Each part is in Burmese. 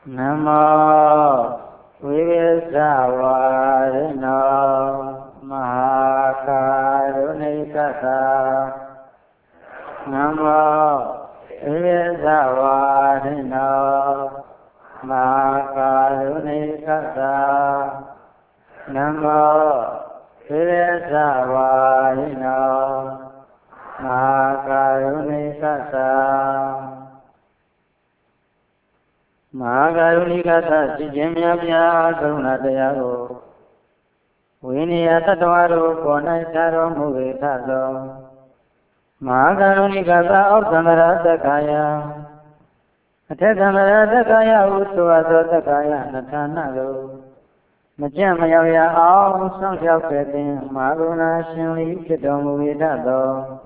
Namo Vivesavarino Mahakarunikata Namo Vivesavarino Mahakarunikata Namo Vivesavarino Mahakarunikata Mahakarunikata Sijimyabhya Karunatayaro Viniya Tattvaru Konacharo Muvitato Mahakarunikata Abdhamaratakaya Atadhamaratakaya Utsuvasotakaya Natanalo Machamayavya Aum Samsyapetin Mahakaruna Shinli Chito Muvitato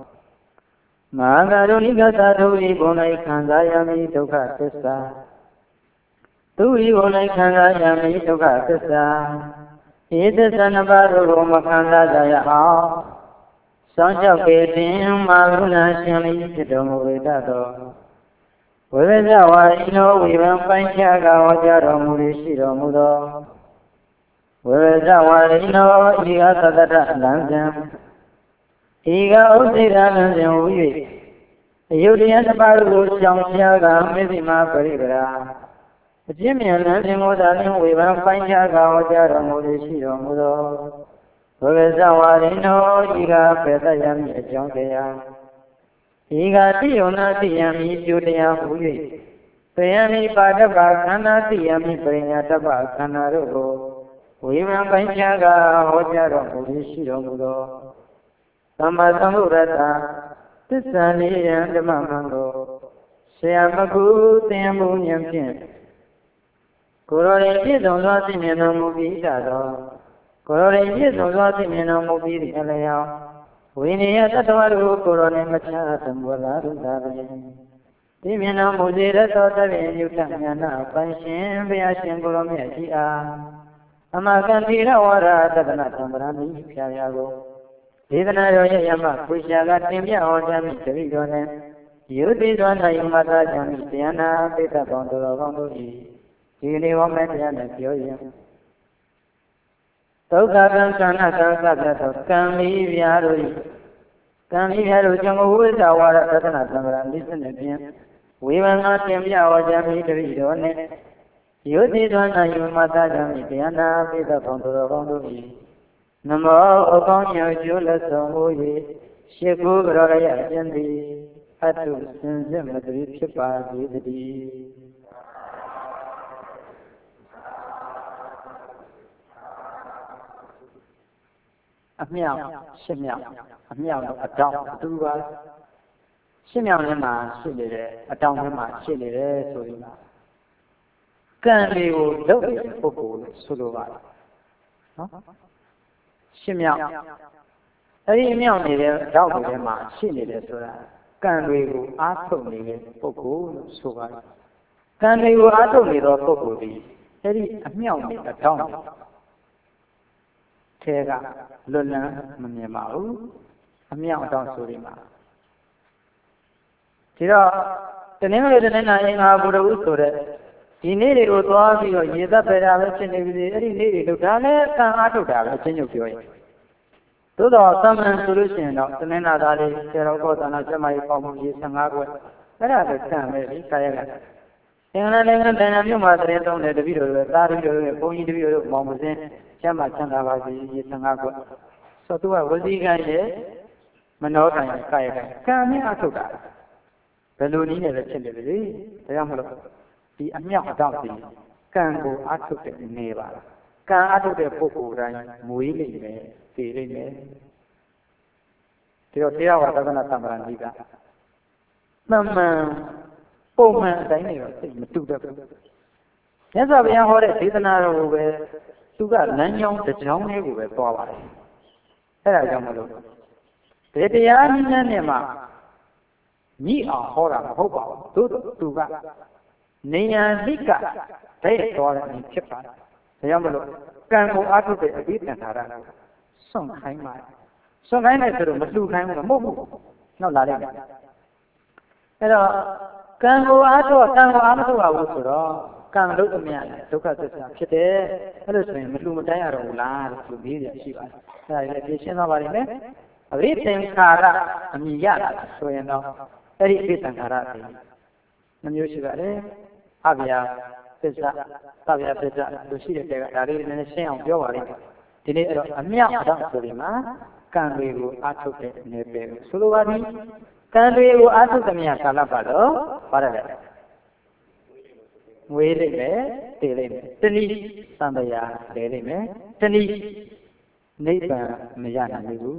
Mahakarunikata Duri Gunai Khandayami Dukha Tissa Turi Gunai Khandayami Dukha Tissa Idhasanabharu Makhandaya Aum Samsyapetin Mahakaruna Shinli Chito Muvitato Vivesavarino Vivam Panchaga Vajaro Murishiro Mudo Vivesavarino Iga Sadata Lansam Iga Uddhira Lansam Uvi Yudhyanabharu Samsyaga Mithima Parivara Jimya Lansam Udalim Vivam Panchaga Vajaro Murishiro Mudo Vivesavarino Iga Petayami Ajankaya Iga Tiyona Tiyami Judaya Uvi Payami Padaba Kana Tiyami Parinyataba Kana Rugo Vivam Panchaga Vajaro Murishiro Mudo Samasamurata Tissani Yandamamango Shyamaku Tiyamu Nyamchin Kurore Yidonwa Timino Mubitado Kurore Yidonwa Timino Mubiri Alaya Viniya Tattvaru Kurone Machatam Valaru Tavi Timino Mudira Totavi Yutanyana Panshin Vyashin Gurumyaji Amakandira Vara Tadanatambrani Pyayago Idana Yoya Yama Kushaga Timya Ojami Tavigone Yudhi Dwana Yumata Jami Tiana Pita Bondura Bonduri Tili Wometana Kyoya Taukagan Sana Kankata Kami Vyarui Kami Vyaru Jangu Vizawara Tatana Tamran Listen again Vivana Timya Ojami Tavigone Yudhi Dwana Yumata Jami Tiana Pita Bondura Bonduri Namo Okanyo Jula Samoye Shiku Raya Jandi Atu Sinjamadri Chipa Vidri Amia Shimya Amia Adam Duva Shimya Lima Shilere Adam Lima Shilere Surima Kandi Lovi Popo Suluva Shimya Any young lady, doubt them, she needed can we go ask me Poco Suva? Can we go ask me the Poco? Any a meow me a town. Tega, Luna, Mamau, a meow down Surima. Tira, the name of the Nana in our Buddha. He needed to talk to you, Yeda Pera, and he needed to come out of that, and you feel it. To the summon solution of the Nenadari, Terracotta, and Jamai Common is an agua. That other time, Kayaga. And then you must read on the video, that video, going to you, Momozin, Chama Chandavazi is an agua. So to a Wazi Gaye, Manoka and Kayaga. Come here to that. The Luni never changed the Yamalo. The Amia Dowdy can go out to the neighbor. Can out to the Poco, Muili, Feeling. Teotia was going to Tamrandiga. Mamma, oh man, I never think to the. Yes, I have heard it, didn't I? To got Lanyon, the Johnny with Boy. There I am. The Anima. Me are horror, hope, to that. Nia Nika, they told me Chipa. The Yamalo can go out of the bit and Hara. Some high my. So I had to do kind of a move. No, not can go out of a tango out of our ကံလို့အမြတ်ဒုက္ခသစ္စာဖြစ်တယ်အဲ့လိုဆိုရင်မလူမတိုင်းရတော့ဘူးလားလို့မေးရရှိပါတယ်အဲ့ဒါလည်းပြရှင်းသွားပါလိမ့်မယ်အဘိသင်္ခါရအမြင်ရတာဆိုရင်တော့အဲ့ဒီအဘိသင်္ခါရတွေနှမျိုးရှိပါတယ်အဗျာသစ္စာသဗျာသစ္စာလို့ရှိတဲ့ကဒါလေးနည်းနည်းရှင်းအောင်ပြောပါလိမ့်မယ်ဒီနေ့အဲ့တော့အမြောက်အတော့ဆိုဒီမှာကံတွေကိုအားထုတ်တဲ့နေပဲဆိုလိုပါသည်ကံတွေကိုအားထုတ်သမျှကာလပတ်တော့ပါတယ်လေငွေလိမ့်မယ်တည်လိမ့်မယ်တဏှိသံတရားလဲလိမ့်မယ်တဏှိနိဗ္ဗာန်မရနိုင်ဘူး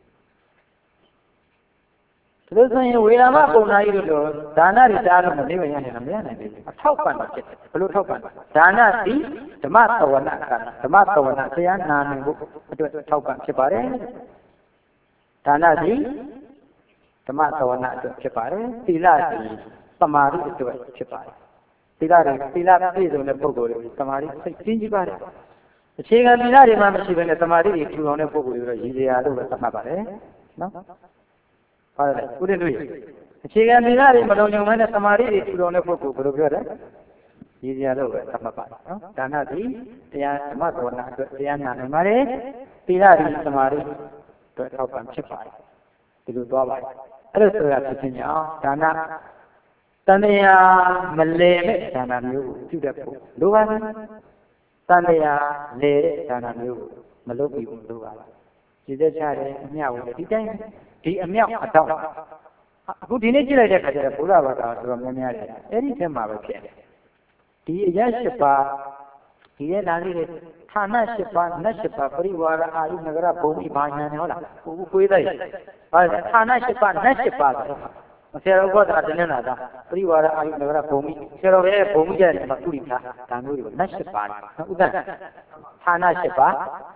ဒါလို့ဆိုရင်ဝေရမပုံနာကြီးတို့ဒါနတွေတားလို့မနိဗ္ဗာန်ရနိုင်တာမရနိုင်ဘူးအထောက်ပံ့တော့ဖြစ်တယ်ဘလို့ထောက်ပံ့ဒါနသည်ဓမ္မသဝနာကဓမ္မသဝနာတရားနာနိုင်ဖို့အတွက်ထောက်ပံ့ဖြစ်ပါတယ်ဒါနသည်ဓမ္မသဝနာအတွက်ဖြစ်ပါတယ်သီလသည်သမာဓိအတွက်ဖြစ်ပါတယ်သီလပြည့်စုံတဲ့ပုဂ္ဂိုလ်တွေသမာဓိစိတ်ကြီးကြီးပါတယ်အခြေခံသီလတွေမှမရှိဘဲနဲ့သမာဓိတွေထူထောင်တဲ့ပုဂ္ဂိုလ်တွေတော့ရည်စရာလို့ပဲသတ်မှတ်ပါတယ်နော်ဟုတ်တယ်ဥဒ္ဓတွေအခြေခံသီလတွေမလုံးုံမဲနဲ့သမာဓိတွေထူထောင်တဲ့ပုဂ္ဂိုလ်ဘယ်လိုပြောလဲရည်စရာလို့ပဲသတ်မှတ်ပါတယ်နော်ဒါနသည်တရားဓမ္မသဝနာအတွက်တရားနာနိုင်ပါတယ်သီလသည်သမာဓိအတွက်ထောက်ပံ့ဖြစ်ပါတယ်ဒီလိုသွားပါတယ်အဲ့လိုဆိုတာဖြစ်ခြင်းကြောင့်ဒါနတန်တရားမလဲမဲ့ဒါနမျိုးကိုပြုတတ်ဖို့လိုပါဘူးတန်တရားလဲတဲ့ဒါနမျိုးကိုမလုပ်ပြီးဘူးလိုပါဘူးဒီသက်ချတဲ့အမြောက်ကိုဒီတိုင်းဒီအမြောက်အတော့အခုဒီနေ့ကြည့်လိုက်တဲ့ခါကျတော့ဘုရားဘာသာတော်တော်များများတယ်အဲ့ဒီထဲမှာပဲဖြစ်တယ်ဒီအရာ၈ပါးဒီရဲ့လာလေးတွေဌာန၈ပါးနတ်၈ပါးပရိဝါရအာယုနဂရဘုံဤဘာညာနဲ့ဟုတ်လားကိုကိုွေးလိုက်ဟာဌာန၈ပါးနတ်၈ပါးဆိုတော့ဆရာတော်ကတည်းကနာတာပရိဝါရအာယုနဂရဘုံဤဆရာတော်ရဲ့ဘုံဤတဲ့မှာကုရိတာဒါမျိုးတွေနတ်၈ပါးဥဒ္ဒဌာန၈ပါးနတ်၈ပါး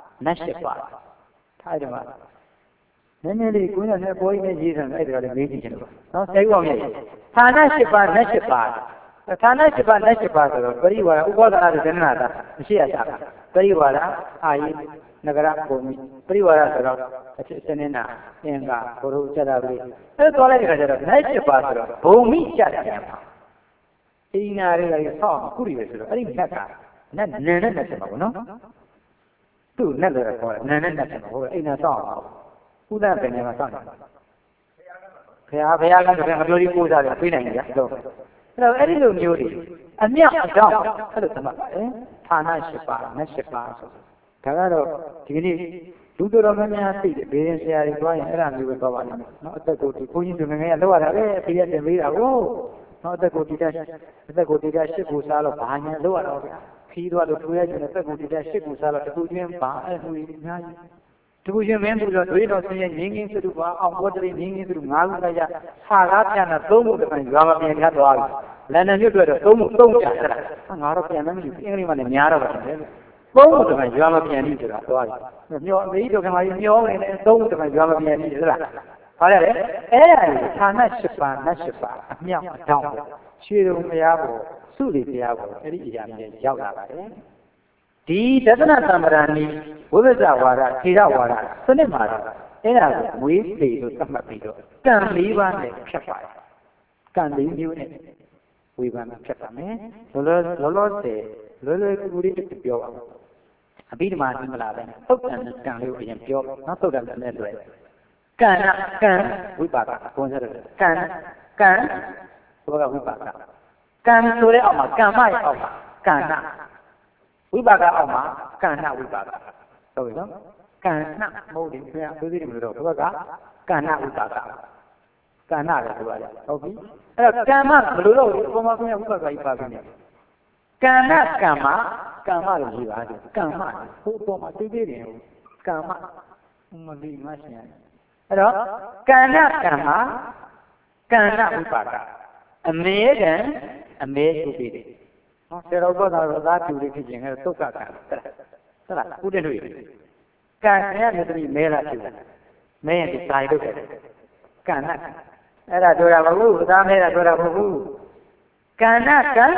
ထားတယ်မှာနည်းနည်းလေးကိုယ်နဲ့ပေါ်ရင်းနဲ့ရေးတယ်အဲ့ဒါလည်းမေးကြည့်ချင်လို့နော်ဆဲဥအောင်ရဲ့ဌာန၈ပါးနတ်၈ပါးဌာန၈ပါးနတ်၈ပါးဆိုတော့ပရိဝါရဥပဒနာတွေသင်္နာတာမရှိရတာပရိဝါရအာယုနဂရဘုံပရိဝါရဆိုတော့အဖြစ်စနေနာအင်္ဂါဘုရုစတာလေးအဲ့သွားလိုက်တဲ့ခါကျတော့နတ်၈ပါးဆိုတော့ဘုံမိကြတယ်အိနာတွေကဆောက်ကုရီပဲဆိုတော့အဲ့ဒီနတ်ကနတ်နန်းနဲ့နတ်ဖြစ်မှာပေါ့နော်သူ့နတ်လည်းခေါ်တယ်နန်းနဲ့နတ်ဖြစ်မှာဟုတ်အိနာဆောက်အောင်ဥဒ္ဒပင်နဲ့မှာဆောက်တယ်ဘုရားကတော့ငါပြောပြီးပို့စားတယ်ပြေးနိုင်ကြတော့အဲ့ဒီလိုမျိုးတွေအမြောက်အတော့အဲ့လိုသတ်မှတ်ပါတယ်ဌာန၈ပါးနတ်၈ပါးဆိုဒါကတော့ဒီကနေ့လူတော်တော်များများသိတယ်ဘေးရင်ဆရာတွေသွားရင်အဲ့ဒါမျိုးပဲသွားပါလိမ့်မယ်နော်အသက်ကိုဒီဘုန်းကြီးတွေငယ်ငယ်လောက်ရတာပဲဖေးရတင်ပေးတာကိုနော်အသက်ကိုတိတက်၈ခုစားလို့ဘာညာလောက်ရတော့ဗျာခီးသွားလို့ထွေးရကျင်အသက်ကိုတိတက်၈ခုစားလို့တခုချင်းဘာအဲ့လိုအများကြီးတခုချင်းမင်းတို့တော့တွေးတော်ဆင်းရဲငင်းငင်းစုပါအောင်ဘောတရီငင်းငင်းစု၅ခုလိုက်ရဆာကားပြန်တာ၃ခုတခါရွာမပြန်ရသွားပြီလန်ဒန်မြို့အတွက်တော့၃ခု၃ကြာတယ်ငါတော့ပြန်လည်းမရှိဘူးအင်္ဂလိပ်မှာလည်းများတော့ပါတယ်သုံးခုတခါရွာမပြန်ဘူးဆိုတာသွားတယ်မျောအမေကြီးတို့ကမှမျောနေတယ်သုံးခုတခါရွာမပြန်ဘူးဟုတ်လားဟာလေအဲ့ဒါကိုဌာန၈ပါးနတ်၈ပါးအမြောက်အတောင်ရွှေတုံဘုရားကိုစုလီဘုရားကိုအဲ့ဒီအရာမျိုးရောက်လာပါတယ်ဒီဒသနသံဗရာဏီဝိပဿနာဝါဒထေရဝါဒစနစ်မှာတော့အဲ့ဒါကိုမွေးပေလို့သတ်မှတ်ပြီးတော့ကံ၄ပါးနဲ့ဖြတ်ပါတယ်ကံ၄မျိုးနဲ့ဝေဘာနဲ့ဖြတ်ပါမယ်လောလောဆယ်လွယ်လွယ်ကူလေးတစ်ပြောပါမယ်အဘိဓမ္မာနိမလာပဲသုတ်တန်နဲ့ကံလေးကိုအရင်ပြောနောက်သုတ်တန်နဲ့လွယ်ကံဝိပါကဘုန်းကြီးတို့ကံဘောကဝိပါကကံဆိုတဲ့အောက်မှာကမ္မရဲ့အောက်မှာကံနာဝိပါကအောက်မှာကံနာဝိပါကဟုတ်ပြီနော်ကံနာမဟုတ်ဘူးခင်ဗျာသိသေးတယ်မလို့တော့ဘောကကံနာဝိပါကကံနာလည်းဆိုရတယ်ဟုတ်ပြီအဲ့တော့ကံမဘယ်လိုလုပ်လဲအပေါ်မှာခင်ဗျာဝိပါကကြီးပါပြီနဲ့ကံနာကံမလို့ရေးပါတယ်ကံမဟိုအပေါ်မှာသိသေးတယ်ကံမမလီမရှင်အဲ့တော့ကံနာကံမကံနာဝိပါကအမေကံအမေဆိုပြီးတယ်ဟောဆရာတော်ကတော့သာတူလေးဖြစ်ခြင်းကသုတ်ကကံဟုတ်လားဥဒ္ဒတွေ့ကံရတဲ့တည်းမဲလာဖြစ်တယ်မဲရင်ဒီစာရုပ်တယ်ကံနာအဲ့ဒါပြောတာမဟုတ်ဘူးသာမဲတာပြောတာမဟုတ်ဘူးကံနာ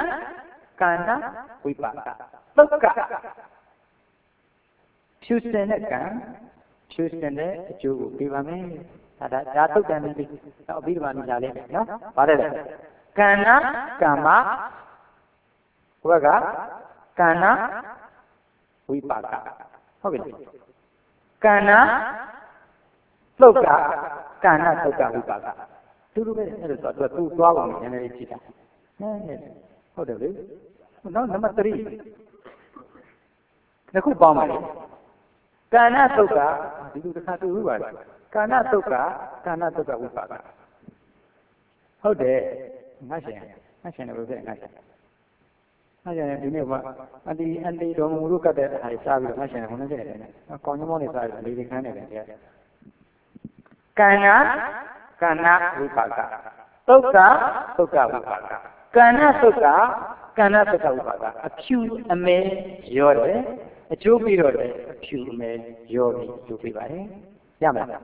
ဝိပါကသုတ်ကဖြူစင်တဲ့ကံဖြူစင်တဲ့အကျိုးကိုပြပါမယ်ဒါသုတ်တန်နေပြီတော့အဘိဓမ္မာနိလာလေးနော်ပါတယ်ကံနာကမ္မဝကဏ္ဍဝိပါကဟုတ်ပြီကဏ္ဍသုတ်ကကဏ္ဍသုတ်ကဝိပါကတူတူပဲအဲ့လိုဆိုတော့သူသွားပါမယ်နည်းနည်းလေးကြည့်တာဟုတ်တယ်လေနောက်နံပါတ်3တစ်ခုပေါင်းပါလေကဏ္ဍသုတ်ကဒီလိုတစ်ခါတူပါလေကဏ္ဍသုတ်ကကဏ္ဍသုတ်ကဝိပါကဟုတ်တယ်ငါရှင်လည်းဘယ်ငါရှင်ဒီနေ့ကအန်တီတော်မူလို့ကတဲ့ဟာစားပြီးတော့ငါရှင်လည်းဟိုနေ့ကျတယ်ကောင်းကျမောင်းနေစားတယ်လေးခန်းနေတယ်ကဏ္ဍဝိပါကသုတ်ကသုတ်ကဝိပါကကဏ္ဍသုတ်ကကဏ္ဍသုတ်ကဝိပါကအဖြူအမဲရောတယ်အကျိုးပြီးတော့လည်းအဖြူအမဲရောပြီးကျိုးပြီးပါတယ်ရမလား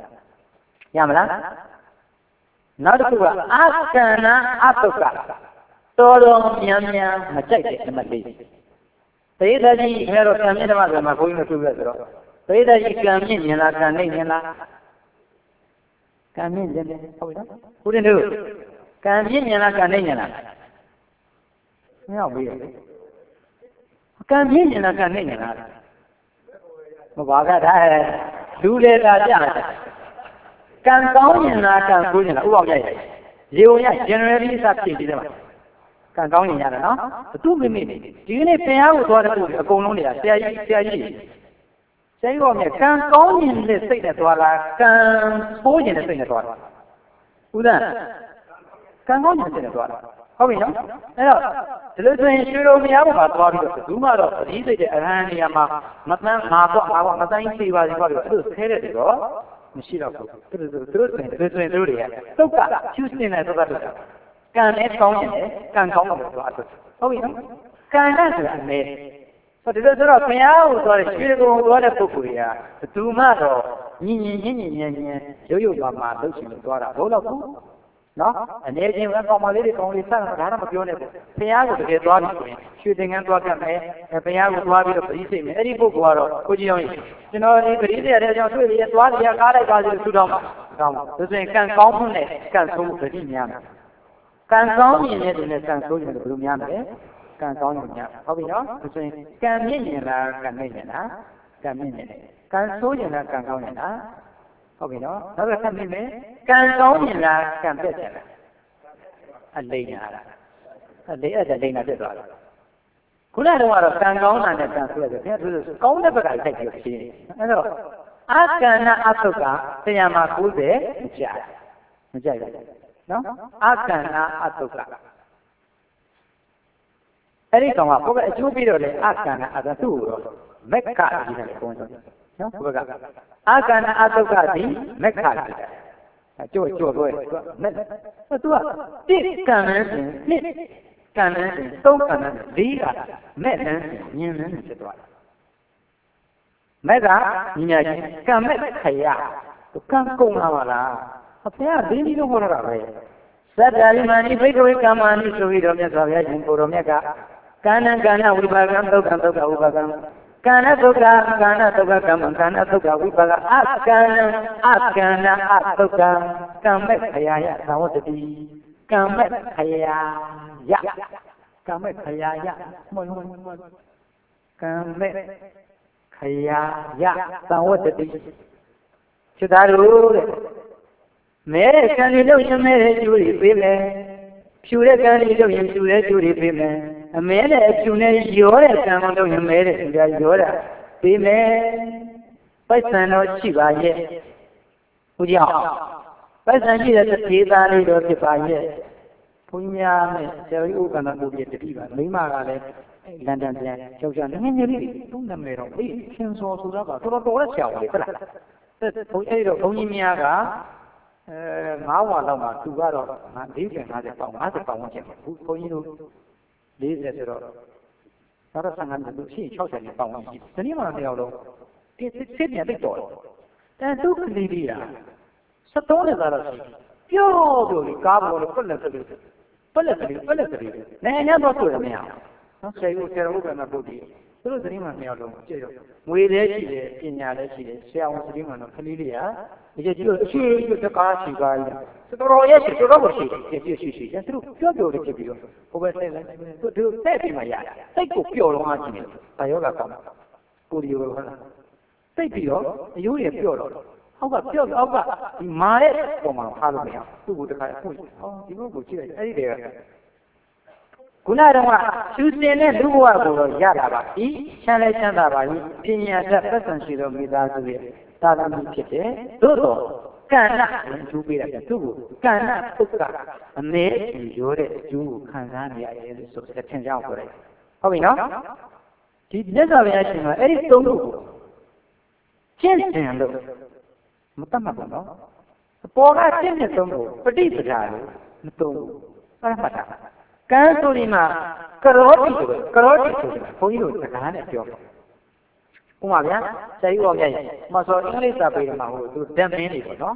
နောက်တစ်ခုကအကဏ္ဍအသုတ်ကတော်တော်များများမကြိုက်တဲ့နံပါတ်4သေဒကြီးအဲတော့ကံမြင့်ဓမ္မဆိုမှာဘုန်းကြီးတို့ပြောရဆိုတော့သေဒကြီးကံမြင့်မြင်လားကံနှိမ့်မြင်လားကံမြင့်တယ်ဟုတ်ပြီနော်ခုတင်တို့ကံမြင့်မြင်လားကံနှိမ့်မြင်လားမရောက်ဘူးကံမြင့်မြင်လားကံနှိမ့်မြင်လားမဘာကဒါလူလေတာကြတယ်ကံကောင်းမြင်လားကံဆိုးမြင်လားဥပအောင်ရိုက်ရေုံရ generally စဖြည့်ပြီးတယ်မှာကံကောင်းမြင်ရတယ်နော်သူ့မိမိဒီနေ့သင်ရကိုသွားတဲ့ပုဂ္ဂိုလ်အကုန်လုံးတွေကဆရာကြီးရောမြဲကံကောင်းမြင်တဲ့စိတ်နဲ့သွားလားကံဆိုးမြင်တဲ့စိတ်နဲ့သွားလားဥဒ္ဒကံကောင်းမြင်တဲ့စိတ်နဲ့သွားလားဟုတ်ပြီနော်အဲ့တော့ဒီလိုဆိုရင်ရွှေတော်မယားဘုရားသွားပြီးတော့ဘူးမှတော့သတိစိတ်တဲ့အရဟံနေရာမှာမတန်းငါတော့မတိုင်းသေးပါဘူးပြောလို့အဲ့လိုဆဲတဲ့တွေတော့မရှိတော့ဘူးသူတို့ဆိုရင်တွေကသုတ်ကဖြူစင်တဲ့သုတ်ကတို့ကံနဲ့ကောင်းရင်ကံကောင်းတယ်သွားတယ်ဟုတ်ပြီနော်ကံနဲ့ဆိုတာအမဲဆိုတော့ဆိုတော့ဘုရားကိုသွားတဲ့ရွှေကုံသွားတဲ့ပုဂ္ဂိုလ်တွေကဘသူမှတော့ညင်ရုပ်ပါမှာလုပ်ရှင်လို့သွားတာဘို့တော့ဘူးနော်အနေချင်းပဲကောင်းမလေးတွေကောင်းလေးစတာဒါတော့မပြောနဲ့ဘူးဘုရားကိုတကယ်သွားပြီဆိုရင်ရွှေသင်္ကန်းသွားတတ်မယ်ဘုရားကိုသွားပြီးတော့ပရိစိတ်မယ်အဲ့ဒီပုဂ္ဂိုလ်ကတော့ကိုကြီးအောင်ကျွန်တော်ဒီပရိစိတ်ရတဲ့အကြောင်းတွေ့ပြီးသွားကြကားလိုက်ပါစေလို့ထူထောင်ပါကောင်းပါဒါဆိုရင်ကံကောင်းမှုနဲ့ကံဆိုးမှုပရိများမယ်ကံကောင်းမြင်တဲ့သူနဲ့ကံဆိုးမြင်တဲ့ဘယ်လိုများမလဲကံကောင်းမြင်များဟုတ်ပြီနော်ဒါဆိုရင်ကံမြင့်မြင်လားကံနှိမ့်မြင်လားကံမြင့်မြင်တယ်ကံဆိုးမြင်လားကံကောင်းမြင်လားဟုတ်ပြီနော်နောက်ကဆက်မြင်မယ်ကံကောင်းမြင်လားကံပျက်တယ်လားအလိမ့်ညာလားအလိမ့်အဲ့ဒါလိမ့်ညာဖြစ်သွားတယ်ခုနကတော့ကံကောင်းတာနဲ့ကံဆိုးရတယ်ခင်ဗျာသူကောင်းတဲ့ဘက်ကလိုက်ပြီးရှင်းအဲ့တော့အကဏ္ဍအသုတ်ကတရားမှာ90မကြိုက်ဘူးနော်အကဏ္ဍအသုတ်ကအဲ့ဒီကောင်ကဘုရားအကျိုးပြီးတော့လေအကဏ္ဍအသုတ်သူ့ကိုတော့မက္ခကြီးတယ်ပုံစံနော်ဘုရားအကဏ္ဍအသုတ်ကဒီမက္ခကြီးတယ်ကြော့ပြောတယ်သူကမက်သူကတိကံနဲ့နှစ်ကံနဲ့သုံးကံနဲ့လေးကမက်နဲ့ညင်နဲ့ဖြစ်သွားတယ်မက်ကညီမကြီးကံမက်ခရကံကုန်လာပါလားအဖေကဒင်းကြီးလို့ဟောတာပဲသတ္တရိမာနိဘိက္ခဝေကမ္မာနိဆိုပြီးတော့မြတ်စွာဘုရားရှင်ကိုတော်မြတ်ကကဏ္ဍဝိပါကံသုတ်ကံဝိပါကံကဏ္ဍသုတ်ကကဏ္ဍသုတ်ကကမ္မကဏ္ဍသုတ်ကဝိပါကအကဏ္ဍအသုတ်ကကံမဲ့ခရာယသံဝတ္တိကံမဲ့ခရာယကံမဲ့ခရာယမွန်းကံမဲ့ခရာယသံဝတ္တိစိတ္တတို့တဲ့မဲကံလေးလုပ်ရင်မဲကျိုးတွေပေးမယ်ဖြူတဲ့ကံလေးလုပ်ရင်ဖြူတဲ့ကျိုးတွေပေးမယ်အမဲနဲ့အဖြူနဲ့ရောတဲ့ကံမလုပ်ရင်မဲတဲ့ကျိုးတွေရောတာပေးမယ်ပိုက်ဆံတော့ရှိပါရဲ့ဦးကြောင့်ပိုက်ဆံရှိတဲ့သေသားလေးတော့ဖြစ်ပါရဲ့ဘုန်းကြီးများနဲ့ဆရာကြီးဥက္ကဋ္ဌကိုပြတတိပါမိမကလည်းလန်ဒန်ပြန်ကြောက်ကြနည်းနည်းလေးတုံးနာမည်တော့အေးရှင်စောဆိုတာကတော်တော်ဆရာလေးဟုတ်လားဘုန်းကြီးတို့ဘုန်းကြီးများက9ဝါလောက်မှာသူကတော့40 50ပေါင်50ပေါင်ဝန်းကျင်ဘုန်းကြီးတို့40ဆိုတော့နောက်တော့55လူရှိ60ပေါင်ဝန်းကျင်ဒီနေ့မှတယောက်လုံးစစ်ပြန်တိတ်တော်တယ်သူကလေးလေးက73နဲ့သာတော့ပြောပြီးကားပေါ်လို့ပလက်ကလေးနိုင်ငံတော့တွေ့ရမရနော်ဆယ်ဦးဆယ်ဦးကမှပုတ်ပြီးသူတို့သတိမှမရောက်တော့ကြည့်တော့ငွေလည်းရှိတယ်ပညာလည်းရှိတယ်ဆရာဝန်သတိမှတော့ခလေးလေးကဒီကျတော့အရှိတကားရှိပါလိမ့်တော်တော်ရဲ့ရှိတော်တော်ရှိတယ်ပြည့်ရှိတယ်သူတို့ပြောတယ်ဖြစ်ပြီးတော့ဟိုဘက်ဆက်လိုက်သူတို့တက်ပြီးမှရတယ်စိတ်ကိုပျော်တော့မှကြည့်တယ်ဒါယောဂကောင်းကိုဒီယောဟုတ်လားစိတ်ပြီးတော့အယိုးတွေပျော့တော့အောက်ကပျော့အောက်ကဒီမာတဲ့ပုံမှာထားလို့မရသူ့ကိုတခါအခုဒီဘက်ကိုကြည့်လိုက်အဲ့ဒီတွေကခုနကတော့ရှူစင်တဲ့လူဘဝကိုတော့ရတာပါဒီချမ်းလဲချမ်းသာပါပြီပညာတတ်ပတ်စံရှိသောမိသားစုရဲ့သာသမီဖြစ်တယ်သို့တော့ကဏ္ဍဝင်ကျူးပေးတာပြသူ့ကိုကဏ္ဍပုဂ္ဂအမဲရိုးတဲ့အကျိုးကိုခံစားနေရတယ်လို့ဆိုတဲ့ထင်ကြောင်းပြောတယ်ဟုတ်ပြီနော်ဒီမြတ်စွာဘုရားရှင်ကအဲ့ဒီသုံးခုကိုကျင့်ကြံလို့မတတ်မှတ်ဘူးနော်အပေါ်ကကျင့်တဲ့သုံးခုပဋိပဒါလို့မသုံးဘူးအဲ့ဒါမှတ်တာကံဆိုဒီမှာကရောတိဆိုတော့ဘုန်းကြီးတို့စကားနဲ့ပြောဥပမာဗျာဆရာကြီးတော်မြတ်မဆိုအင်္ဂလိပ်စာပေမှာဟိုသူဓာတ်မင်းတွေပေါ့နော်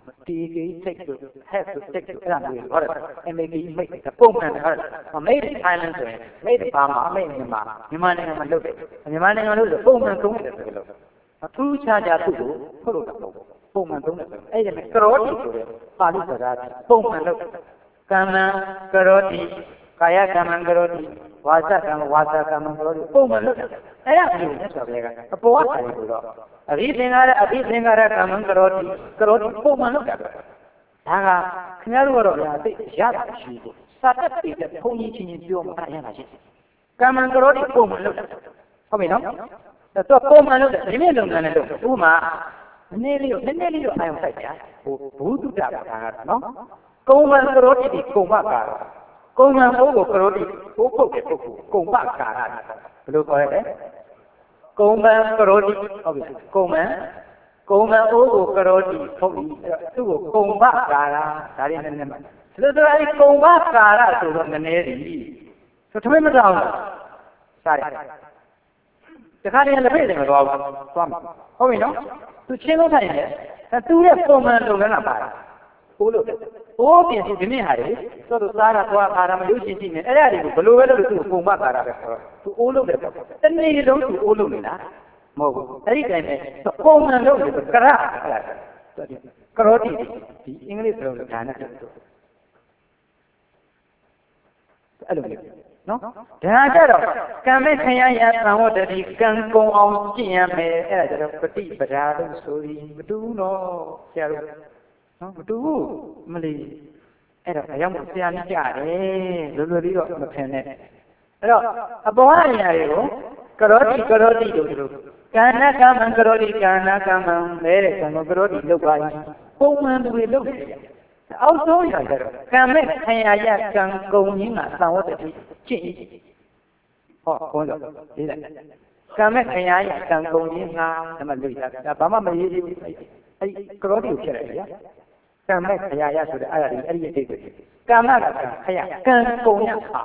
TK take to have to take to အဲ့ဒါမျိုးဟုတ်တယ် MAP make ပုံမှန်တယ်ဟုတ်တယ် made in Thailand ဆိုရင် made ဘာမှ made မြန်မာနိုင်ငံမှာလုပ်တယ်မြန်မာနိုင်ငံလို့ပုံမှန်သုံးတယ်ဆိုလို့အထူးခြားခြားသူ့ကိုထုတ်လို့တော့ပုံမှန်သုံးတယ်အဲ့ဒါနဲ့ကရောတိဆိုတဲ့ပါဠိစကားပုံမှန်လုပ်ကမ္မံကရောတိကာယကမ္မံကရောတိဝါစာကမ္မကရောတိပုံမှန်လုပ်တယ်အဲ့ဒါမျိုးနဲ့ဆိုတော့အပေါ်ကဆိုင်လို့တော့အဘိသင်္ကာရကမ္မံကရောတိပုံမှန်လုပ်တာဒါကခင်ဗျားတို့ကတော့ဗျာသိရတာရှိဘူးစာတက်ပြီးတဲ့ဘုန်းကြီးချင်းပြောမှရတာရှိကမ္မံကရောတိပုံမှန်လုပ်တာဟုတ်ပြီနော်တော့ပုံမှန်လုပ်တယ်ဒီနေ့လုပ်ငန်းနဲ့လုပ်ဥပမာနည်းနည်းလေးတော့အာရုံစိုက်ကြဟိုဘုသူတ္တပါကတော့နော်ကုံမံကရောတိဒီကုံမကာရကုံမံဘိုးကိုကရောတိဘိုးပုတ်တဲ့ပုဂ္ဂိုလ်ကုံမကာရဘယ်လိုခေါ်ရလဲကုံမံကရောတိဟုတ်ပြီကုံမံဘိုးကိုကရောတိဟုတ်ပြီသူ့ကိုကုံမကာရဒါတွေနည်းနည်းမှဆိုတော့အဲဒီကုံမကာရဆိုတော့နည်းနည်းဒီဆိုထမင်းမတောင်းဘူးစားတယ်တခါတည်းလည်းပြည့်တယ်မသွားဘူးသွားမှာဟုတ်ပြီနော်သူချင်းလို့ထိုင်တယ်သူရဲ့ပုံမှန်လုပ်ငန်းကပါတာဘိုးလို့ဘိုးပြင်စီဒီနေ့ဟာလေဆိုတော့စားတာသွားခါတာမလို့ရှင်းကြည့်နေအဲ့ဒါတွေကိုဘလို့ပဲလို့သူ့ပုံမှန်ကာတာပဲဆိုတော့သူအိုးလုပ်တယ်ပေါ့တနေ့လုံးသူအိုးလုပ်နေတာမဟုတ်ဘူးအဲ့ဒီတိုင်းပဲပုံမှန်လုပ်တယ်ကရကရောတိဒီအင်္ဂလိပ်ပြောလို့ဒါနဲ့အဲ့လိုမျိုးနော်ဒါကြတော့ကံမဲ့ခရရသံဝတ္တိကံကုံအောင်ကျင့်ရမယ်အဲ့ဒါကြတော့ပฏิပဒါလို့ဆိုပြီးမတူဘူးနော်ဆရာတို့နော်မတူဘူးမလီအဲ့တော့အရောက်ဆရာကြီးကြတယ်လွယ်လွယ်လေးတော့မထင်နဲ့အဲ့တော့အပေါ်အရာတွေကိုကရောတိတို့တို့ကာဏကမ္မံကရောတိကာဏကမ္မံလဲတဲ့ကံကိုကရောတိလုပ်ပါရင်ပုံမှန်တွေလုပ်တယ်အောက်ဆုံးရကြတော့ကံမဲ့ခရရကံကုံရင်းကသံဝတ္တိကျင့်ဟောဘုန်းတော်ဒီလိုကံမဲ့ခရရကံကုံရင်းကဓမ္မလို့ရတာဘာမှမရေးသေးဘူးအဲ့ကရောတိကိုဖြစ်ရတယ်ဗျာကံမဲ့ခရရဆိုတဲ့အဲ့ဒါအဲ့ဒီအတိတ်ပဲကံမကခရကံကုံရဟာ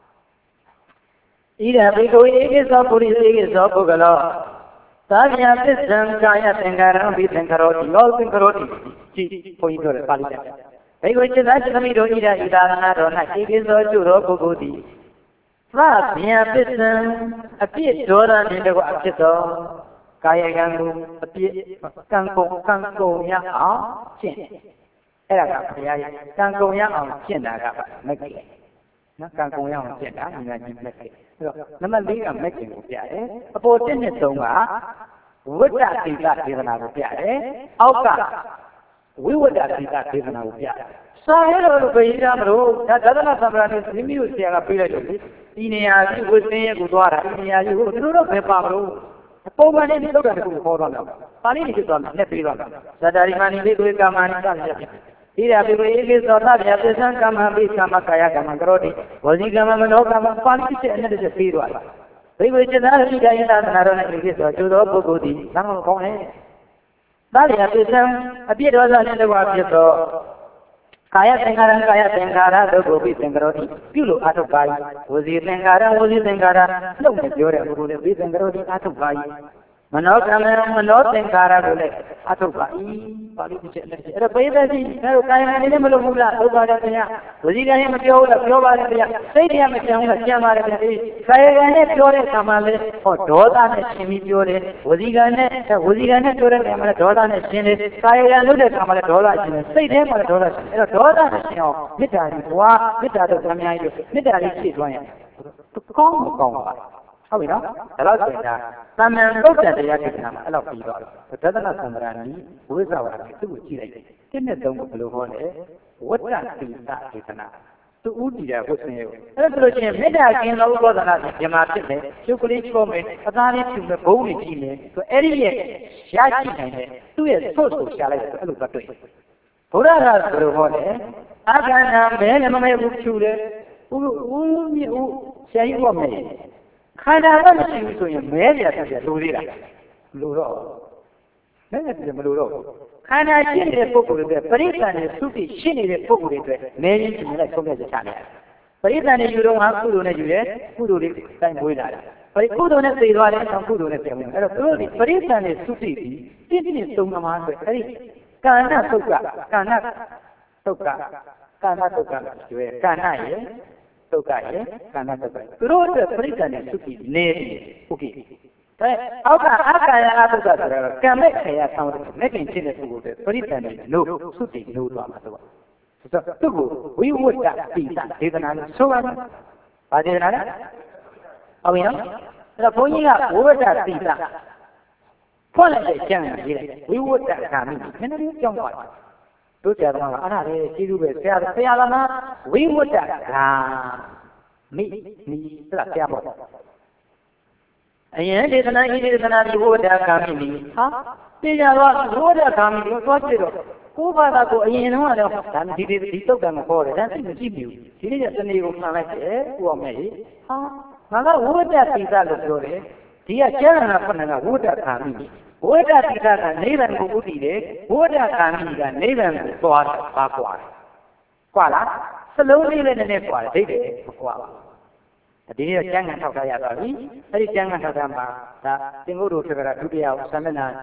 ဣဒံဘိက္ခဝေဧကိသောပုရိသေကိသောပုဂ္ဂလောသာဗျာပစ္စံကာယသင်္ကာရံဘိသင်္ခရောတိယောသင်္ခရောတိကြည့်ဘုန်းကြီးပြောတယ်ပါဠိတက်ဘိက္ခဝေจิตသားจิตသမီးတို့ဣဒဣဒါရဏတော်၌ဧကိသောကျုရောပုဂ္ဂိုလ်သည်သာဗျာပစ္စံအပြစ်ဒေါရနှင့်တကွအဖြစ်သောကာယကံကိုအပြစ်ကံကုန်ရအောင်ကျင့်အဲ့ဒါကဘုရားရဲ့ကံကုန်ရအောင်ကျင့်တာကမက္ခိနော်ကံကုန်ရအောင်ကျင့်တာညီမကြီးမက္ခိအဲ့တော့နံပါတ် 4ကမက္ခိကိုပြတယ်အပေါ်1နဲ့3ကဝိတ္တတိကဒေသနာကိုပြတယ်အောက်ကဝိဝတ္တတိကဒေသနာကိုပြတယ်စာရတော်လိုပဲရမလို့ဒါသဒ္ဒနာသံဃာနဲ့မိမိတို့ဆရာကပြေးလိုက်တော့ဒီနေရာကြီးဝိသင်းရဲ့ကိုသွားတာဒီနေရာကြီးကိုသူတို့တော့ပဲပါမလို့ပုံမှန်လေးလောက်တာတခုခေါ်တော့တယ်ပါဠိတွေဖြစ်သွားတယ်လက်ပြေးသွားတယ်ဇတရိမာနိလေးတွေကာမနိစသည်ဖြင့်ဣဒာပိဝေဧကိသောသဗျာပစ္စံကမ္မပိကမ္မကာယကမ္မကရောတိဝစီကမ္မမနောကမ္မပါဠိဖြစ်အနဲ့တစ်ပြေးသွားတယ်ဘိက္ခဝေจิตသားဣဒယသနာတော်နဲ့ဧကိသောကျိုးသောပုဂ္ဂိုလ်သည်သံဃာကောင်းတယ်သဗျာပစ္စံအပြည့်တော်စွာနဲ့တကွာဖြစ်သောကာယသင်္ခါရတို့ကိုပြီးသင်္ကရောတိပြုလို့အာထုပါယဝစီသင်္ခါရလှုပ်နေပြောတဲ့ပုဂ္ဂိုလ်တွေပြီးသင်္ကရောတိအာထုပါယ Manothengara dole atupa pali bicara ada beda sih kalau kayak ini belum mula coba ada punya wajibnya macam apa coba ada punya saya dia macam apa siapa ada punya saya ini pure sama le oh dosa ni sini pure wajibnya pure ni mana dosa ni sini saya ini udah sama le dosa sini saya dia mana dosa sini itu dosa ni sini oh kita tu kami ayo kita ni sih tuanya kauဟုတ်ပြီနော်ဒါတော့ဆိုတာသမ္မာသုတ်တဲ့တရားကိစ္စမှာအဲ့လိုပြီးတော့သဒ္ဒနာသံဃာနီဝိဇ္ဇဝါဒသူ့ကိုကြည့်လိုက်တယ်တစ်နဲ့သုံးကိုဘယ်လိုဟောလဲဝတ္တတိတဒေသနာသူဥတည်တဲ့ဝိသင်ကိုအဲ့ဒါဆိုလို့ရှိရင်မေတ္တာကင်းသောဥပဒနာဖြင့်မြမဖြစ်တယ်ကျုပ်ကလေးချိုးမယ်အသားလေးဖြူမယ်ဘုံလေးကြည့်မယ်ဆိုအဲ့ဒီရဲ့ရရှိနိုင်တဲ့သူ့ရဲ့ဆို့ဆိုရှာလိုက်တယ်အဲ့လိုတော့တွေ့ဘုရားကဘယ်လိုဟောလဲအခန္ဓာမဲနဲ့မမဲဘူးဖြူတယ်ဥဆရာကြီးဟောမယ်ခန္ဓာကမရှိဘူးဆိုရင်မဲပြဆက်ပြလိုသေးတာလိုတော့မဲပြမလိုတော့ခန္ဓာရှိနေတဲ့ပုဂ္ဂိုလ်တွေပရိသန်နဲ့သုတိရှိနေတဲ့ပုဂ္ဂိုလ်တွေမဲရင်းရှင်လိုက်ဆုံးဖြတ်ချက်ချတယ်ပရိသန်နဲ့ယူတော့ဟာကုသိုလ်နဲ့ယူတယ်ကုသိုလ်တွေတိုင်းမွေးလာတာကုသိုလ်နဲ့သိသွားတယ်အောင်ကုသိုလ်နဲ့ပြန်ဝင်အဲ့တော့သူတို့ဒီပရိသန်နဲ့သုတိပြီးပြည့်ပြည့်စုံမှာဆိုအဲ့ဒီကာဏသုတ်ကကာဏသုတ်ကကျွဲကာဏရဲ့သုတ်ကရဲ့ကာဏသုတ်ကသူတို့အတွက်ပရိသန်နဲ့သုတိနေဟုတ်ကဲ့အောက်ကအာကာယအသုတ်ကဆိုတာကံမဲ့ခေယဆောင်းတဲ့မဲ့ခင်ဖြစ်တဲ့ပုဂ္ဂိုလ်တွေပရိသန်နဲ့လို့သုတိလို့သွားမှာတော့သူ့ကိုဝိဝတ္တတိတဒေသနာလို့ဆိုပါတယ်။ဘာဒေသနာလဲ။ဟုတ်ပြီနော်။အဲ့တော့ဘုန်းကြီးကဝိဝတ္တတိတဖွင့်လိုက်တဲ့ကျမ်းကိုရေးလိုက်ဝိဝတ္တဂါမိနည်းနည်းကြောင်းသွားတယ်။တို့ဆရာသမားကအဲ့ဒါလေးကျေးဇူးပဲဆရာသမားဝိဝတ္တဂါမိနီးဆိုတာဆရာပေါ့။အရင်ဒေသနာဤဒေသနာဒီဝိဝတ္တဂါမိနီးဟာသိကြတော့ဝိဝတ္တဂါမိနီးကိုသွားကြည့်တော့ကိုယ်ဘာသာကိုအရင်တော့လည်းဒါဒီတုတ်ကံမပေါ်တယ်ဒါသိမကြည့်ဘူးဒီနေ့ကတနေ့ကိုမှန်လိုက်တယ်ကိုအောင်မဲ့ဟာငါကဝိဝတ္တတိတလို့ပြောတယ်ဒီကကျမ်းဂန်ကဖတ်နေတာဝိဝတ္တဂါမိနီးဝိဝတ္တတိတကနိဗ္ဗာန်ကိုဥတည်တယ်ဝိဝတ္တဂါမိနီးကနိဗ္ဗာန်ကိုသွားတာပါကွာကွာလားစလုံးလေးလည်းနည်းနည်းကွာတယ်ဒိဋ္ဌိမကွာဘူးဒီနေ့ကျမ်းဂန်ထောက်ထားရသွားပြီအဲ့ဒီကျမ်းဂန်ထောက်ထားမှာဒါသင်္ကုတ်တို့ဖြစ်ကြတာဒုတိယဆံမျက်နှာ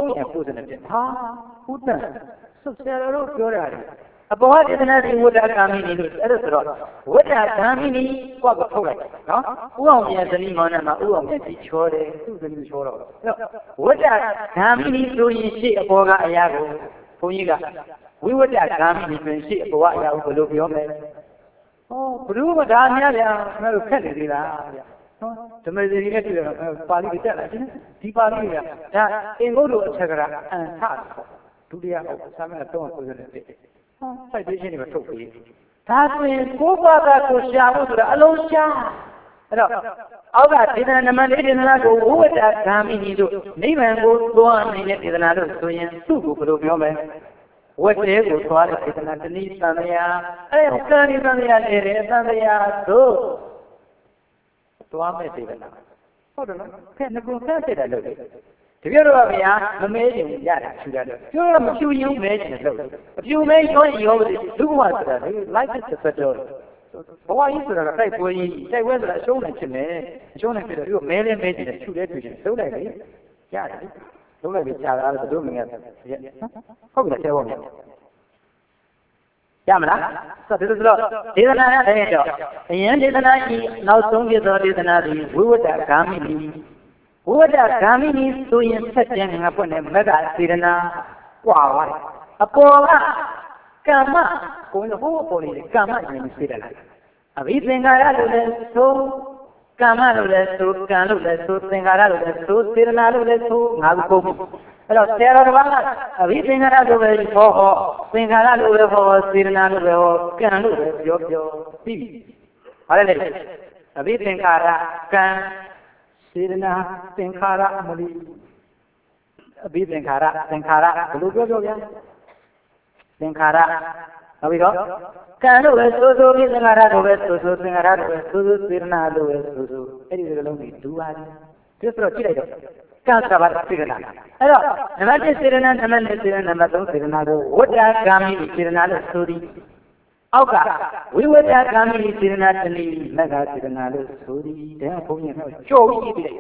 390ပြဟာဥဒ္ဒဆုဆရာတို့ပြောတာလေအပေါ်ကဒေသနာဒီဝိတ္တဂါမိနီလို့အဲ့ဒါဆိုတော့ဝိတ္တဂါမိနီကိုကထုတ်လိုက်နော်ဥအောင်ပြန်ဇနီးမောင်နှံမှာဥအောင်ပြန်ကြီးချောတယ်သူ့ဇနီးချောတော့ဝိတ္တဂါမိနီဆိုရင်ရှေ့အပေါ်ကအရာကိုဘုန်းကြီးကဝိဝတ္တဂါမိနီဆိုရင်ရှေ့အပေါ်ကအရာကိုဘယ်လိုပြောမလဲဟောဘုရုမဒါများဗျာငါတို့ခက်နေသေးလားဗျာနော်ဓမ္မစရိနဲ့တွေ့တော့ပါဠိတက်လာတယ်ဒီပါဠိကဒါအင်္ဂုတ္တအထက်ကရာအန်ထဒုတိယဟုတ်ဆာမတော့ဆိုရတယ်စိုက်ပေးခြင်းတွေထုတ်ပြီးဒါဆိုရင်ကိုယ်ဘာသာကိုရှာဖို့ဆိုတာအလုံးရှာအဲ့တော့အောက်ကဒေသနာနမလေးဒေသနာကိုဝိဝတ္တဂါမိနီတို့နိဗ္ဗာန်ကိုသွားနေတဲ့ဒေသနာတို့ဆိုရင်သူ့ကိုဘယ်လိုပြောမလဲဝတ်တဲကိုသွားတဲ့ဒေသနာတနည်းသံဃာအဲ့ကံဒီသံဃာနေတဲ့သံဃာတို့သွားမဲ့ဒေသနာဟုတ်တယ်နော်ဖက်ငကုဖက်တဲ့လို့တပြည့်တော့ဗျာမမဲချင်ရတယ်ဖြူရတယ်ပြောတော့မဖြူရင်မဲချင်လို့အဖြူမဲရောရောဒုက္ခဆိုတာလေ life is a battle ဘဝကြီးဆိုတာတိုက်ပွဲကြီးတိုက်ပွဲဆိုတာအရှုံးနဲ့ဖြစ်မယ်အရှုံးနဲ့ဖြစ်တော့ဒီကိုမဲလဲမဲချင်တယ်ဖြူလဲဖြူချင်လုံးလိုက်လေရတယ်လုံးလိုက်ပြီးကြာတာလည်းတို့မငယ်ဟုတ်ပြီလားတဲဖို့မယ်ရမလားဆိုတော့ဒီလိုဒေသနာနဲ့တော့အရင်ဒေသနာကြီးနောက်ဆုံးပြသောဒေသနာသည်ဝိဝတ္တဂါမိနီဝိဝတ္တဂါမိနီဆိုရင်ဆက်ကျန်ငါပွင့်တဲ့မဂ္ဂစေတနာကွာသွားတယ်အပေါ်ကကမ္မကိုယ်ဟိုးပေါ်နေကမ္မဉာဏ်စေတနာအဘိသင်္ခါရလို့လည်းဆိုကမ္မလို့လည်းဆိုကံလို့လည်းဆိုသင်္ခါရလို့လည်းဆိုစေတနာလို့လည်းဆိုငါကိုပုံအဲ့တော့ဆရာတော်ကကအဘိသင်္ခါရလို့ပဲဟောသင်္ခါရလို့ပဲဟောစေတနာလို့ပဲဟောကံလို့ပဲပြောပြီးပြီဟာလေအဘိသင်္ခါရကံစေတနာသင်္ခါရမလီအဘိသင်္ခါရဘယ်လိုပြောဗျာသင်္ခါရဟုတ်ပြီတော့ကံလို့ပဲဆိုပြီးသင်္ခါရလို့ပဲဆိုသင်္ခါရလို့ပဲဆိုစေတနာလို့ပဲဆိုအဲ့ဒီလိုလုံးကြီးဒူပါတယ်ဒီဆိုတော့ကြည့်လိုက်တော့ကံသဘာဝစေတနာအဲ့တော့နံပါတ်1စေတနာနံပါတ်2စေတနာနံပါတ်3စေတနာတို့ဝတ္တဂါမိစေတနာလို့ဆိုသည်အောက်ကဝိဝတ္တဂါမိစေတနာတနည်းမဂ္ဂစေတနာလို့ဆိုသည်ဒါဘုန်းကြီးကကြော်ပြီးလိုက်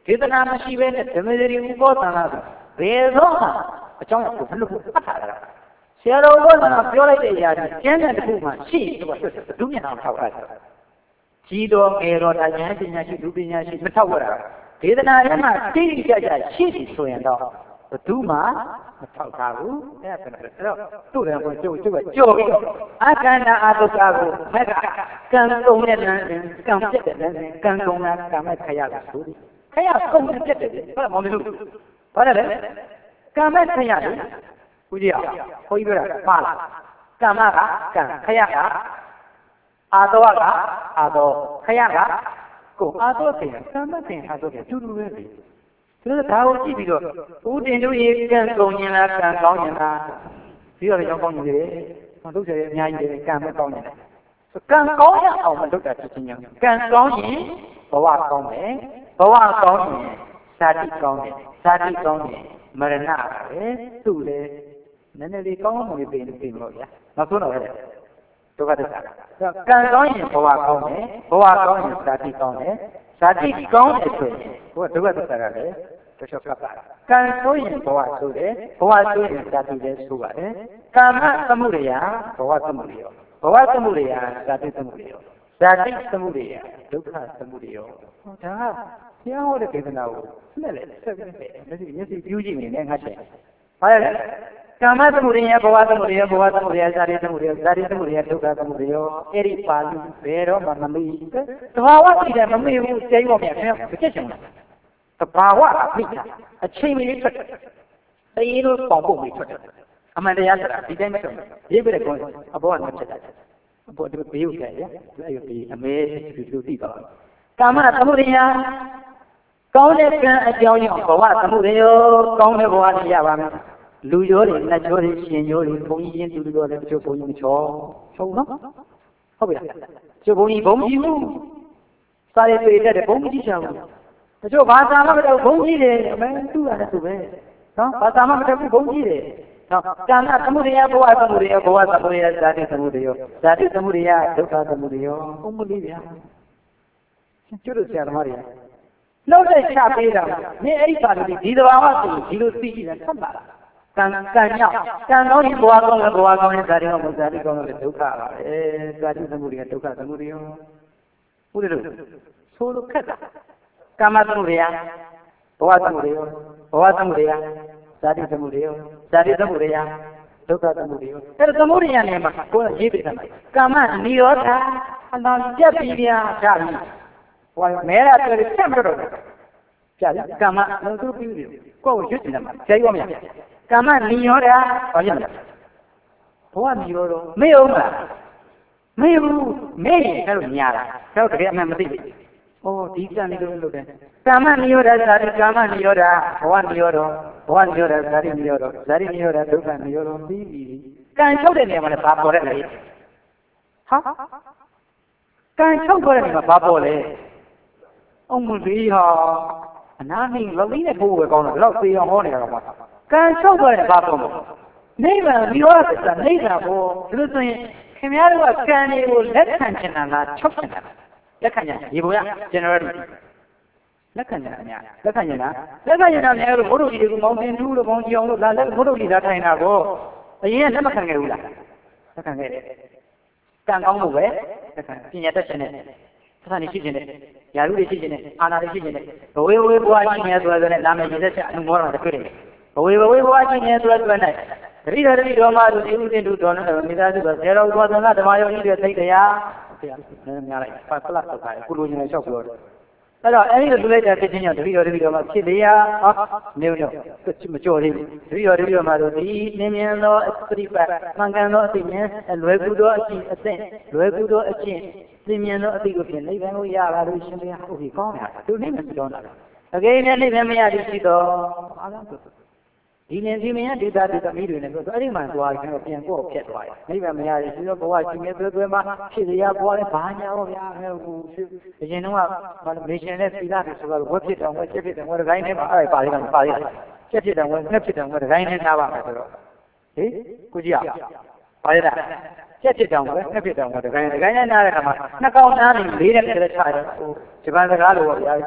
ဒေသနာမရှိဘဲနဲ့ဓမ္မစရိဥပောသနာဆိုဘယ်တော့မှအကြောင်းကိုဘယ်လိုဖတ်ထားတာဆရာတော်ဘောကပြောလိုက်တဲ့အရာကြီးကျမ်းတဲ့တစ်ခုမှရှိတယ်ဘယ်သူမျက်နှာထောက်တာကြီးတော်ငယ်တော်ဒါဉာဏ်ပညာရှိလူပညာရှိမထောက်ရတာဒေသနာထဲမှာတိတိကျကျရှိပြီဆိုရင်တော့ဘယ်သူမှမထောက်ထားဘူးအဲ့ဒါဆိုတော့သူ့တယ်ကိုကျုပ်ကကြော်ပြီးအခန္ဓာအာတုကကိုမက်ကကံကုန်တဲ့လမ်းကံပြတ်တဲ့လမ်းကံကုန်တာကံမဲ့ခရလို့ဆိုတယ်ခရကုန်တဲ့ပြတ်တယ်ဟုတ်လားမောင်လေးတို့ဘာလဲကံမဲ့ခရလို့ဦးကြီးအောင်ခွန်ကြီးပြောတာပါလားကမ္မကကံခရကအာတောကအာတောခရကကိုအာတောခင်ကံမဲ့ခင်အာတောခင်တူတူပဲလေသူတို့ဒါကိုကြည့်ပြီးတော့ဦးတင်တို့ရေကံကုန်ရင်လားကံကောင်းရင်လားပြီးတော့ရောကောင်းနေတယ်ဟောလုပ်တယ်အများကြီးတယ်ကံမကောင်းနေတယ်ကံကောင်းရအောင်မလုပ်တာဖြစ်ချင်းကံကောင်းရင်ဘဝကောင်းတယ်ဘဝကောင်းရင်ဇာတိကောင်းတယ်ဇာတိကောင်းရင်မရဏပါပဲသူ့လေနည်းနည်းလေးကောင်းအောင်လေးပြင်လို့ဗျာနောက်ဆုံးတော့လေဒုက္ခသစ္စာကံကောင်းရင်ဘဝကောင်းတယ်ဘဝကောင်းရင်ဇာတိကောင်းတယ်ဇာတိကောင်းတယ်ဆိုရင်ဘုရားဒုက္ခသစ္စာကလည်းတချို့ကပ်ပါကံဆိုရင်ဘဝဆိုတယ်ဘဝဆိုရင်ဇာတိလည်းဆိုပါတယ်ကာမသမှုရိယဘဝသမှုရိယဘဝသမှုရိယဇာတိသမှုရိယဇာတိသမှုရိယဒုက္ခသမှုရိယဟောဒါဆရာဟောတဲ့ဒေသနာကိုနဲ့လေဆက်ပြီးမျက်စိပြူးကြည့်နေငါချက်ဘာလဲကာမသမှုရိယဘဝသမှုရိယဘဝသမှုရိယဇာတိသမှုရိယဇာတိသမှုရိယဒုက္ခသမှုရိယအဲ့ဒီပါဠိဘယ်တော့မှမမေ့ဘူးတဘာဝရှိတယ်မမေ့ဘူးစိတ်ပေါ်ပြန်မချက်ချင်ဘူးတဘာဝအမိတာအချိန်မီထွက်တယ်တရေတို့ပေါင်ပုတ်ပြီးထွက်တယ်အမှန်တရားဆိုတာဒီတိုင်းမထွက်ဘူးရေးပြတဲ့ကောအဘောကမချက်တာအဘောဒီဘေးကိုကြရအဲ့ဒီအမေဒီလိုသိပါကာမသမှုရိယကောင်းတဲ့ကံအကြောင်းကြောင့်ဘဝသမှုရိယကောင်းတဲ့ဘဝတွေရပါမယ်လူရောတွေနတ်ရောတွေရှင်ရောတွေဘုံကြီးချင်းတူတူတော့လည်းတချို့ဘုံကြီးမချောဟုတ်နော်ဟုတ်ပြီလားတချို့ဘုံကြီးဘူးစာရေးတွေ့တဲ့ဘုံကြီးချောင်းတချို့ဘာသာမှမတော့ဘုံကြီးတယ်အမဲသူ့ရတယ်သူပဲနော်ဘာသာမှမတော့ဘုံကြီးတယ်နော်ကံကသမှုရိယဘဝသမှုရိယဘဝသမှုရိယဇာတိသမှုရိယဇာတိသမှုရိယဒုက္ခသမှုရိယဘုံမလေးဗျာကျွတ်လို့ဆရာသမားတွေလောက်တဲ့ချပေးတာမင်းအဲ့ဒီပါလို့ဒီသဘာဝဆိုဒီလိုသိကြည့်တယ်ဆက်ပါလားကံမြောက်ကံကောင်းရင်ဘဝကောင်းတယ်ဘဝကောင်းရင်ဇာတိကောင်းဇာတိကောင်းတယ်ဒုက္ခပါပဲဇာတိသမှုရိယဒုက္ခသမှုရိယဟုတ်တယ်လို့ဆိုလို့ခက်တာကာမသမှုရိယဘဝသမှုရိယဘဝသမှုရိယဇာတိသမှုရိယဇာတိသမှုရိယဒုက္ခသမှုရိယအဲ့ဒါသမှုရိယနဲ့မှာကိုယ်ရေးပြတယ်ကာမနိရောဓအနာပြတ်ပြီးပြချပြီဟိုမဲရတဲ့ချက်မတော့ပြတယ်ကာမလုံးသူပြီးပြီကိုယ့်ကိုရွတ်နေတယ်မှာဆရာကြီးကမရကာမနိရောဓဘာဖြစ်လဲဘဝနိရောဓမေ့အောင်လားမေ့ဘူးမေ့ရင်အဲ့လိုညာတာတော့တကယ်အမှန်မသိဘူး။အိုးဒီကံလေးလိုလုပ်တယ်။ကာမနိရောဓဇာတိကာမနိရောဓဘဝနိရောဓဘဝနိရောဓဇာတိနိရောဓဇာတိနိရောဓဒုက္ခနိရောဓပြီးပြီ။ကံချုပ်တဲ့နေရာမှာလည်းဘာပေါ်တဲ့လဲ။ဟာကံချုပ်တဲ့နေရာမှာဘာပေါ်လဲ။အောင်မလေးဟာအနာမင်းလောက်လေးနဲ့ပို့ဝယ်ကောင်းတော့ဘယ်တော့သေအောင်ဟောနေတာတော့ကံချုပ်တဲ့ဘာပေါ်မှာနိဗ္ဗာန်နိရောဓဆိုတာနိဗ္ဗာန်ကိုဒီလိုဆိုရင်ခင်ဗျားတို့ကကံတွေကိုလက်ခံချင်တာလားချုပ်ချင်တာလားလက်ခံကြရေပေါ်ရ general လက်ခံကြတာများလက်ခံကြတာများလို့ဘုဒ္ဓကြီးတွေကမောင်တင်တူးလို့မောင်ကြီးအောင်လို့လာလက်ဘုဒ္ဓကြီးလာထိုင်တာကိုအရင်ကလက်မခံခဲ့ဘူးလားလက်ခံခဲ့တယ်ကံကောင်းဖို့ပဲလက်ခံပညာတတ်ခြင်းနဲ့သစ္စာနေရှိခြင်းနဲ့ယာရုတွေရှိခြင်းနဲ့အာနာတွေရှိခြင်းနဲ့ဘဝဘဝရှိနေဆိုတဲ့နာမည်ရတဲ့ချက်အမှုမောတာတွေ့တယ်ဘဝဘဝရှိနေဆိုတဲ့နဲ့တတိယတတိတော်မှာသူဥဒိတုတော်နဲ့မိသားစုကဇေရောသောသံဃာဓမ္မယောဤတဲ့သိတရားဆရာများလိုက်ဖတ်ပလတ်တော့ပါကုလိုညင်လျှောက်ပြောတယ်အဲ့တော့အဲ့ဒီလိုလိုက်တာဖြစ်ချင်းကြောင့်တတိတော်မှာဖြစ်လေရနေတော့မကြော်သေးဘူးတတိတော်မှာတော့ဒီနင်းမြင်သောအပရိပတ်မှန်ကန်သောအသိဉာဏ်လွယ်ကူသောအကျင့်အသိလွယ်ကူသောအကျင့်သိမြင်သောအသိကိုဖြင့်နိဗ္ဗာန်ကိုရပါလို့ရှင်ဘုရားဟုတ်ပြီကောင်းတာသူနိဗ္ဗာန်ပြောတာအကယ်၍နိဗ္ဗာန်မရသည်ရှိတော့အားလုံးဒီနေဒီမင်းဒေတာသမီးတွေနဲ့ပြောအဲ့ဒီမှာသွားရင်တော့ပြန်ကိုယ်ဖြတ်သွားတယ်နိဗ္ဗာန်မရရင်ဒီတော့ဘဝရှိနေသွဲမှာဖြစ်ရဘဝနဲ့ဘာညာတော့ဗျာဟဲ့ဟိုအရင်တော့မေရှင်နဲ့သီလတွေဆိုတော့ဝက်ဖြစ်တောင်ဝက်ချက်ဖြစ်တယ်ဝက်တိုင်းထဲမှာအဲ့ပါလိမ့်ချက်ဖြစ်တယ်ဝက်ငှက်ဖြစ်တယ်ဝက်တိုင်းထဲထားပါမယ်ဆိုတော့ဟေးကိုကြီးအောင်ပါရတာချက်ဖြစ်တောင်ဝက်ငှက်ဖြစ်တောင်ဝက်တိုင်းနဲ့နားတဲ့ခါမှာနှစ်ကောင်းနားနေလေးနဲ့တည်းချတယ်ဟိုဂျပန်စကားလိုပေါ့ဗျာ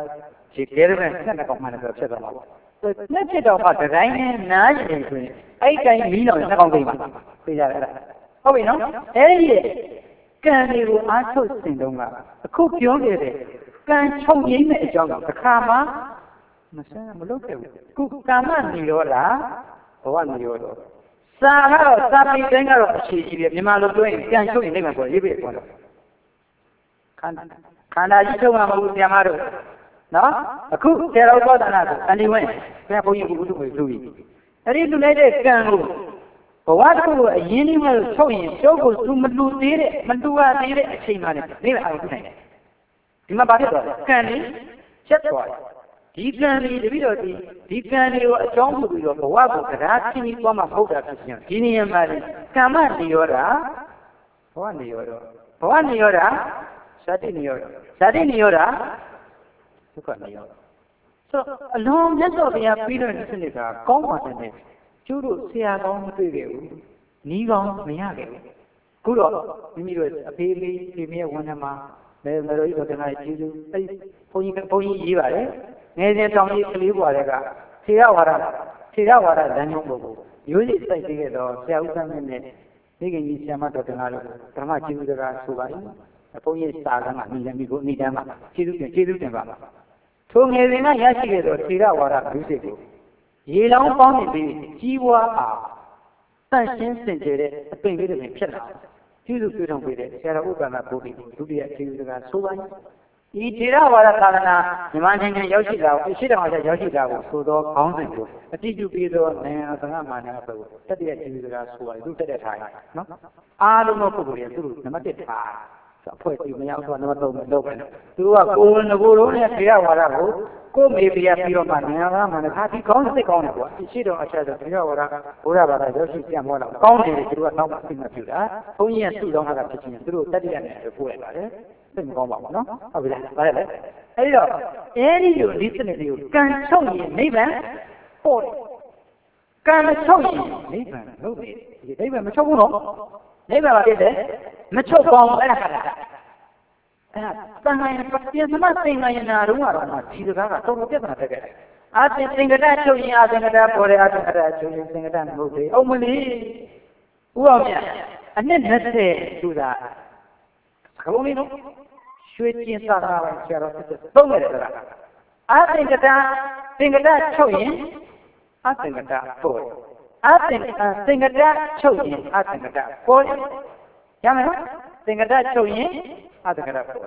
ဒီကဲတဲ့နဲ့ကောင်မှလည်းဖြစ်သွားမှာပေါ့လက်ဖြစ်တော့ကဒတိုင်းနဲ့နားရင်ဆိုရင်အဲ့တိုင်းမီးလောင်နှောင်းသိမှာသိကြတယ်အဲ့ဒါဟုတ်ပြီနော်အဲ့ဒီကံတွေကိုအားထုတ်စဉ်တုန်းကအခုပြောခဲ့တဲ့ကံချုပ်ရင်းတဲ့အကြောင်းကတစ်ခါမှမလုပ်ခဲ့ဘူးခုကာမနေရောတာဘဝနေရောတော့စာကတော့စာပေတိုင်းကတော့အခြေကြီးပဲမြန်မာလိုပြောရင်ကံချုပ်ရင်လည်းမပေါ်ရေးပြပေါ်တော့ခန္ဓာကြီးချုပ်မှာမဟုတ်ဘူးဆရာမတို့နော်အခုဆရာတော်ဘောဓနာကအနိဝင်းဆရာဘုန်းကြီးကဘုသူ့ကိုလူကြီးအဲ့ဒီလူလိုက်တဲ့ကံကိုဘဝတစ်ခုကိုအရင်ကြီးမှချုပ်ရင်ကျုပ်ကိုသူမလူသေးတဲ့မလူရသေးတဲ့အချိန်မှလည်းနေလာအောင်နိုင်တယ်ဒီမှာဘာဖြစ်သွားလဲကံလေးချက်သွားတယ်ဒီကံလေးတပိတော့ဒီကံလေးကိုအကြောင်းပြုပြီးတော့ဘဝကိုတရားချင်းပြီးသွားမှဟုတ်တာဖြစ်ရှင်ဒီနေရာမှာကမ္မနေရောတာဘဝနေရောတော့ဘဝနေရောတာဇာတိနေရောဇာတိနေရောတာဒုက္ခနေရောဆိုအလုံးမြတ်စွာဘုရားပြီးတော့ဒီစနစ်ကကောင်းပါတယ်ကျိုးတို့ဆရာကောင်းမတွေ့ခဲ့ဘူးနီးကောင်းမရခဲ့ဘူးခုတော့မိမိတို့အဖေးလေးဒီမြဲဝန်ထမ်းမှာမေတော်ကြီးတော်တနာကျေးဇူးအဲ့ဘုန်းကြီးရေးပါတယ်ငယ်စဉ်တောင်ကြီးကလေးဘွားတွေကထေရဝါဒလမ်းကြောင်းပုံကိုရိုးစီစိုက်သေးခဲ့တော့ဆရာဦးစန်းမြင့်နဲ့မိခင်ကြီးဆရာမတော်တနာတို့ဓမ္မကျေးဇူးစကားဆိုပါ၏ဘုန်းကြီးစာကမ်းကနေလည်းမိကိုအနိဒမ်းမှာကျေးဇူးတင်ပါထိုငယ်စဉ်ကရရှိခဲ့သောထေရဝါဒလူစိတ်ကိုရေလောင်းပေါင်းနေပြီးကြီးပွားအောင်တန့်ရှင်းစင်ကြယ်တဲ့အပင်လေးတွေဖြစ်လာကျေးဇူးပြုတော်ပေးတဲ့ဆရာတော်ဥပ္ပန္နဘုရားဒုတိယကျေးဇူးစကားဆိုပါ၏ဒီထေရဝါဒသာသနာမြန်မာနိုင်ငံရောက်ရှိတာကိုရှေ့တောင်အချက်ရောက်ရှိတာကိုဆိုတော့ခေါင်းစဉ်ကိုအတိအကျပြီးတော့နိုင်ငံသံဃာမာနဘက်ကိုတတိယကျေးဇူးစကားဆိုပါတယ်သူတက်တဲ့ထားရနော်အားလုံးသောပုဂ္ဂိုလ်တွေသူတို့နံပါတ်1ထားအဖွဲ့အစည်းမရောက်တော့နံပါတ်3မလုပ်ပဲသူကကိုယ်ငကိုယ်လုံးနဲ့ထေရဝါဒကိုကိုယ်မေပြရပြီးတော့မှနိုင်ငံသားမှတစ်ခါဒီကောင်းစိတ်ကောင်းတယ်ကွာရှေ့တောင်အချက်ဆိုထေရဝါဒဘုရားဘာသာရောက်ရှိပြန်မောတော့ကောင်းတယ်သူတို့ကနောက်မှသိမှပြုတာဘုန်းကြီးကသူ့တော်တာဖြစ်ချင်းသူတို့တတိယနဲ့ပို့လိုက်ပါတယ်သိမကောင်းပါဘူးနော်ဟုတ်ပြီလားဗါတယ်လေအဲဒီတော့အဲဒီလိုဒီစနစ်တွေကိုကံချုပ်ရင်နိဗ္ဗာန်ပေါ်တယ်ကံမချုပ်ရင်နိဗ္ဗာန်လို့ပဲဒီနိဗ္ဗာန်မချုပ်ဘူးနော်နိဗ္ဗာန်ပါဖြစ်တယ်မချုပ်ကောင်းအဲ့ဒါခါတာအဲ့ဒါသံဃာယပြင်သမသင်္ဃာယနာတော့ကတော့ဒီစကားကတော်တော်ပြဿနာတက်ခဲ့တယ်အာသင်္ကတချုပ်ရင်အာသင်္ကတပေါ်တယ်အာသင်္ကတချုပ်ရင်သင်္ကတမဟုတ်သေးအောင်မလေးဥအောင်မြတ်အနှစ်20သူသာခလုံးလေးနော်ရွှေကျင်သာသာပဲဆရာတော်သုံးခဲ့တယ်ဆိုတာအာသင်္ကတချုပ်ရင်အာသင်္ကတပေါ်သင်္ကတချုပ်ရင်အာသင်္ကတပေါ်ရမယ်နော်သင်္ကတချုပ်ရင်အာသင်္ကတပေါ်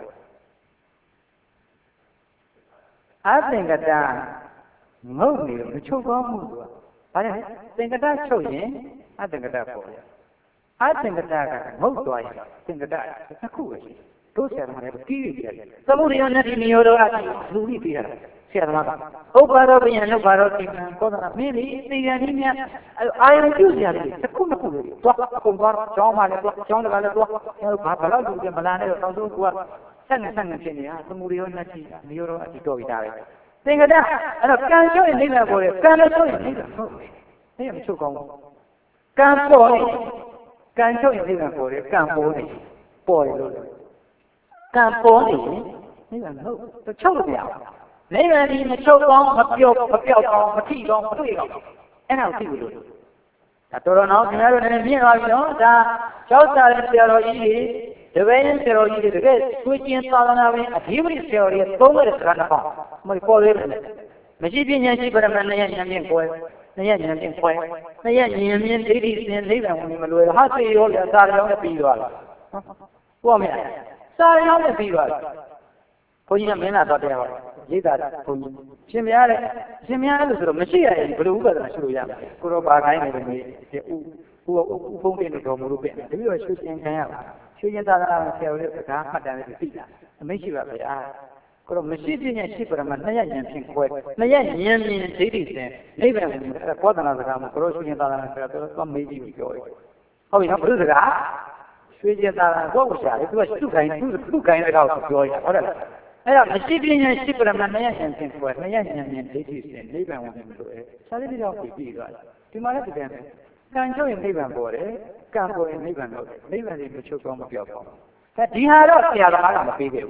အာသင်္ကတငုတ်နေလို့မချုပ်ကောင်းမှုကဘာလဲသင်္ကတချုပ်ရင်အာသင်္ကတပေါ်အာသင်္ကတကငုတ်သွားရင်သင်္ကတတစ်ခုပဲရှိတို့ဆရာသမားတွေပြီးပြီတယ်သမုဒိယနဲ့ဒီနိရောဓအတိလူပြီးပြရတယ်ဆရာသမားကဥပ္ပါရောပညာနှုတ်ပါရောဒီကံကောသနာမင်းဒီသေရန်ကြီးများအာယုပြုစရာတွေတစ်ခုနှစ်ခုလို့သွားအကုန်သွားကျောင်းမှလည်းသွားကျောင်းတကလည်းသွားဘာလို့လူတွေမလာနဲ့တော့တောင်းဆိုကဆက်နေဖြစ်နေတာသမုဒိယနဲ့ဒီနိရောဓအတိတော်ပြီးတာပဲသင်္ကတအဲ့တော့ကံချုပ်ရင်နိဗ္ဗာန်ပေါ်တယ်ကံလည်းချုပ်ရင်နိဗ္ဗာန်ဟုတ်တယ်အဲ့မချုပ်ကောင်းကံပေါ်တယ်ကံချုပ်ရင်နိဗ္ဗာန်ပေါ်တယ်ကံပေါ်တယ်ပေါ်တယ်လို့ကံပေါ်နေရင်နိဗ္ဗာန်ဟုတ်ချုပ်လို့မရဘူးနိဗ္ဗာန်ဒီမချုပ်ကောင်းမပြောက်ကောင်းမထိကောင်းမတွေ့ကောင်းအဲ့ဒါကိုသိလို့ဒါတော်တော်နော်ခင်ဗျားတို့လည်းမြင်သွားပြီနော်ဒါကျောက်စာတဲ့ဆရာတော်ကြီးတွေတပည့်ဆရာတော်ကြီးတွေတကယ်သွေးကျင်သာသနာပင်အဓိပတိဆရာတော်ကြီးသုံးခဲ့တဲ့စကားတစ်ပေါက်မပေါ်သေးဘူးမရှိပညာရှိပရမဏယဉာဏ်ဖြင့်ကွယ်နှစ်ရက်ဉာဏ်ဖြင့်ကွယ်နှစ်ရက်ဉာဏ်ဖြင့်ဒိဋ္ဌိစဉ်နိဗ္ဗာန်ဝင်မလွယ်ဟာစေရောလေအသာရောနဲ့ပြီးသွားလားဟုတ်မလားစာရောနဲ့ပြီးသွားတယ်ဘုန်းကြီးကမင်းလာတော့တရားပါရိတ်တာဘုန်းကြီးရှင်များလေရှင်များလို့ဆိုတော့မရှိရရင်ဘယ်လိုဥပဒနာရှိလို့ရမလဲကိုတော့ဘာခိုင်းနေလဲမေးဥဖုံးတင်လို့တော်မလို့ပြင်တယ်တပည့်တော်ရွှေရှင်ခံရပါရွှေရှင်သာသနာဆရာတော်ရဲ့စကားမှတ်တမ်းလေးသိတာအမိတ်ရှိပါဗျာကိုတော့မရှိပြည့်ညက်ရှိပရမနှစ်ရက်ဉာဏ်ဖြင့်ခွဲနှစ်ရက်ဉာဏ်မြင်ဒိဋ္ဌိစဉ်နိဗ္ဗာန်ကိုအဲ့ဒါဘောဓနာစကားမှာကိုတော့ရွှေရှင်သာသနာဆရာတော်ကမေးကြည့်ပြီးပြောတယ်ဟုတ်ပြီနော်ဘုရားစကားရွှေရှင်သာသနာကိုရှာတယ်သူကသူ့ခိုင်းတဲ့ကောက်ပြောရဟုတ်တယ်အဲ့ဒါမရှိပြင်းရင်ရှိပရမဏယဉာဏ်ဖြင့်ကွယ်နှစ်ရဉာဏ်ဖြင့်ဒိဋ္ဌိစဉ်နိဗ္ဗာန်ဝင်လို့အဲစာလေးတော့ပြီးသွားတယ်ဒီမှာလည်းပြန်တယ်ကံချုပ်ရင်နိဗ္ဗာန်ပေါ်တယ်ကံပေါ်ရင်နိဗ္ဗာန်တော့နိဗ္ဗာန်ဒီမချုပ်ကောင်းမပြောက်ပါဘူးဒီဟာတော့ဆရာသမားကမပေးခဲ့ဘူး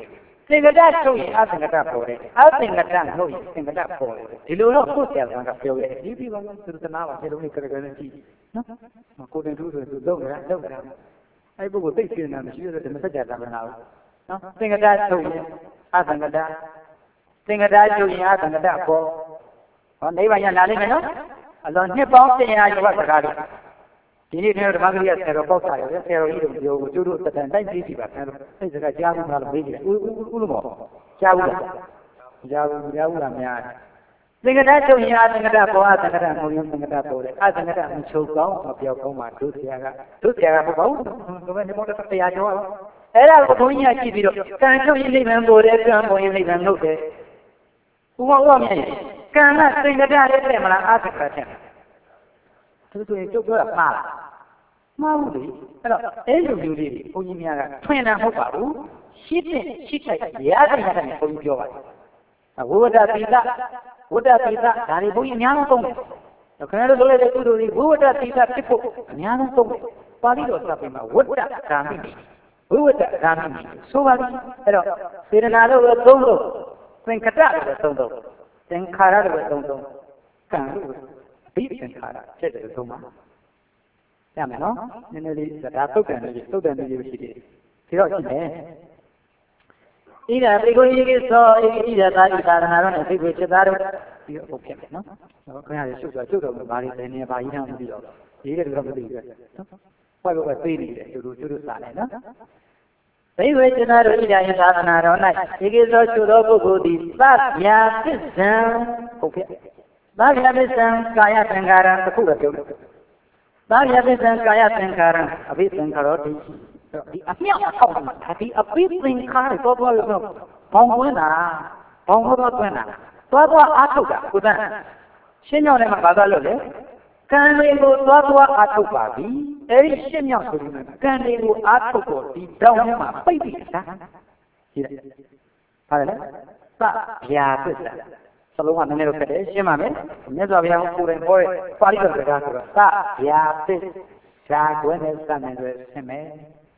သင်္ကတထုတ်ရင်အသင်္ကတပေါ်တယ်အသင်္ကတထုတ်ရင်သင်္ကတပေါ်တယ်ဒီလိုတော့ကိုယ်ဆရာကပြောရဲဒီပြီးပါလို့သူတနာပါခြေလုံးလေးကရကရနဲ့ကြည့်နော်ကိုတင်ထူးဆိုသူလုံတာအဲ့ပုဂ္ဂိုလ်သိချင်တာမရှိတော့ဓမ္မစကြာတာမနာဘူးနော်သင်္ကတထုတ်ရင်အသင်္ကတသင်္ကတထုတ်ရင်အသင်္ကတပေါ်ဟောနိဗ္ဗာန်ရလာလိမ့်မယ်နော်အလုံးနှစ်ပေါင်း100ကျော်စကားတွေဒီနေ့ကျွန်တော်ဓမ္မဂရိယဆရာတော်ပေါက်တာရယ်ဆရာတော်ကြီးတို့ပြောကိုကျိုးတို့တန်တိုက်ပြီးပြီပါဆရာတော်အဲ့စကားကြားဘူးလားမေးကြည့်ဦးလို့မောကြားဘူးလားကြားဘူးလားများသင်္ကတချုပ်ရင်အသင်္ကတပေါ်အသင်္ကတမုံရင်သင်္ကတပေါ်တယ်အသင်္ကတမချုပ်ကောင်းမပြောက်ကောင်းမှာဒုဆရာကမဟုတ်ဘူးဒီမဲ့ဒီမောတတရားကျော်အဲ့ဒါကိုဘုန်းကြီးကကြည့်ပြီးတော့ကံချုပ်ရင်နိဗ္ဗာန်ပေါ်တယ်ကံပေါ်ရင်နိဗ္ဗာန်လို့တယ်ဥပမာမြင်ကံကသင်္ကတလေးတဲ့မလားအသင်္ကတတဲ့သူတို့ကျုပ်ပြောတာမှားလားမှားဘူးလေအဲ့တော့အဲ့လိုမျိုးလေးဘုန်းကြီးများကထွင်တာမဟုတ်ပါဘူးရှိတဲ့ရှိထိုက်ရတဲ့ဘုန်းကြီးပြောပါတယ်ဝိဝတ္တပိသဒါတွေဘုန်းကြီးအများဆုံးသုံးတယ်ခင်ဗျားတို့လုပ်လိုက်တဲ့ကုသိုလ်တွေဝိဝတ္တပိသဖြစ်ဖို့အများဆုံးသုံးတယ်ပါဠိတော်စပ်ပြီးမှဝတ္တဂာမိဝိဝတ္တဂာမိဆိုပါလိမ့်အဲ့တော့စေတနာလို့သုံးလို့သင်္ကတလို့သုံးလို့သင်္ခါရလို့သုံးလို့ကံလို့ဘိသင်္ခါရဖြစ်တယ်သုံးပါရမယ်နော်နည်းနည်းလေးဒါသုတ်တန်လေးရှိတယ်ဒီတော့ရှိတယ်ဣဒပိကိုယေကိသောဣဒသာဣသာရဏရောနဲ့သိကိုจิตသားတို့ပြီးတော့ဖြစ်မယ်နော်။ခင်ဗျားတွေရှုပ်တော့ဘာတွေလဲနေဘာကြီးတောင်ပြီးတော့ရေးတယ်တော့မသိဘူး။ဘွယ်သေးနေတယ်ကျိုးစားတယ်နော်။သိကိုจิตသားတို့ဣဒယသာရဏရော၌ယေကိသောရှုသောပုဂ္ဂိုလ်သည်သဗျာပစ္စံဟုတ်ဖြစ်။သဗျာပစ္စံကာယသင်္ခါရတစ်ခုပဲပြောတယ်။သဗျာပစ္စံကာယသင်္ခါရအဘိသင်္ခါရောတိဒီအမြောက်အထောက်ဒါဒီအပိသင်္ခါရတော့လို့ဘောင်ဝင်တာဘောင်တော့တွင်းတာသွားအားထုတ်တာကိုယ်တန်းရှင်းမြောက်ထဲမှာဘာသာလို့လဲကံတွေကိုသွားအားထုတ်ပါပြီအဲဒီရှင်းမြောက်ဆိုပြီးကံတွေကိုအားထုတ်တော့ဒီတောင်းထဲမှာပိတ်ပြီးတာကြည့်လိုက်ဟာလေသဗျာပစ္စံစလုံးကနည်းနည်းတော့ခက်တယ်ရှင်းပါမယ်မြတ်စွာဘုရားကိုယ်တိုင်ဟောတဲ့ပါဠိတော်စကားဆိုတော့သဗျာပစ္စဇာကွယ်နဲ့စမယ်ဆိုရှင်းမယ်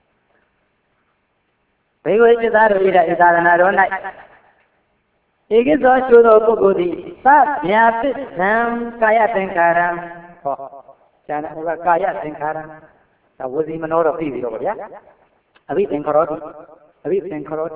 ဘေဝေจิตသားတို့ဣဒဣသာရဏရော၌ဧကိသောရှုသောပုဂ္ဂိုလ်သည်သဗျာပစ္စံကာယသင်္ခါရံဟောကျန်တဲ့ကာယသင်္ခါရံဒါဝစီမနောတော့ပြီးပြီတော့ဗျာအဘိသင်္ခရောတိဒါလေးဖတ်တာ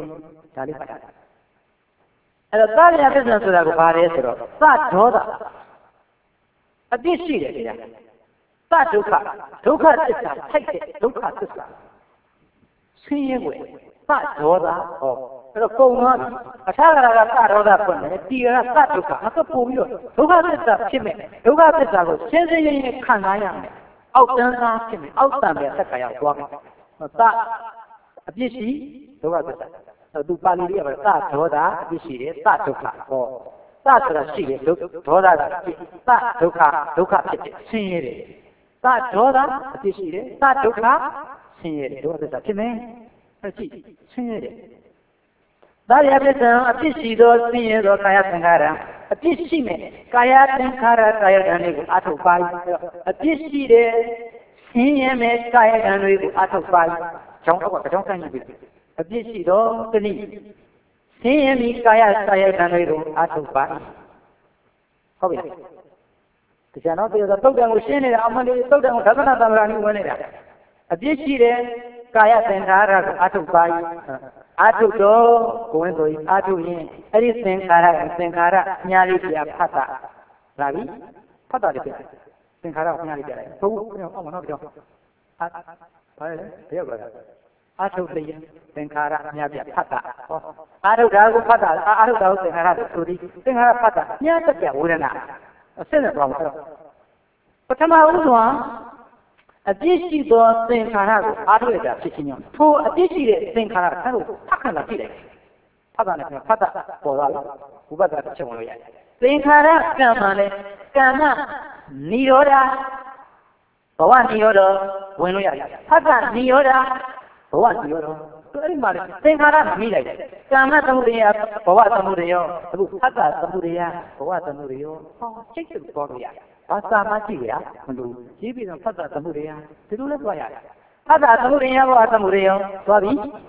အဲ့တော့သဗျာပစ္စံဆိုတာကိုဘာလဲဆိုတော့သဒေါသအပြစ်ရှိတယ်ဗျာသဒုက္ခသစ္စာထိုက်တဲ့ဒုက္ခသစ္စာဆင်းရဲွယ်သဒေါသဟောအဲ့တော့ကုံသွားအခြားကရာကသဒေါသဖွင့်တယ်ဒီကရသဒုက္ခအကပို့ပြီးတော့ဒုက္ခသစ္စာဖြစ်မယ်ဒုက္ခသစ္စာကိုရှင်းရှင်းရင်းခံစားရမယ်အောက်တန်းသားဖြစ်မယ်အောက်တန်ပဲသက်ခါရောက်သွားမယ်သအပြစ်ရှိဒုက္ခသစ္စာသူပါဠိလေးကသဒေါသအပြစ်ရှိတယ်သဒုက္ခဟောသဆိုတာရှိတယ်ဒေါသကဖြစ်သဒုက္ခဖြစ်တယ်ဆင်းရဲတယ်သဒေါသအပြစ်ရှိတယ်သဒုက္ခဆင်းရဲတယ်ဒုက္ခသစ္စာဖြစ်မယ်အဲ့ကြည့်ဆင်းရဲတယ်သဗျာပစ္စံအပြစ်ရှိသောဆင်းရဲသောကာယသင်္ခါရအပြစ်ရှိမယ်ကာယသင်္ခါရကာယကံတွေကိုအထုတ်ပါအပြစ်ရှိတယ်ဆင်းရဲမယ်ကာယကံတွေကိုအထုတ်ပါကျောင်းတော့ကြောင်းဆိုင်ပြီအပြစ်ရှိသောတနည်းဆင်းရဲပြီးကာယကံတွေကိုအထုတ်ပါဟုတ်ပြီတရားတော်ပြောတော့တုတ်တံကိုရှင်းနေတာအမှန်လေးတုတ်တံကိုသဗ္ဗနာသမ္မာနိဝင်နေတာအပြစ်ရှိတယ်ကာယသင်္ခါရကိုအထုတ်ပါအထုတ်တော့ကိုယ်ဝင်ဆိုရင်အထုတ်ရင်အဲ့ဒီသင်္ခါရအများလေးပြဖတ်တာလာပြီဖတ်တာလေးပြသင်္ခါရအများလေးပြလိုက်ဘုံအောက်မှာတော့ပြောဘာလဲဘယ်ရောက်လာအထုတ်တဲ့သင်္ခါရအများပြဖတ်တာဟောအထုတ်တာကိုဖတ်တာအထုတ်တာကိုသင်္ခါရဆိုပြီးသင်္ခါရဖတ်တာအများတက်ပြဝေဒနာအစစ်နဲ့ပြောမှာပထမဦးစွာအပြစ်ရှိသောသင်္ခါရကိုအားထုတ်ရတာဖြစ်ခြင်းကြောင့်ထိုအပြစ်ရှိတဲ့သင်္ခါရအဲ့လိုဖတ်ခဏကြည့်လိုက်ဖတ်တာနဲ့ဖတ်တာပေါ်လာလို့ဘုဘကတစ်ချက်ဝင်လို့ရတယ်သင်္ခါရကံမှလည်းကံမနိရောဓဘဝနိရောဓဝင်လို့ရတယ်ဖတ်တာနိရောဓဘဝနိရောဓအဲ့ဒီမှာလေသင်္ခါရမိလိုက်တယ်ကံမသမှုတရားဘဝသမှုတရားအခုဖတ်တာသမှုတရားဘဝသမှုတရားဟောစိတ်ကိုပေါ်လို့ရတယ်ဘာသာမှကြည့်ရမလို့ရေးပြီးတော့ဖတ်တာသမှုတရားဒီလိုလဲသွားရတယ်ဖတ်တာသမှုတရားဘဝသမှုတရားသွားပြီ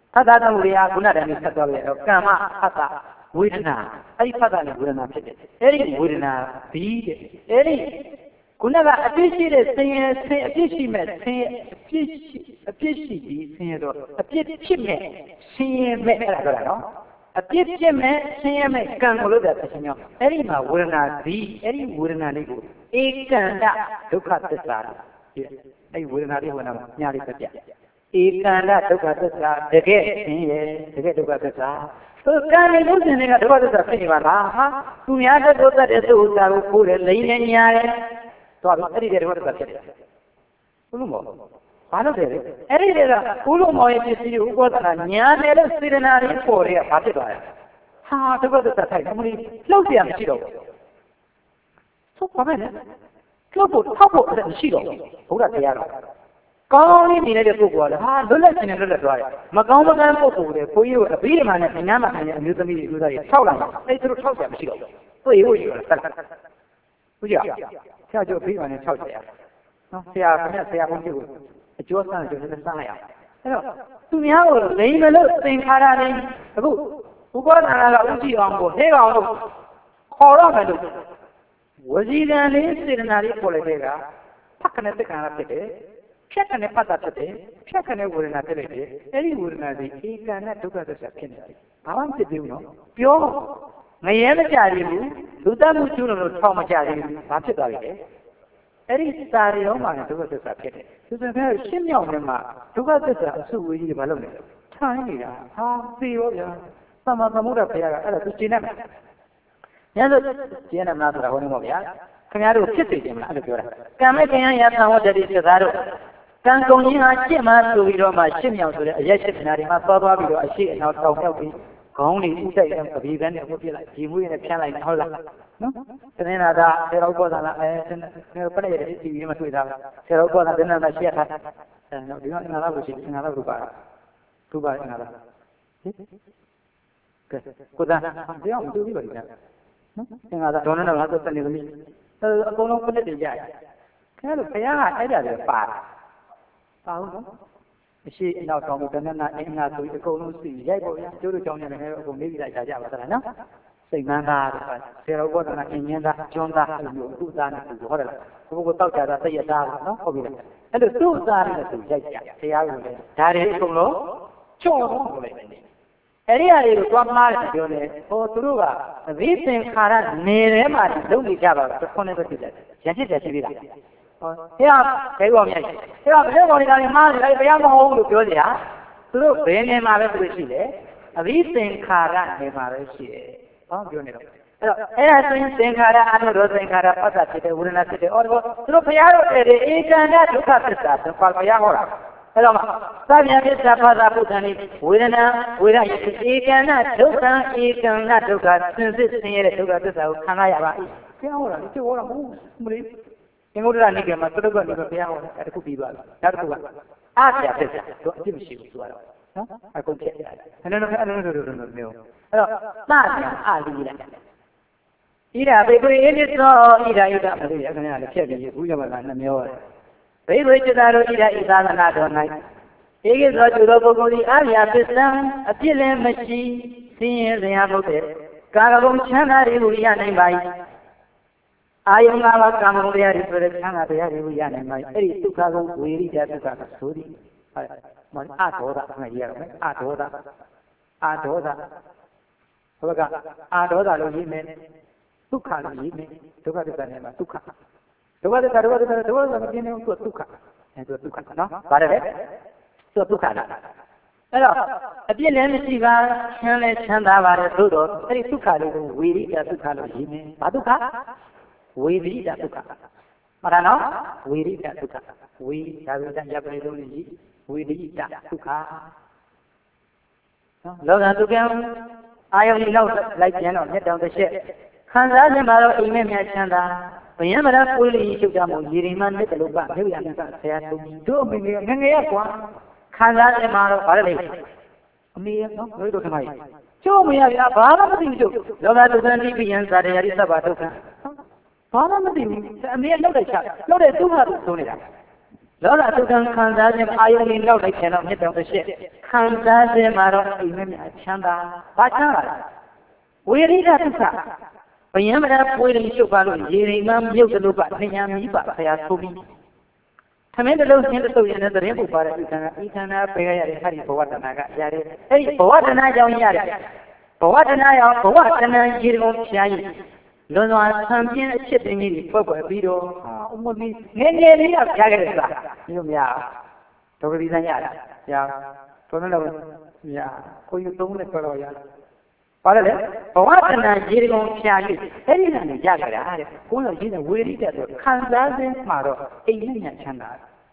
Fata da Muria, Gunada and Satoya, Kama, Fata, Widna, I Fata and Gurana Pit, Eri Widna, B, Eri. Kunava appreciated a fishy met, a fishy, a pitchime, seeing Megarano, a pitchime, seeing a canolo that Senor. Erima would not be, any would not able. A can to cut the star. I would not even know, Yari Patia. A can to cut the star, the gate to cut the star. So can you lose in a daughter of Penivana? Who had a daughter that would put a lane in Yare? So I very good about that. Ulumo. One of them. Every day, Ulumo is you got a Nyana Sirenari for a particular. Ha, to go to the side. Only close the Shido. So, come in. Close the Shido. Who got the arrow? Calling me a book water. Ha, do let in a little dry. Macomba for you, a beer man and Nama and use the media to the Saulan. They threw South Shido. So you will. Yeah. Tell your people and tell them. No, they are going to your son to the Messiah. To me, I will name a little thing. Who got another Uzi on board? They are horrible. Was he then in a political? Pack and a kind of pity. Check and a patati, check and a wooden ability, any wooden ability, he cannot do the second. I want to do no. Pure. My energy, Ludamu Juno, Thomas Jari, Patrick. Any starry on my to the second. To the very Simeon, to what is a sui balloon. Tiny, how the some of the Mura Pia, to Geneva. Yes, Geneva, not the Homoya. Come out of Kitty, come again, yes, I want that is a can go in a chima to read on my Simeon to the yes, and I thought I see it now helping. Only who say them to be then it would be like you in a can like Holland. No? And then there are good and play you must without. There are good and then I see and you know another ship in another bar. Two by another. Good. They all do it. Another don't know how to send you. A bone open it. Kind of pay I got a bar. She now told me that in that we go to see Jago, to join and have maybe like Java. Say, Nanda, Sarah Water, and Yanda, John, who's done it to water. Who will talk at a no? And the two are to Jaja. They are that is low. Cho. Area is 1 mile or Turuva. A recent Kara, Nerema, don't be Java, the Connection. Jessica. Yeah, they won't make it. They are very much like a home to Julia. Look, they name our Brazil. A recent Kara name our Oh, you know. I think Kara and Rosenkara Pasate, wouldn't have said, or look, they cannot look at the staff and call Yahora. Hello, Sabia is a father Putani, without you cannot look at, you cannot look at, since it's near to go to South Canaya. Yahora, you want to move. In order to get my little girl at a cookie bar. That's what I said to a Jimmy. I could get that. And I don't know. Not Ida, baby, it is all Ida, you got a kid, we have a meal. They waited out of Ida is another night. He is what you love for the Alia system, a pillar machine, seeing the apple there. Carabon Chana, Rivian by. I am not coming there for the Canada, and my 2,000 we read at the story. I told that my year, I told that. I told that you mean 2 can't leave me, to go to the name of 2 can't. The weather was the beginning to a 2 can't, and to a 2 can't, no? But to a 2 can't. Hello, a dear Lemiva, Chandava, Dodo, 2 can't, we read at 2 can't, Paduka. We read that book. Marano, we read that book. We have done Japanese. We read that book. Logan to them. I only know like get down the ship. Hansa the Maro Imam Chanda. When Yamada fully issued them, Yiriman with the Luba, maybe I said to me, 2 million. Hansa the Maro Parley. Me, no, we don't know. Show me a Baba thing to Logan to the Libyans that there is about Parliament, and they know the shot. No, they do have to do it. လောကဒုက္ခခံစားခြင်းအာယုန်လေးလောက်လိုက်ခြင်းတော့မြတ်တော်တစ်ချက်ခံစားခြင်းမှာတော့အိမ်မက်များချမ်းသာဘာချမ်းသာလဲဝေရိဒဒုက္ခဘယံမရပွေးရင်ချုပ်ပါလို့ရေရိမ်မှမြုပ်သလိုပါထညာမီးပါဆရာဆိုပြီးသမင်းတလုံးချင်းတစုပ်ရင်လည်းတရင်ပုတ်ပါတဲ့ဤခန္ဓာပေးရတဲ့ဟာဒီဘဝတဏကရတယ်အဲ့ဒီဘဝတဏကြောင့်ရတယ်ဘဝတဏရောဘဝတဏရေတုံဖြာyiလွန်စွာဆံပြင်းအဖြစ်တင်းကြီးပုတ်ပွယ်ပြီးတော့အမမီငယ်ငယ်လေးကဖြားခဲ့တယ်ဆိုတာမျိုးမရဒုက္ခဒီစံရတယ်ဆရာတော်တော်လည်းဆရာကိုယူသုံးနဲ့ပြောတော့ရတယ်ဘာလဲဘဝတဏရေတုံဖြာyiအဲ့ဒီကနေရကြတာတဲ့ကိုယ်တော့ရင်းတဲ့ဝေရိတက်ဆိုခံစားခြင်းမှာတော့အိမ်နဲ့ချမ်းသာ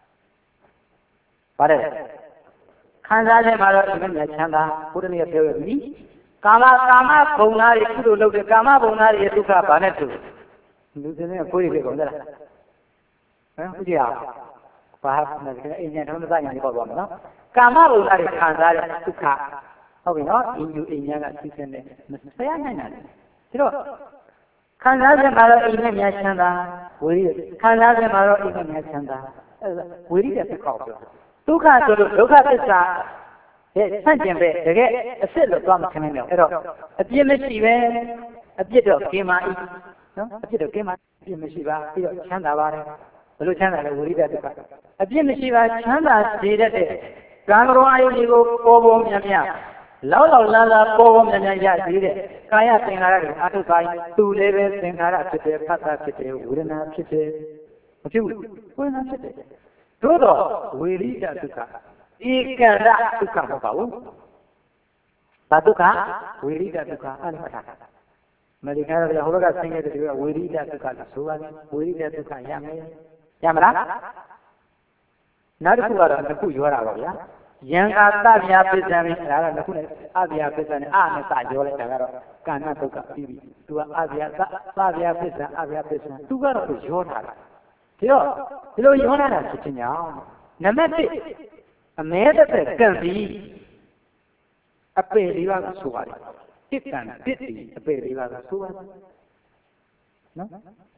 ပါတယ်ခံစားခြင်းမှာတော့အိမ်နဲ့ချမ်းသာဘုရားမြတ်ပြောရပြီကာမဘုံသားတွေကုသိုလ်လုပ်တဲ့ကာမဘုံသားတွေရဲ့ဒုက္ခဘာနဲ့တူလူစင်းနဲ့ကိုယ်တွေကုန်ကြလားဟမ်ဟုတ်ကြဘာနဲ့အိမ်နဲ့တော့မဆိုင်ရင်ပေါ့ပါမလားကာမဘုံသားတွေခံစားတဲ့ဒုက္ခဟုတ်ပြီနော်အင်းယူအိမ်ညာကသိစင်းနဲ့မဆရာနိုင်တာဒါတော့ခံစားခြင်းမှာတော့အိမ်နဲ့များချမ်းသာဝိရိယခံစားခြင်းမှာတော့အိမ်နဲ့များချမ်းသာဝိရိယဖြစ်ကောက်ပြောဒုက္ခဆိုလို့ဒုက္ခသစ္စာဆန့်ကျင်ပဲတကယ်အစ်စ်လို့သွားမှခင်းနေတယ်အဲ့တော့အပြစ်မရှိပဲအပြစ်တော့ကင်းပါ၏နော်အပြစ်တော့ကင်းပါအပြစ်မရှိပါပြီးတော့ချမ်းသာပါတယ်ဘယ်လိုချမ်းသာလဲဝိရိယဒုက္ခအပြစ်မရှိပါချမ်းသာစေတတ်တဲ့ကံတော်အာယုန်ကိုပေါ်ပေါ်မြတ်မြတ်လောက်လောက်လာလာပေါ်ပေါ်မြတ်မြတ်ရသေးတဲ့ကာယသင်္ခါရတွေအထုပိုင်းသူလည်းပဲသင်္ခါရဖြစ်တယ်ဖတ်တာဖြစ်တယ်ဝေဒနာဖြစ်တယ်မဖြစ်ဘူးဝေဒနာဖြစ်တယ်သို့တော့ဝိရိယဒုက္ခဧကရဒုက္ခမဟုတ်ပါဘူး။ဘာဒုက္ခဝိရိဒဒုက္ခအဲ့ဒါထားတာ။အမေရိကန်ကဟိုဘက်ကဆင်းရဲတဲ့တွေကဝိရိဒဒုက္ခလို့ဆိုပါတယ်။ဝိရိဒဒုက္ခရမယ်။ရမလား။နောက်တစ်ခုကတော့တစ်ခုပြောတာပါဗျာ။ယံကာသဗျာပစ္စံနဲ့ဒါကတော့တစ်ခုနဲ့အဗျာပစ္စံနဲ့အနဲ့စပြောလိုက်တာကတော့ကာဏဒုက္ခပြီးပြီ။သူကအဗျာသဗျာပစ္စံအဗျာပစ္စံသူကတော့ပြောထားတာ။ဒီတော့ဒီလိုပြောထားတာဖြစ်ခြင်းကြောင့်နံပါတ်1အမဲတဲ့ကံပြီးအပေလေးပါးဆိုပါတယ်တစ်ကံတစ်တီအပေလေးပါးဆိုပါတယ်နော်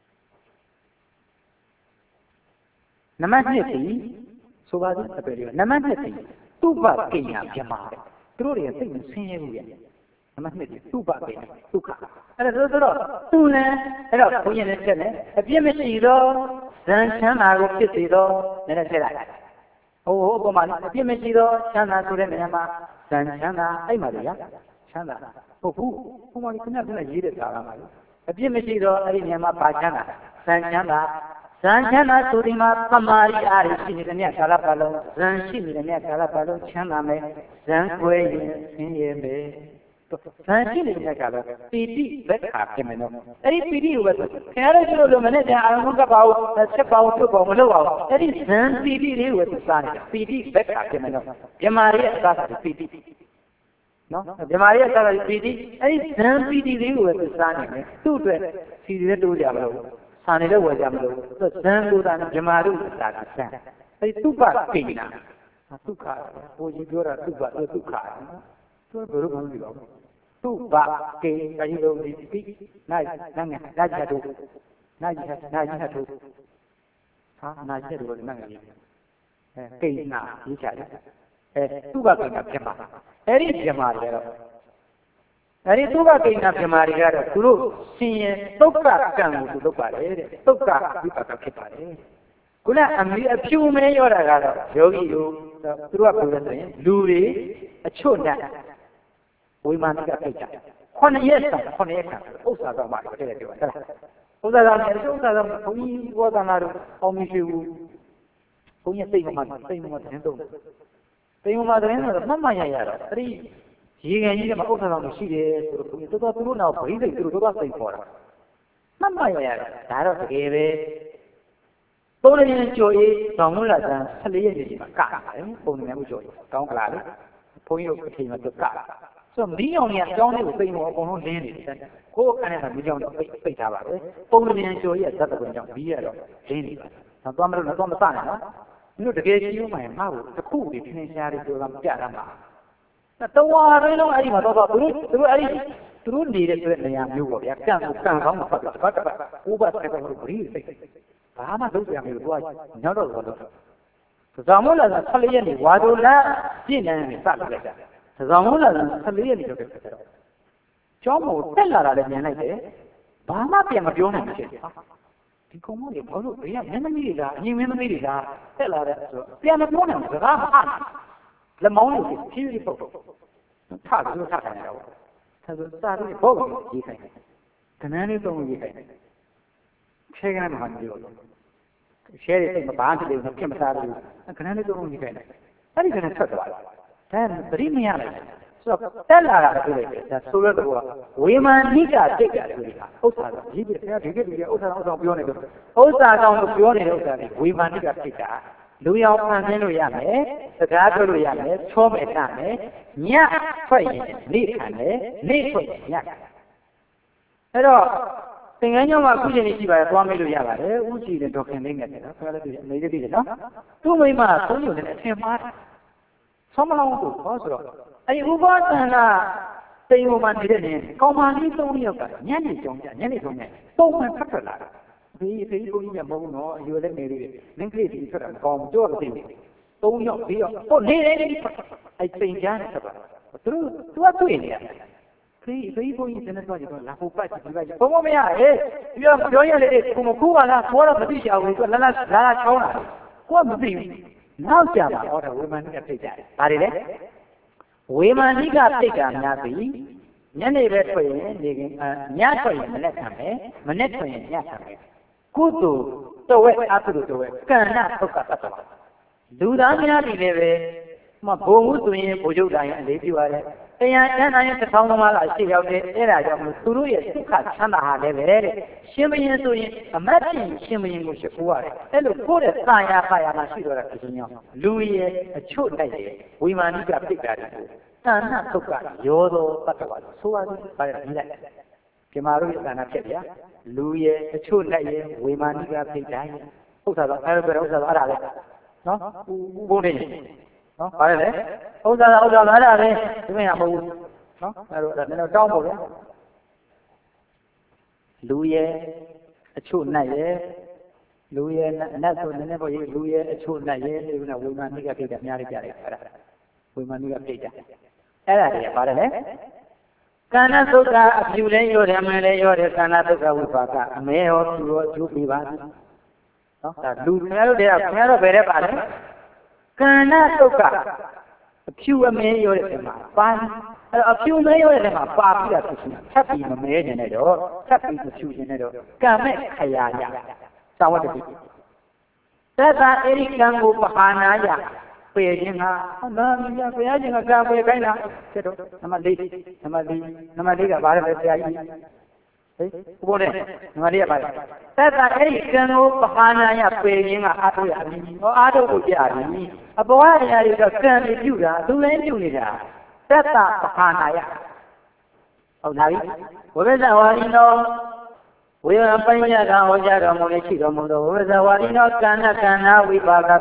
နံပါတ်2တီဆိုပါတယ်အပေလေးပါနံပါတ်2တီသူ့ဘကိညာပြမာသူတို့တွေစိတ်မဆင်းရဲဘူးရဲ့နံပါတ်2တီသူ့ဘကိညာဒုက္ခအဲ့ဒါဆိုတော့သူလည်းအဲ့တော့ဘုန်းကြီးလည်းချက်နေအပြစ်မရှိတော့ဇန်ချမ်းသာကိုဖြစ်စေတော့နည်းနည်းထည့်လိုက်ဟိုဥပမာအပြစ်မရှိတော့ချမ်းသာဆိုတဲ့နေရာမှာဇန်ချမ်းသာအဲ့မှာလေရချမ်းသာဟုတ်ဘူးဟိုမှာခုနကရေးတဲ့စာကမှာအပြစ်မရှိတော့အဲ့ဒီနေရာမှာပါချမ်းသာဇန်ချမ်းသာဆိုဒီမှာသမာဓိအားရရှိနေတဲ့မြတ်ကာလပတ်လုံးဇန်ရှိနေတဲ့မြတ်ကာလပတ်လုံးချမ်းသာမယ်ဇန်ကွဲရင်ဆင်းရဲမယ်ဇန်ရှိနေတဲ့မြတ်ကာလပီတိလက်ခါပြင်မယ်နော်အဲ့ဒီပီတိကိုပဲခင်ဗျားတို့တို့လိုမနဲ့ပြန်အာရုံကပ်ပါဦးဆက်ပါဦးထုတ်ပါဦးမလုပ်ပါဘူးအဲ့ဒီဇန်ပီတိလေးကိုသူစားနေတာပီတိလက်ခါပြင်မယ်နော်မြမာရဲ့အစားပီတိနော်မြမာရဲ့အစားပီတိအဲ့ဒီဇန်ပီတိလေးကိုပဲသူစားနေတယ်သူ့အတွက်စီရီလည်းတိုးကြမလို့ဆန်လည်းဝယ်ကြမလို့ဇန်ကိုတာမြမာတို့တာကဆန်အဲ့ဒီသူ့ဘကိန်းနာဒုက္ခဘိုးကြီးပြောတာဒုက္ခဒုက္ခသူဘယ်လိုမှမသိပါဘူးသူ့ဘကေကကြီးလုံးဒီပိနိုင်နာချတုနာချတုဟာနာချတုနာငယ်ကိန်းနာရေးချတယ်သူ့ဘကိန်းကပြမအဲ့ဒီပြမတွေတော့အဲ့ဒီသူ့ဘကိန်းကပြမတွေကတော့သူတို့ဆင်းရဲဒုက္ခကံကိုသူလုပ်ပါတယ်တဲ့ဒုက္ခဝိပါကဖြစ်ပါတယ်ခုနအဖြူမဲရောတာကတော့ယောဂီတို့သူတို့ကပြောလို့ဆိုရင်လူတွေအချို့နဲ့ဝိမာနိကပြိတ္တာ9ရက်ခံဥစ္စာတော်မှာတည်းပြောတယ်ဟုတ်လားဥစ္စာတော်နဲ့ဥစ္စာတော်ဘုန်းကြီးဘောသနာတို့အောင်မရှိဘူးဘုန်းကြီးစိတ်မှတင်းတော့တိမ်မှတင်းတော့မှတ်မှရရတော့အဲ့ဒီရေငယ်ကြီးကမှဥစ္စာတော်မရှိတယ်ဆိုတော့ဘုန်းကြီးတော်တော်သူတို့နောက်ဗိသိက်သူတို့ကစိတ်ခေါ်တာမှတ်မှရရတာဒါတော့တကယ်ပဲသုံးရင်ကြော်ရေးတောင်မလာတဲ့14ရက်ကြီးမှာကပါတယ်ပုံနေမှုကြော်ရေးတောင်းကလာလေဘုန်းကြီးတို့အချိန်မှာသူကဆိုတော့မီးအောင်ကြီးအကြောင်းလေးကိုသိမ့်လို့အကုန်လုံးလင်းနေတယ်ကိုယ်အခန်းထဲမှာမီးကြောင်ပိတ်ထားပါပဲပုံနေကြော်ရေးဇတ်တကွင်ကြောင့်မီးရတော့လင်းနေပါတော့သွားမလို့တော့မစနဲ့နော်မြို့တကယ်ကြီးမှရင်ငါ့ကိုတစ်ခုဒီထင်းရှားလေးပြောတာမပြတာမှာတဝါရင်းလုံးအဲ့ဒီမှာတော့သူတို့အဲ့ဒီသူတို့နေတဲ့ဆိုတဲ့နေရာမျိုးပေါ့ဗျာကံကောင်းမှာပတ်ပတ်ဥပ္ပဆက်ကတော့ဘီးစိတ်ဘာမှလုပ်ကြရမလို့သူကညောက်တော့ Zamola Saliani, Wadula, Sinan, Saturday. Zamola Saliani. Chomo, tell her at the night. Bama Piamapiona. The Comodi, enemy, enemy, tell her that. Piamapiona, the moment is beautiful. Talk to Takano. Has a started boat, you think. Canani don't you think? Shagan on you. Share it in the band of the Kimasari, and Canani don't you think? What are you going to talk about? Then bring me out. So tell her that Sura, women need a ticket. Osa, he will have to get you Osa of Bionic. Osa down of Bionic, women need a ticket. Louis of Paneluyame, the Gadoluyame, Chometame, Nya, Toy, Nikane, Nito, Yak. Hello, thing I know about Kujan by Family, Uchi the talking maybe, no? Two way mass, so you can mark. Some along to also. I who bought and say woman didn't come on, he's only a Yanni Jonah, so my pepper. We go in a mono, you let me increase each other from Jordan. Oh, no, I think Janet. True, what do you Three points in the body. Oh, you are joyous, Kumukua, one of the fish with Lala Chona. What do you now, Jama, or a woman get take that? Are they? Women got take a nappy. Yanni red for Yatoy, Manetoy, Yatame. Kutu, the way after the way, cannot look at that. Do that, my bone to me, Pujuda, and if you are there. And I am the town of I see out there, I am Suru, Chana, Shimming to a matching shimming with your water. And look for a sign up by a machine. Louis, a chute lady, we manage to pick that. And not so bad, Yodo, but so I was by a net. Kemaru is an appear. Louis, a true lady, women who have been dying. Who's a Arabic? No? Who is it? No? Are they? Who's a Arabic? You may have moved. No? I don't know. Louis, a true lady. Louis, not so never Louis, a true lady, even a woman who have been married. Women who have been dying. Kanasuka, you lay your Emily or Kanasuka Wipaka, may or you be one. Do tell their pair very bad. Kanasuka, a few may or a few may or happy in a maiden or happy to choose in it. Come, Kayaya. Someone. That's an Eric Gango Pahanaya. Paying a paying a gambler, Namadiga, Maria. That's a Erican Pahana paying a Hatu or Ado, a boy is a current Judah, do lend you that. That's a Pahana. Oh, now, where's our we are paying a Hoja Mochidomo, where's our Kana, we baga,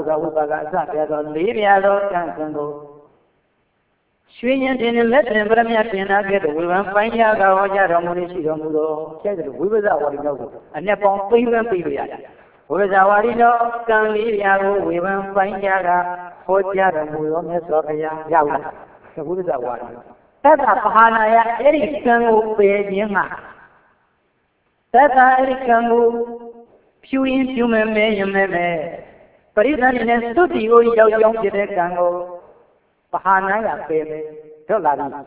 Libya, Cango. Swinging in a letter, but I'm not get we will find out Hoja Mochidomo, we was our window, and Nepal, we will be here. Where's our window, can Libya, we will find out Hoja Mochidomo, Yawa. So who is that one? That's a Hana, Eric Kango, Paying. That's Eric Kango, few inhuman may, but it's not in a studio, young Kango, Pahana, baby, Tolari.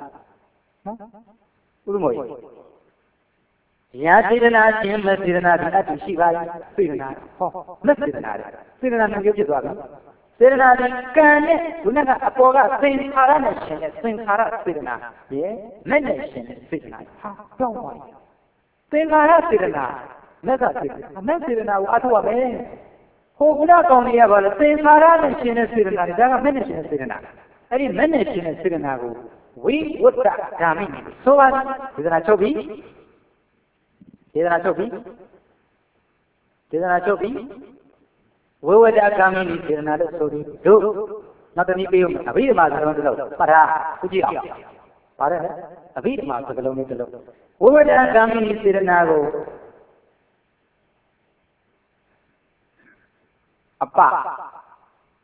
Umoy. Yatirana, Jim, Tirana, Shiva, Pirana, Pirana, Pirana, can Unaka Apoga, Saint Haranation, Saint Harat Pirana, yes, Menation, Pirana. Don't worry. Saint Harat Pirana, Messirana, what do I mean? Who not only about Saint Haranation is Pirana, there are Menation Pirana. Any Menation is Pirana. We would that coming. So what? Is it a chobi? Is it a chobi? Is it a chobi? We would have coming in another story. Do not any film. A bit of master, Para, Ujia. Para, a bit of master, we would have coming in Siranago. A pa.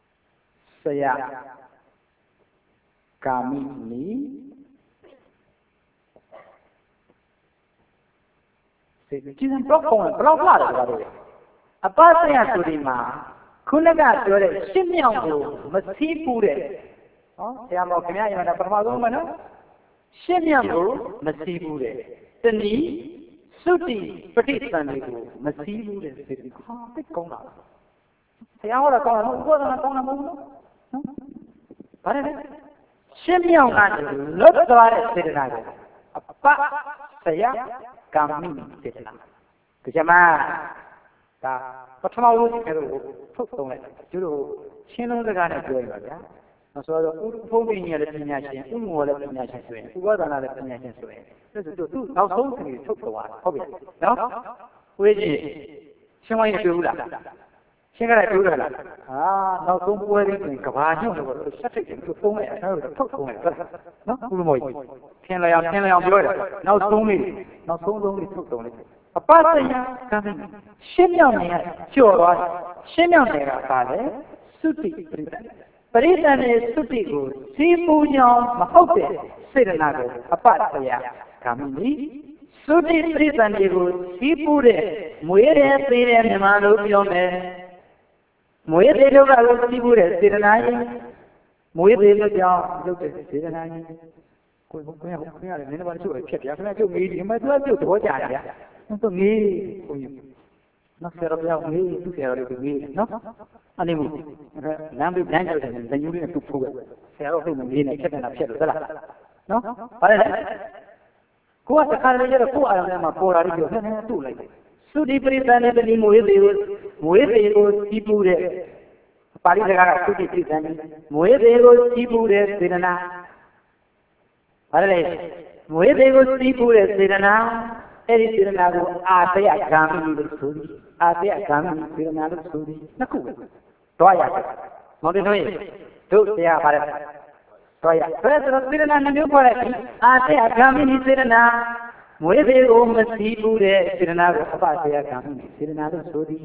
Saya kami ini Chính block không block lại được rồi. Apa saya terima, kunaga jual siapa yang mesti pure. Saya mau kena yang ada permaluan mana? Siapa yang mesti pure. Teni suti petisan itu mesti pure. Tapi kau nak? Saya orang kau nak, kau nak kau nak mana? Pada ni, siapa yang ada lot luar ternak. Apa saya kami ternak. Kecama. Ta pertama kali kita thuk tong lại chứ đâu xin lỗi cái này cười mà nhá nó nói là phổ biến nhiều là nhà xin mua là nhà xin xuôi mua đó là nhà xin xuôi thế thì tôi nói số thì thúc tong à không biết đó vì gì xem ai được là xem cái này được là nó cũng mua đi mình cả ba nhau rồi sắp xếp cái tong lại nó thúc tong lại nó cũng mồi thiên là rồi nó xuống đi thúc tong lại apa saya kami siapa yang jual siapa yang kale suti perintah ni suti ko sipunya mahute sirnaga apa saya kami ni suti perintah ni ko sipure muere pere memalo pione muere lo kalau sipure sirnai muere lo jauh lo sirnai कोई मैंने बार जो है क्या क्या जो मेरी मैं तो हो जा रहा है तो मेरी कोई ना फिर अब यार मेरी तू फिर और मेरी ना अने मु नाम भी ब्रांड है संयुक्त में तू फूगा फिर और मेरी ने क्या ना फिर चला ना अरे को आता ले जरा को आया मैं पोरा री जो है तू लगे सुदी परिताने बनी मोए देवो सी पूरे पारी लगा सुदी परिताने मोए देवो सी पूरे सिरना अरे मुझे देखो सी पूरे सिरना ऐसी सिरना को आते आगामी लुसुरी आते आगामी सिरना लुसुरी नकु तो आया मौके तो क्या बारे तो आया तो सिरना नहीं पड़े आते आगामी सिरना मुझे देखो मसी पूरे सिरना को आते आगामी सिरना लुसुरी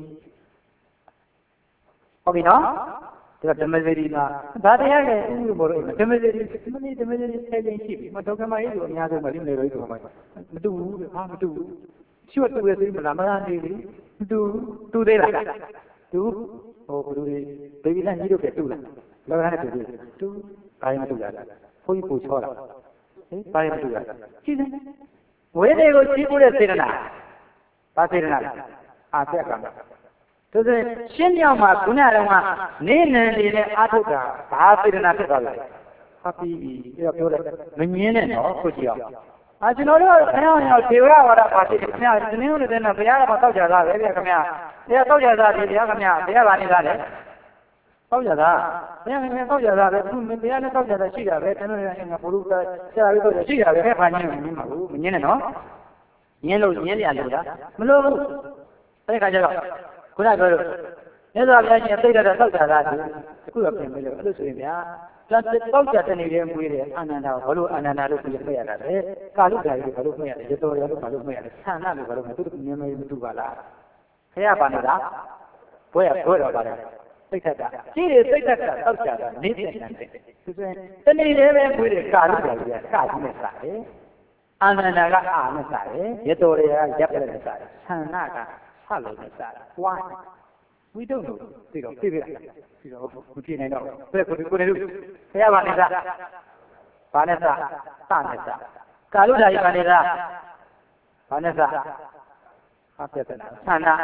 अभी ना तो डमजेरी ना बातें आ गए वो बोलो डमजेरी है नहीं सी मतलब कि मैं ये यहाँ से मरीन ले रही हूँ मैं तो शिव तो वैसे ही मलामला दे रही तू दे रहा तू ओ बोले बेबी ना नीरो के तू लगा है तू पाए में तू जा कोई पूछो रहा पाए में तू जा चीज़ वो ये देखो सी पूरे सिरना पास सिरना आते काम तो शिन्याओं में गुना रहा नहीं आठों का भाषिर ना तो चल अभी ये अब जोड़े नहीं है ना कुछ यार आज नोरो यहाँ सेवा वाला भाषिर में आज नहीं होने देना बिहार में तो ज़्यादा है बिहार में ये तो ज़्यादा है बिहार में बिहार वाली बात है तो ज़्यादा बिहार तो ज़्यादा है बिहार में तो ज़्यादा चीज़ है तेरे यहाँ पुरुष का क्या तो चीज़ है पानी में मालूम नहीं है ना ये लोग ये लिया लोग मतलब सही कहा जाएगा कुना करो ये तो आप यहाँ तैयार रहता सब ज़्यादा है कोई अपने मिले तो सुनिए यार जब तक सब जाते नहीं रहे मुझे अनाना लोग मुझे क्या यार है कालू जाएगी कालू में यार ये तो यार कालू में यार खाना भी कालू में तो दुनिया में तू वाला क्या पाने दा वो वाला सही था सही था सब ज़्यादा नहीं थे तो नहीं रहे मुझे कालू जाएगी कालू में सारे अनाना का आने सारे ये तो यार जब ले सारे खाना का Hello, why? We don't know. We don't know. We don't know. Saya Vanessa. Kalau dari Vanessa. Apa itu? Sana.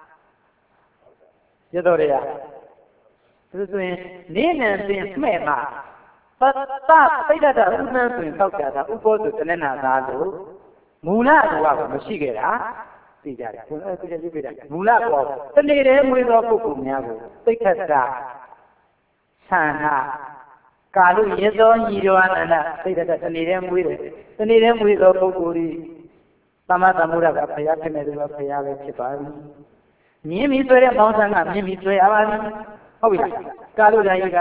Jadi dia. Terus ni nanti semua. Tak tidak ada nanti kau kata, upor tu telah ada. Mula tu apa mesti kira. जा रहे मूला को तो नहीं रहे मुझे तो घूमने को तो कैसा साना कालू ये तो हीरोआना ना तो इधर तो नहीं रहे मुझे तो पूरी तमाशा मुरा का भैया के मेरे को भैया के छिपाई नहीं मिसोरे मौसम नहीं मिसोरे आवाज़ हो गया कालू जाएगा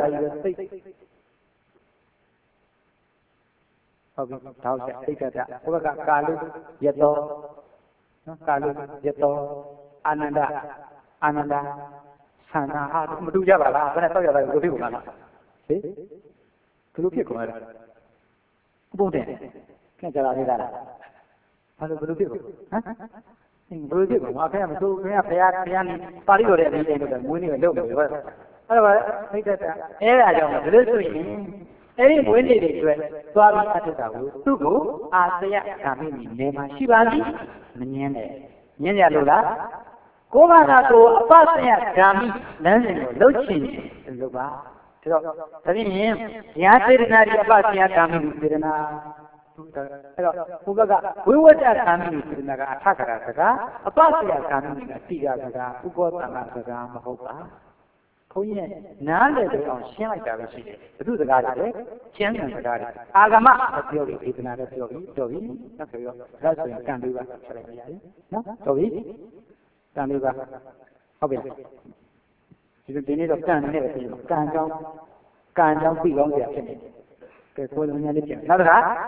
अब ताऊ से ठीक है वो कालू ये तो कालू ये तो आनंदा နာဟာမတူကြပါလားဘယ်နဲ့တော့ရတာကိုဖြစ်ကုန်လားဟေးသူတို့ဖြစ်ကုန်လားပုံတယ်ခင်ကြလာသေးလားဘာလို့ဘယ်လိုဖြစ်ကုန်ဟမ်ဘယ်လိုဖြစ်ကုန်ငါခင်ဗျမစိုးခင်ဗျဘုရားနေပါဠိတော်ရဲ့ဒီအိမ်တို့ကမွေးနေပဲလုပ်နေတယ်အဲ့ဒါသိတဲ့အဲ့ဒါကြောင့်ဘယ်လိုဆိုရင်အဲ့ဒီမွေးနေ့တွေအတွက်သွားပြီးအထုတာကိုသူ့ကိုအာစရကာမိနေမှာရှိပါလိမငင်းနဲ့ငင်းရလို့လားကိုယ်ဘာသာကိုအပစရဂာမိလမ်းစဉ်ကိုလှုပ်ချင်တယ်လို့ပါဒါတော့ဒါဖြင့်ညာစေတနာဒီအပစရဂာမိလူစေတနာအဲ့တော့ဘုဘကဝိဝတ္တဂာမိလူစေတနာကအထကရာစကားအပစရဂာမိလူအတိကစကားဥပောတနာစကားမဟုတ်ပါဘုန်းကြီးနားလည်အောင်ရှင်းလိုက်တာပဲရှိတယ်ဘုသူစကားတွေလေရှင်းတဲ့စကားတွေအာဂမပြောပြီးဒေသနာလည်းပြောပြီးနောက်ဆိုရောဒါဆိုရင်ကံပေးပါဆက်လိုက်ရရတယ်နော်တော်ပြီကံလေးပါဟုတ်ပြီဒီနေ့တော့ကံနဲ့ပဲပြင်ကံကြောင်းပြီးကောင်းကြဖြစ်နေတယ်ကဲကိုယ်လုံးများလေးပြင်နောက်တစ်ခုက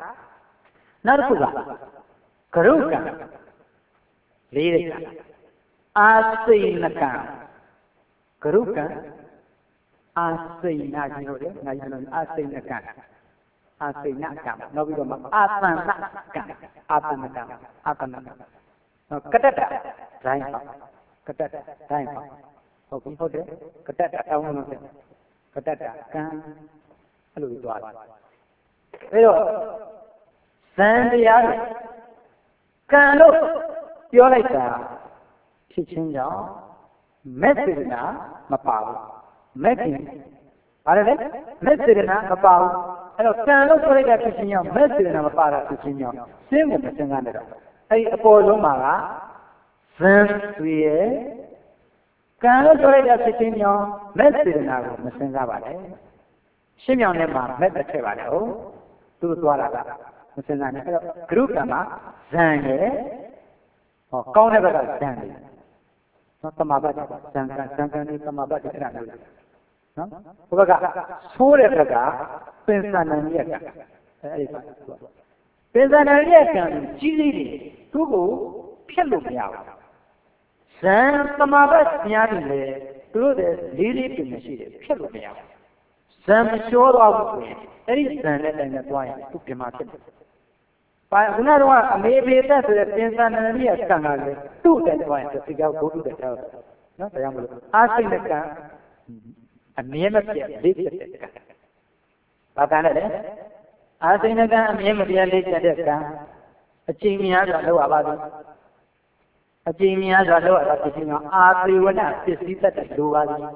ကရုကံလေးတဲ့အာစိဏကံကရုကံအာစိဏကြီးတို့လေငါကြီးတို့အာစိဏကံအာစိဏကံနောက်ပြီးတော့အာသန္နကံကတ္တဒိုင်းပါကတ္တဒိုင်းပါဟုတ်တယ်ကတ္တတောင်းလို့တယ်ကတ္တကံအဲ့လိုသွားတယ်အဲ့တော့ဇန်တရားကံလို့ပြောလိုက်တာဖြစ်ချင်းကြောင့်မက်စေနာမပါဘူးမက်ခင်ဘာလဲမက်စေနာမပါဘူးအဲ့တော့ကံလို့ပြောလိုက်တာဖြစ်ချင်းကြောင့်မက်စေနာမပါတာဖြစ်ချင်းကြောင့်စင်းကိုမစင်ကားနဲ့တော့အဲ့အပေါ်လုံးမှာကဇန်တွေရဲ့ကံလို့ပြောလိုက်တာဖြစ်ချင်းကြောင့်မက်စေနာကိုမစင်ကားပါနဲ့ရှင်းမြောင်ထဲမှာမက်တစ်ထည့်ပါတယ်ဟုတ်သူသွားတာကမစင်ကားနဲ့အဲ့တော့ဂရုကံမှာဇန်ရဲ့ကောင်းတဲ့ဘက်ကဇန်တွေနော်သမာပတ်ဇန်ကံနဲ့သမာပတ်အဲ့ဒါမျိုးနော်ဘုဘကဆိုးတဲ့ဘက်ကပင်စဏန်ရက်ကအဲ့ဒီပါပင်စဏန်ရက်ကံကြီးလေးတွေသူ့ကိုဖြတ်လို့မရဘူးဇန်သမာပတ်များတယ်လေသူတို့တဲ့လေးပင်မရှိတယ်ဖြတ်လို့မရဘူးဇန်မလျှောသွားဘူးဆိုရင်အဲ့ဒီဇန်နဲ့တိုင်နဲ့သွားရင်သူ့ပြင်မှာဖြစ်တယ်ပါခုနကအမေဖေသက်ဆိုတဲ့ပင်စဏန်ရက်ကံကလည်းသူ့တဲ့သွားရင်ဒီကောက်ဘုသူတဲ့ကြောက်နော်ဒါကြောင့်မလို့အာစိတ်ကံအမြဲမပြတ်လေးပြတ်တဲ့ကံဘာကံလဲအာစိတ်ကံအမြဲမပြတ်လေးပြတ်တဲ့ကံအချိန်များစွာလောက်ရပါသည်အချိန်များစွာလောက်ရတာဖြစ်ခြင်းကြောင့်အာသေဝနပစ္စည်းသက်တဲ့လိုပါသည်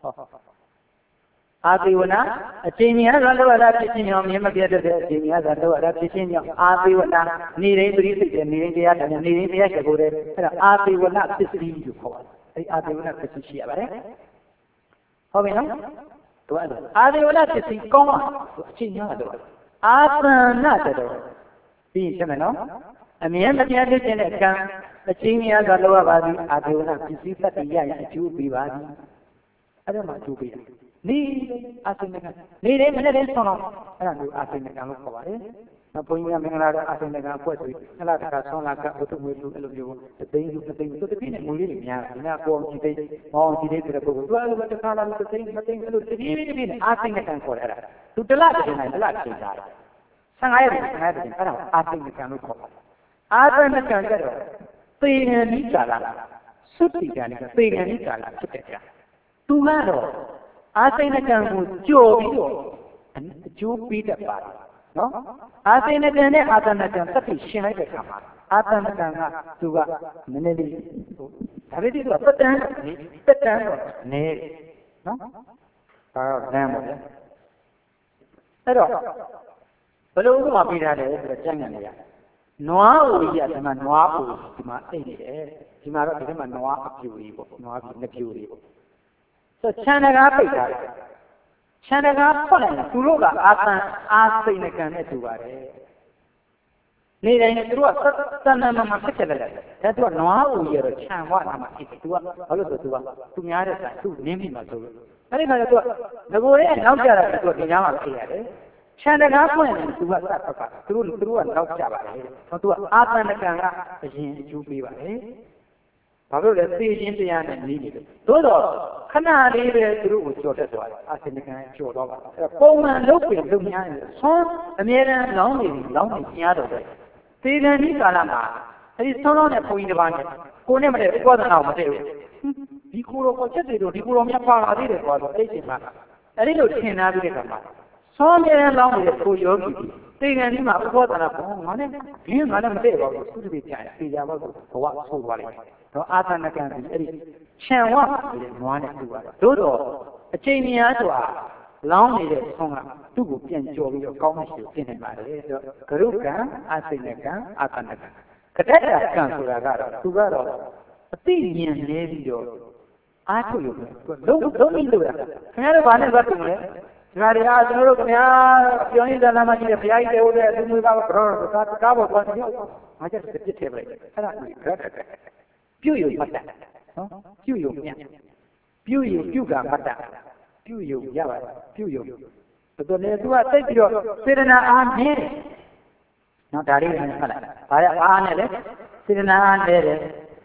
အာသေဝနအချိန်များစွာလောက်ရတာဖြစ်ခြင်းကြောင့်အမြဲမပြတ်တဲ့အချိန်များစွာလောက်ရတာဖြစ်ခြင်းကြောင့်အာသေဝနနေတိုင်းပရိစိတ်တဲ့နေတိုင်းတရားတယ်နေတိုင်းတရားချက်ကိုတဲ့အဲ့ဒါအာသေဝနပစ္စည်းလို့ခေါ်ပါတယ်အဲ့အာသေဝနပစ္စည်းရှိရပါတယ်ဟုတ်ပြီနော်သူကအာသေဝနပစ္စည်းကောင်းအချိန်များတော့အာသနာတော့ပြီးရှင်းမယ်နော်အမြဲမပြတ်တဲ့ကံအချိန်များစွာလောက်ရပါသည်အာသေဝနပစ္စည်းသက်တည်ရရင်အကျိုးပေးပါသည်အဲ့ဒါမှအကျိုးပေးတယ်နေအာစိဏကနေတယ်မနေ့တည်းဆောင်းတော့အဲ့ဒါမျိုးအာစိဏကလို့ခေါ်ပါတယ်။ဘုန်းကြီးကမင်္ဂလာတော့အာစိဏကကွက်ဆိုနှလားတစ်ခါဆောင်းလာကဘုသူ့ငွေလူအဲ့လိုမျိုးတသိန်းသူတသိန်းသူတပြည့်နဲ့ငွေလေးတွေများတယ်။ဒါကပေါ်ကြည့်သိမောင်းကြည့်တဲ့ပုဂ္ဂိုလ်သူအဲ့လိုတစ်ခါလာလို့တသိန်းအဲ့လိုတပြည့်နဲ့အာစိဏကခေါ်တယ်အဲ့ဒါ။သူတလတစ်ချိန်တိုင်းတလတစ်ချိန်တိုင်း15ရက်ချိန်အဲ့ဒါအာစိဏကလို့ခေါ်ပါတယ်။အာစိဏကကြတော့သေငန်ဤကာလသုတ္တိကံကသေငန်ဤကာလဖြစ်တဲ့ကြာ။သူကတော့အာစိဏကံကိုကြော်ပြီးတော့အကျိုးပေးတတ်ပါတယ်နော်အာစိဏကံနဲ့အာသနကံသက်ပြီးရှင်းလိုက်တဲ့အခါမှာအာသနကံကသူကနည်းနည်းလေးဒါပေမဲ့သူကတက်တန်းတော့နေနော်ဒါတော့လမ်းပါဗျအဲ့တော့ဘယ်လိုဥပမာပေးထားလဲဆိုတော့ကြံ့ကြံ့နေရနွားအိုကြီးကဒီမှာနွားအိုဒီမှာအိတ်နေတယ်ဒီမှာတော့ဒီထဲမှာနွားအပြူကြီးပေါ့နွားပြူနှစ်ပြူလေးပေါ့ဆိုခြံတကားပိတ်ထားတယ်ခြံတကားဖွင့်လိုက်ရင်သူတို့ကအာစိဏကံနဲ့တူပါတယ်နေတိုင်းသူတို့ကသဏ္ဍာန်မှာဖြစ်ခဲ့တယ်ဒါသူကနွားဦးရတော့ခြံဝါနာမှာဖြစ်တယ်သူကဘာလို့ဆိုသူများတဲ့ဆိုင်သူနင်းမိမှာဆိုလို့အဲ့ဒီခါကျသူကငကိုရဲ့နောက်ကြတာသူကဒီနားမှာဖြစ်ရတယ်ခြံတကားဖွင့်ရင်သူကစပတ်ပါသူတို့ကနောက်ကြပါတယ်သူကအာသဏကံကအရင်အကျိုးပေးပါတယ်ဘာလို့လဲသိချင်းတရားနဲ့နေနေတယ်သို့တော့ခဏလေးပဲသူတို့ကိုကြော်တတ်သွားတယ်အာသနိကံကြော်တော့ပါအဲ့တော့ပုံမှန်လုပ်ပြန်လုပ်များနေဆွမ်းအမြဲတမ်းလောင်းနေကျင်ရတော့တယ်သေကံဒီကာလမှာအဲ့ဒီဆွမ်းလောင်းတဲ့ဘုန်းကြီးတစ်ပါးနဲ့ကိုနဲ့မတည့်ဥပဒနာကိုမတည့်ဘူးဒီကိုတော့ချက်တွေတော့ဒီကိုတော့မြတ်ပါလာသေးတယ်ကွာဆိုအဲ့ဒီမှာအဲ့ဒီလိုထင်သားပြီးတဲ့အခါမှာဆွမ်းမြဲတမ်းလောင်းနေတဲ့ကိုယောဂီသေကံဒီမှာဥပဒနာဘောငါနဲ့ဒီငါနဲ့မတည့်ပါဘူးသူတပည့်ပြန်ပြေကြပါဘူးဘဝဆိုးသွားလိမ့်မယ်တော့အာသနကံဒီအဲ့ဒီခြံဝတဲ့နွားနဲ့တူပါတယ်သို့တော့အချိန်များဆိုတာလောင်းနေတဲ့ဆုံးကသူ့ကိုပြန်ကြော်ပြီးတော့ကောင်းမရှိပြင်နေပါတယ်ဆိုတော့ဂရုကံအာစိနကံအာသနကံကတ္တကံဆိုတာကတော့သူကတော့အသိဉာဏ်နေပြီးတော့အားထုတ်လို့လုံးမိလို့ရခင်ဗျားတို့ဘာနဲ့သွားတူလဲဒီမှာတွေကကျွန်တော်တို့ခင်ဗျားပြောင်းရည်ဇာလမ်းမှာရှိတဲ့ဘုရားကြီးတဲ့ဟုတ်တဲ့အမှုကဘောကားပေါ်သွားတယ်ငါချက်ပြစ်ထည့်ပလိုက်အဲ့ဒါပြုတ်ယူမှတ်တာနော်ပြုတ်ယူမြတ်ပြုတ်ယူပြုတ်ကမှတ်တာပြုတ်ယူရပါတယ်ပြုတ်ယူတော်လေသူကသိပြီးတော့စေတနာအားနဲ့နော်ဒါလေးလည်းမှတ်လိုက်ဘာလဲအားနဲ့လေစေတနာအားနဲ့တယ်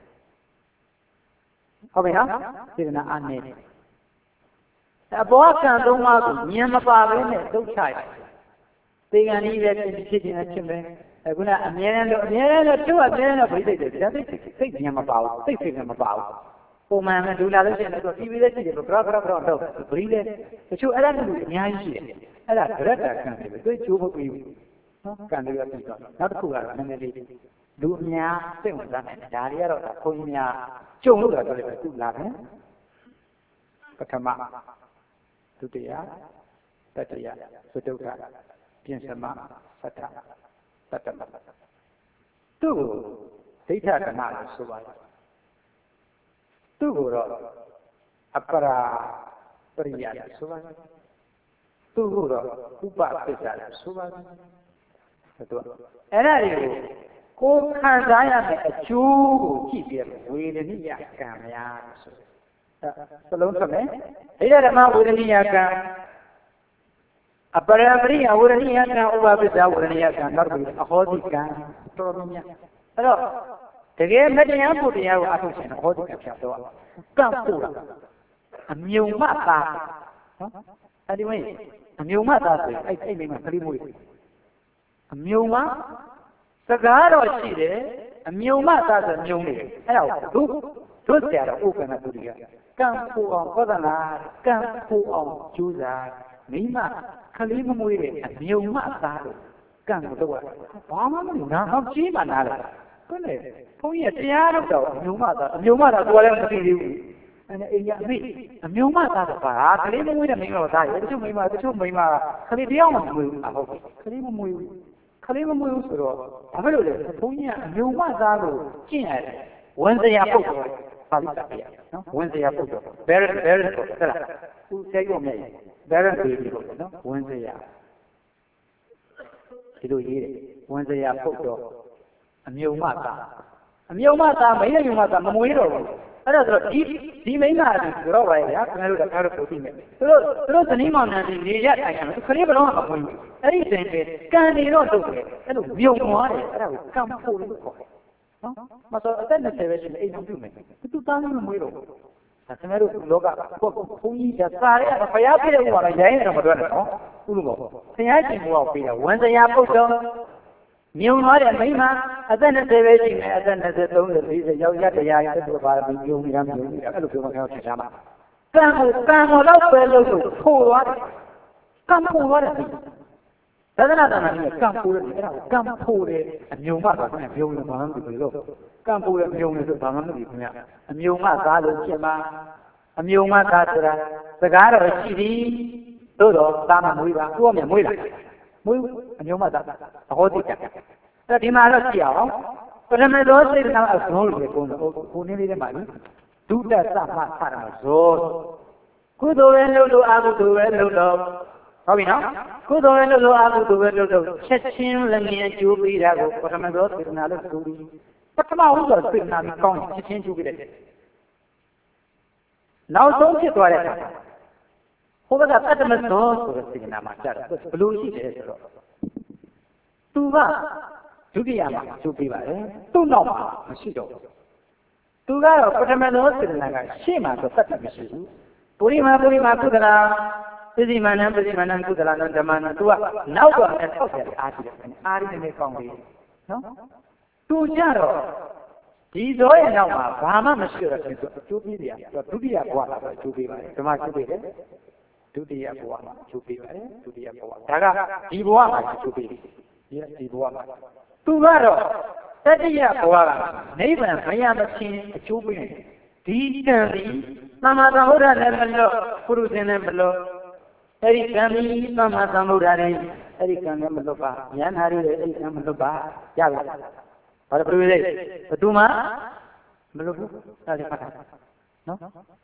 ဟုတ်ပြီနော်စေတနာအားနဲ့အဘောကံသုံးပါးကိုဉာဏ်မပါဘဲနဲ့ဒုက္ခရသေကံကြီးပဲဖြစ်ခြင်းအချင်းပဲအခုနအမြဲတမ်းတို့သူကအမြဲတမ်းတော့ပြိဿတယ်ဒါသိဉာဏ်မပါဘူးသိစေကမပါဘူးပုံမှန်ပဲဒူလာလို့ရှိရင်တော့ TV လေးကြည့်တယ်ဘရောတော့ဗရီးလေးတချို့အဲ့ဒါမျိုးအများကြီးရှိတယ်အဲ့ဒါဒရက်တာကံတယ်သူချိုးဖို့ပြီးနော်ကံတွေပြီးတော့နောက်တစ်ခုကတော့နည်းနည်းလေးလူအများစိတ်ဝင်စားတယ်ဒါတွေကတော့ဘုန်းကြီးများကြုံလို့တော့တယ်သူလာတယ်ပထမဒုတိယတတိယသုတ္တကပြင်စမသတ္တတတ္တမသူ့ကိုဒိဋ္ဌကနာလို့ဆိုပါတယ်သူ့ကိုတော့အပရာပရိယလို့ဆိုပါတယ်သူ့ကိုတော့ဥပပစ္စာလို့ဆိုပါတယ်သူအဲ့ဒါတွေကိုခံစားရမယ့်အကျိုးကိုကြည့်ပြီးဝေဒနိယကံများဆိုစလုံးဆက်မယ်ဒိဋ္ဌဓမ္မဝေဒနိယကံအပရပရိယဝေဒနိယကံဥပပစ္စာဝေဒနိယကံနောက်ပြီးအဟောတိကံတော်တော်များအဲ့တော့တကယ်မတရားဖို့တရားကိုအထုတ်ရှင်အဟောတိကံဖြတ်တော့ကံပို့တာအမြုံမသာနော်အဲ့ဒီမင်းအမြုံမသာဆိုရင်အဲ့မိမကလေးမွေးအမြုံမစကားတော့ရှိတယ်အမြုံမသာဆိုမြုံနေတယ်အဲ့ဒါကိုတို့ဆရာတော်ဥက္ကဏသူတွေကကံပို့အောင်ပဒနာကံပို့အောင်ကျူးစားမိမကလေးမမွေးတဲ့အမြုံမသားလို့ကံကိုတော့ဘာမှမလုပ်နာဟောကြီးမှနားလာဟုတ်လေဘုန်းကြီးတရားတော့အမြုံမသားသူကလည်းမသိသေးဘူးအဲ့ဒါအိမ်ကအမေအမြုံမသားတော့ဘာကလေးမမွေးတဲ့မိမသားရဲ့တချို့မိမကကလေးတယောက်မှမမွေးဘူးဟုတ်ကလေးမမွေးဘူးဆိုတော့ဘာဖြစ်လို့လဲဘုန်းကြီးကအမြုံမသားလို့ကျင့်ရတယ်ဝန်စရာပုတ်တော့ပါဠိတာပြရနော်ဝန်စရာပုတ်တော့ bearer ဆိုဟုတ်လားသူဆဲရုံနဲ့ bearer ဆိုပြီးတော့နော်ဝန်စရာဒီလိုရေးတယ်ဝန်စရာပုတ်တော့အမြုံမသားမိန်းနဲ့မြုံမသားမမွေးတော့ဘူးအဲ့ဒါဆိုတော့ဒီမိန်းကကတော့ပါရဲ့ဗျာခင်ဗျားတို့တခါတော့ပို့သိမယ်သူတို့ဇနီးမောင်နှံတွေနေရထိုင်ရမယ်ခလေးဘလုံးကမပွင့်ဘူးအဲ့ဒီစင်ပဲကံနေတော့တုတ်တယ်အဲ့လိုမြုံသွားတယ်အဲ့ဒါကိုကံဖို့လို့ခေါ်တယ်နော်မဆိုအသက်20ပဲရှိနေအိမ်အောင်ပြုမယ်သူသားလေးမမွေးတော့ဘူးဒါခင်ဗျားတို့လောကဘုန်းကြီးကစားရဘုရားပြည့်တဲ့ဥပါတော့ရိုင်းနေတော့မတွက်နဲ့နော်ဘူးလို့ပေါ့ဘုရားရှင်ဘုရားပေးတာဝန်စရာပုတ်တော့မြုံသွားတဲ့မိန်းမအသက်20ပဲရှိနေအသက်20 30 40ရောက်ရတရားရတဲ့ဘာလို့မြုံနေတာအဲ့လိုပြောမှခေါင်းထင်ရှားမှာကံကိုတော့ပဲလို့ထိုးသွားတယ်ကံပို့သွားတယ်သဒ္ဒနာတဏှာကြီးကံပိုးတယ်အဲ့ဒါကိုကံပိုးတယ်အမြုံမသာခင်ဗျမြုံတယ်ဘာမှမသိဘူးလို့ကံပိုးတယ်မြုံတယ်ဆိုဘာမှမသိဘူးခင်ဗျအမြုံမသားလို့ဖြစ်မှာအမြုံမသားဆိုတာစကားတော့ရှိသည်သို့တော့သားမမွေးပါကိုယ့်အမြမွေးလားမွေးအမြုံမသားအဟောတိကအဲ့ဒီမှာတော့ကြည့်အောင်ပရမေသောစေတနာအစုံလို့ပြောတယ်ကိုနည်းလေးထဲမှာဒုတ္တသမဆရမဇောကုသိုလ်ပဲလို့အကုသိုလ်ပဲလို့ဟုတ်ပြီနော်ကုသိုလ်ပဲလို့အကုသိုလ်ပဲလို့ချက်ချင်းလည်းငြင်းကျိုးပြီးတာကိုပထမသောစေတနာလို့ဆိုပြီးပထမဦးဆိုစေတနာပြီးကောင်းချက်ချင်းကျိုးပြီးတယ်နောက်ဆုံးဖြစ်သွားတဲ့အခါဟိုဘက်ကတတ္တမသောဆိုတဲ့စေတနာမှာကြားတယ်ဘလို့ရှိတယ်ဆိုတော့သူကဒုတိယမှာကျိုးပြီးပါတယ်သူ့နောက်မှာမရှိတော့ဘူးသူကတော့ပထမသောစေတနာကရှေ့မှာဆိုတတ်တယ်မရှိဘူးပုရိမာကုသလာပစ္စည်းမာနံကုသလာနောဓမ္မနာသူကနောက်တော့နဲ့ထောက်တယ်အားကြည့်တယ်အားရနေကောင်းတယ်နော်သူကြတော့ဒီဇောရဲ့နောက်မှာဘာမှမရှိတော့ဘူးသူအကျိုးပေးတယ်သူဒုတိယဘဝလာတော့အကျိုးပေးပါတယ်ဓမ္မကျိုးပေးတယ်ဒုတိယဘဝမှာအကျိုးပေးပါတယ်ဒုတိယဘဝဒါကဒီဘဝမှာအကျိုးပေးတယ်ဒီဘဝမှာသူကတော့တတိယဘဝကနိဗ္ဗာန်မရမချင်းအကျိုးပေးတယ်ဒီကံဒီသမ္မာသမ္ဗုဒ္ဓနဲ့မလို့ပုရုဇဉ်နဲ့မလို့အဲ့ဒီကံဒီသမ္မာသမ္ဗုဒ္ဓနဲ့အဲ့ဒီကံနဲ့မလို့ပါဉာဏ်ဟာရတဲ့အဲ့ဒီကံမလို့ပါရပါဘာလို့ပြည့်လဲဘသူမှမလို့ဘူးအဲ့ဒီဖတ်တာနော်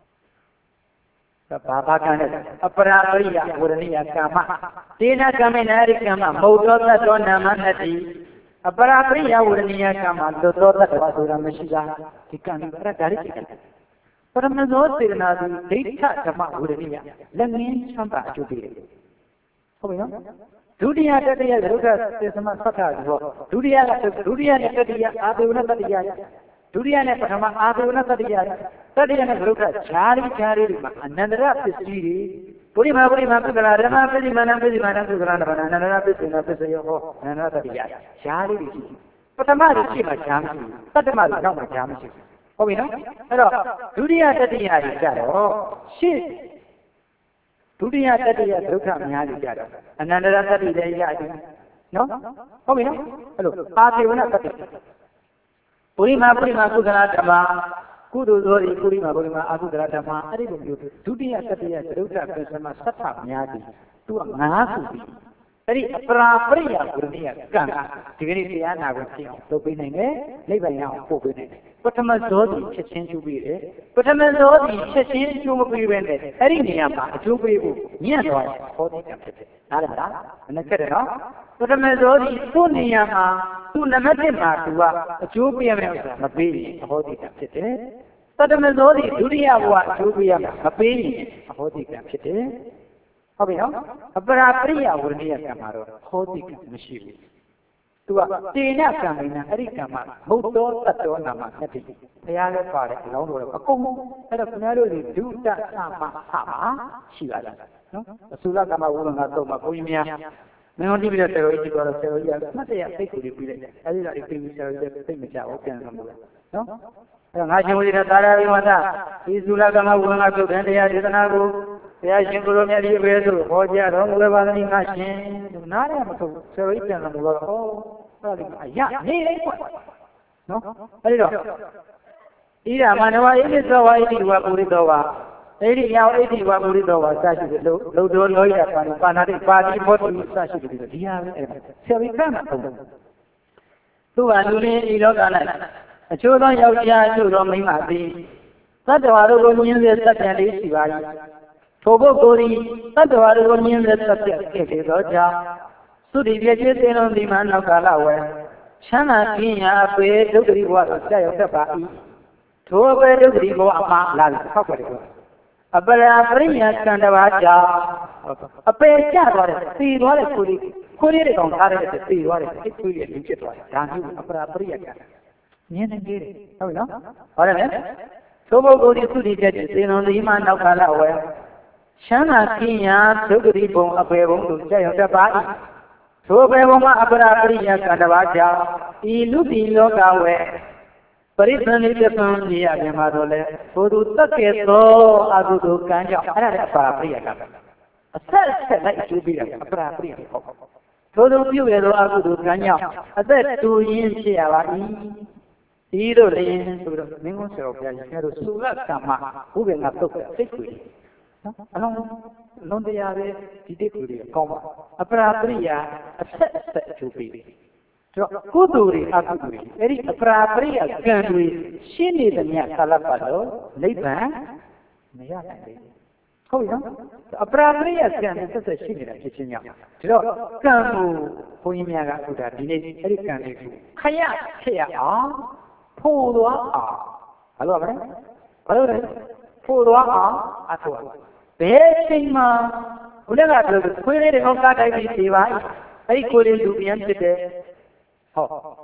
ဘာကံလဲအပရာပရိယဝရဏိယကာမဒေနကမေနရိကမ္မမௌတောသတ္တောနာမနတိအပရာပရိယဝရဏိယကာမလွတ်သောတ္တဝါဆိုတာမရှိတာဒီကံဒီပရဒါရိကိကပရမဇောစေတနာသူဒိဋ္ဌဓမ္မဝရဏိယလက်ငင်းချမ်းသာအကျိုးပေးတယ်ဟုတ်ပြီနော်ဒုတိယတတိယဒုက္ခသေသမသတ္ထဆိုဒုတိယနဲ့တတိယအာသေဝနတတိယဒုတိယနဲ့ပထမအာသေဝနတတိယတတိယနဲ့ဒုက္ခဈာရီတွေမှာအနန္တရပစ္စည်းတွေပုရိမာကုသလာဓမ္မပစ္စည်းမာနံကုသလာဓမ္မအနန္တရပစ္စည်းနာပစ္စယောဟောအနန္တရတတိယဈာရီတွေရှိပထမတွေရှိမှဈာမရှိဘူးတတ္တမတွေနောက်မှဈာမရှိဘူးဟုတ်ပြီနော်အဲ့တော့ဒုတိယတတိယတွေကြတော့ရှေ့ဒုတိယတတိယဒုက္ခများကြီးကြတော့အနန္တရတတိလည်းရတယ်နော်ဟုတ်ပြီနော်အဲ့လိုအာသေဝနတတိပုရိမာကုသလာဓမ္မကုသိုလ်သောဒီပုရိမာအာကုသလာဓမ္မအဲ့ဒီလိုမျိုးဒုတိယတတိယဒုက္ခပစ္စမသတ္ထများကြီးသူက9ခုပြီအဲ့ဒီအပရာပရိယဝရဏိယကံကဒီကနေ့တရားနာကိုသိအောင်လုပ်ပေးနိုင်တယ်နိဗ္ဗာန်ရအောင်ပို့ပေးနိုင်တယ်ပထမဇောတိချက်ချင်းကျူးပေးတယ်ပထမဇောတိချက်ချင်းကျူးမပေးဘဲနဲ့အဲ့ဒီနေရာမှာအကျိုးပေးဖို့ညံ့သွားတယ်ဟောတိကဖြစ်တယ်နားလည်လားမနေ့ကတည်းကနော်ပထမဇောတိသူ့နေရာမှာသူ့နံပါတ်1မှာသူကအကျိုးပေးရမယ်ဥစ္စာမပေးရင်ဟောတိကဖြစ်တယ်ပထမဇောတိဒုတိယဘဝအကျိုးပေးရမယ်မပေးရင်ဟောတိကဖြစ်တယ်ဟုတ်ပြီနော်အပရာပရိယဝရဏိယကံမှာတော့ဟောတိကမရှိဘူးသူကတေနကံမိန်နာအဲ့ဒီကံမှာဘုဒ္ဓောတတ္တောနာမနဲ့တိဘုရားလည်းပါတယ်အလောင်းတော်လည်းအကုန်လုံးအဲ့တော့ခင်ဗျားတို့ဒီဒုတ္တသမဟာရှိပါလားနော်အစုလကမ္မဝုရဏတော့မှာဘုန်းကြီးများမင်းတို့ဒီပြီးတော့ဆရာတော်ကြီးကတော့ဆရာတော်ကြီးကမှတ်တရစိတ်ကိုပြီးလိုက်တယ်အဲ့ဒီတော့ဒီပြီးဆရာတော်ကြီးစိတ်မချဘူးပြန်လို့နော်အဲ့တော့ငါရှင်ဝိဒ္ဓသာရဝိဝသဒီစုလကမ္မဝုရဏသုတ်တန်တရားဒေသနာကိုဘုရားရှင်ကိုလိုမြတ်ဒီပဲဆိုဟောကြားတော်မူပါသနည်းငါရှင်နားရမထုတ်ဆရာတော်ကြီးပြန်လို့တော့ဟောအဲ့ဒီအရနေလေးပေါ့နော်အဲ့ဒီတော့ဣဒာမနဝဣတိသောဝဣတိဝပုရိသောဝဣတိယောဣတိဝပုရိသောဝစရှိတယ်လို့တော်လောရပါဏာတိပါတိဘောတိစရှိတယ်ဒီဟာပဲဆရာကြီးကမှသုံးတယ်သူကလူရင်းဒီလောက၌အချို့သောယောက်ျားတို့သောမိန်းမသည်သတ္တဝါတို့ကိုညှင်းစေသတ်ပြန်လေးရှိပါ၏ထိုပုဂ္ဂိုလ်သည်သတ္တဝါတို့ကိုညှင်းစေသတ်ပြန်ဖြစ်လေသောကြောင့်သုတိပြည့်ပြည့်လုံးဒီမှာနောက်ကာလဝယ်ချမ်းသာခြင်းရာအပေဒုက္ခရိဘဝသို့ဆက်ရောက်တတ်ပါ၏ထိုအပေဒုက္ခရိဘဝအမှားလာတယ်ဟောက်ကြတယ်အပရာပရိယကံတဘာကြောင့်အပေကျသွားတယ်သိသွားတယ်ကိုလေးတွေကောင်ထားတဲ့သိသွားတယ်သိပြီးလူဖြစ်သွားတယ်ဒါမျိုးအပရာပရိယကံမြင်နေတယ်ဟုတ်နော်ဟောတယ်လေသောပုဂ္ဂိုလ်ဒီသုတိပြည့်စေလုံးဒီမှာနောက်ကာလဝယ်ချမ်းသာခြင်းရာဒုက္ခရိဘုံအပေဘုံတို့ဆက်ရောက်တတ်ပါ၏ထိုပေဘုံမှာအပရာပရိယကံတဘာကြောင့်ဤလူပြည်လောကဝယ်ပရိသန္တိပံနေရပြန်မှာတော့လေဘုသူတတ်ခဲ့သောအကုသိုလ်ကံကြောင့်အဲ့ဒါလည်းအပရာပရိယကံအဆက်လိုက်အကျိုးပေးတာအပရာပရိယဟုတ်ထိုသူပြုရသောအကုသိုလ်ကံကြောင့်အသက်တူရင်းဖြစ်ရပါ၏ဒီတို့လည်းဆိုတော့မင်းကုန်းဆရာဘုရားကြီးတို့သုလကမ္မဥပ္ပေငါတုတ်စိတ်ကိုနော်အလုံးတရားပဲဒီတိတ်ကိုကောင်းပါအပရာပရိယအဆက်အကျိုးပေးတယ်ကုသိုလ်တွေအကုသိုလ်တွေအဲ့ဒီအပရာပရိယကံတွေရှင်းနေတဲ့မြတ်ကာလပတ်တော့နိဗ္ဗာန်မရနိုင်ဘူးဟုတ်ပြီနော်အပရာပရိယကံနဲ့ဆက်ဆက်ရှိနေတာဖြစ်ချင်းကြောင့်ဒီတော့ကံကိုဘုန်းကြီးများကဥဒါဒီနေ့အဲ့ဒီကံတွေကိုခရဖြစ်ရအောင်ဖို့သွားအောင်ဘာလို့လဲဖို့သွားအောင်အထောက်ဘယ်ချိန်မှာဘုရားကပြောခွေးလေးတွေဟောကားတိုက်ပြီးနေပါအဲ့ဒီကိုယ်လေးလူပြန်ဖြစ်တယ်ဟော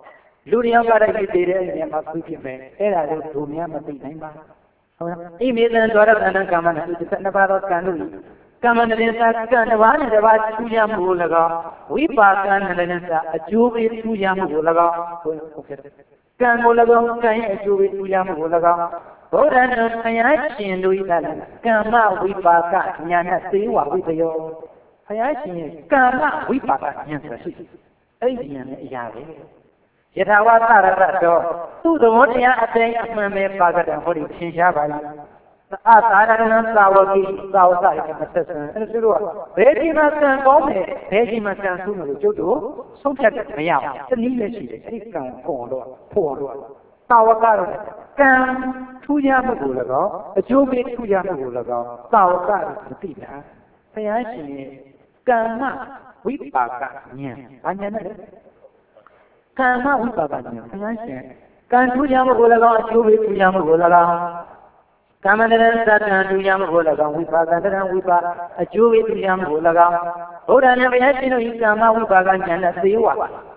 လူတယောက်ကတည်းကတည်တဲ့နေရာမှာပြဖြစ်မယ်အဲ့ဒါကိုဒုများမသိနိုင်ပါဟုတ်လားအိမေသံဒွါရကံကမ္မနာ12ပါးသောကံတို့ကမ္မနရင်စာကံတစ်ပါးနဲ့တစ်ပါးထူးခြားမှုကို၎င်းဝိပါကနရင်စာအကျိုးပေးထူးခြားမှုကို၎င်းဟုတ်ကဲ့ကံကို၎င်းကံရဲ့အကျိုးပေးထူးခြားမှုကို၎င်းဗုဒ္ဓံဘုရားရှင်တို့၏ကမ္မဝိပါကညာနဲ့သေဝဝိပယောဘုရားရှင်ရဲ့ကမ္မဝိပါကညာဆိုရှိအဲ့ဒီညာနဲ့အရာပဲယထာဝသရတတော်သူ့သဘောတရားအတိုင်းအမှန်ပဲပါကတဲ့ဟောဒီသင်ရှားပါလားအာသာရဏသာဝတိသာဝသရဲ့မဆက်ဆံအဲ့ဒါတို့ကဘယ်ဒီမှာကံကောင်းတယ်ဘယ်ဒီမှာကံဆိုးတယ်လို့ကျုပ်တို့ဆုံးဖြတ်တယ်မရဘူးတနည်းလည်းရှိတယ်အဲ့ဒီကံပေါ်တော့ဖို့တော့သာဝကတော့ကံထူးခြားမှုကိုလည်းကောအကျိုးပေးထူးခြားမှုကိုလည်းကောသာဝကမသိတာဘုရားရှင်ရဲ့ကမ္မဝိပါကဉာဏ်ဘာဉာဏ်လဲကမ္မဝိပါကဉာဏ်ဘုရားရှင်ကံထူးခြားမှုကိုလည်းကောအကျိုးပေးထူးခြားမှုကိုလည်းကောကမ္မတရသတ္တံထူးခြားမှုကိုလည်းကောဝိပါကတရံဝိပါအကျိုးပေးထူးခြားမှုကိုလည်းကောဗုဒ္ဓနဲ့ဘုရားရှင်တို့ဤကမ္မဝိပါကဉာဏ်နဲ့သေဝ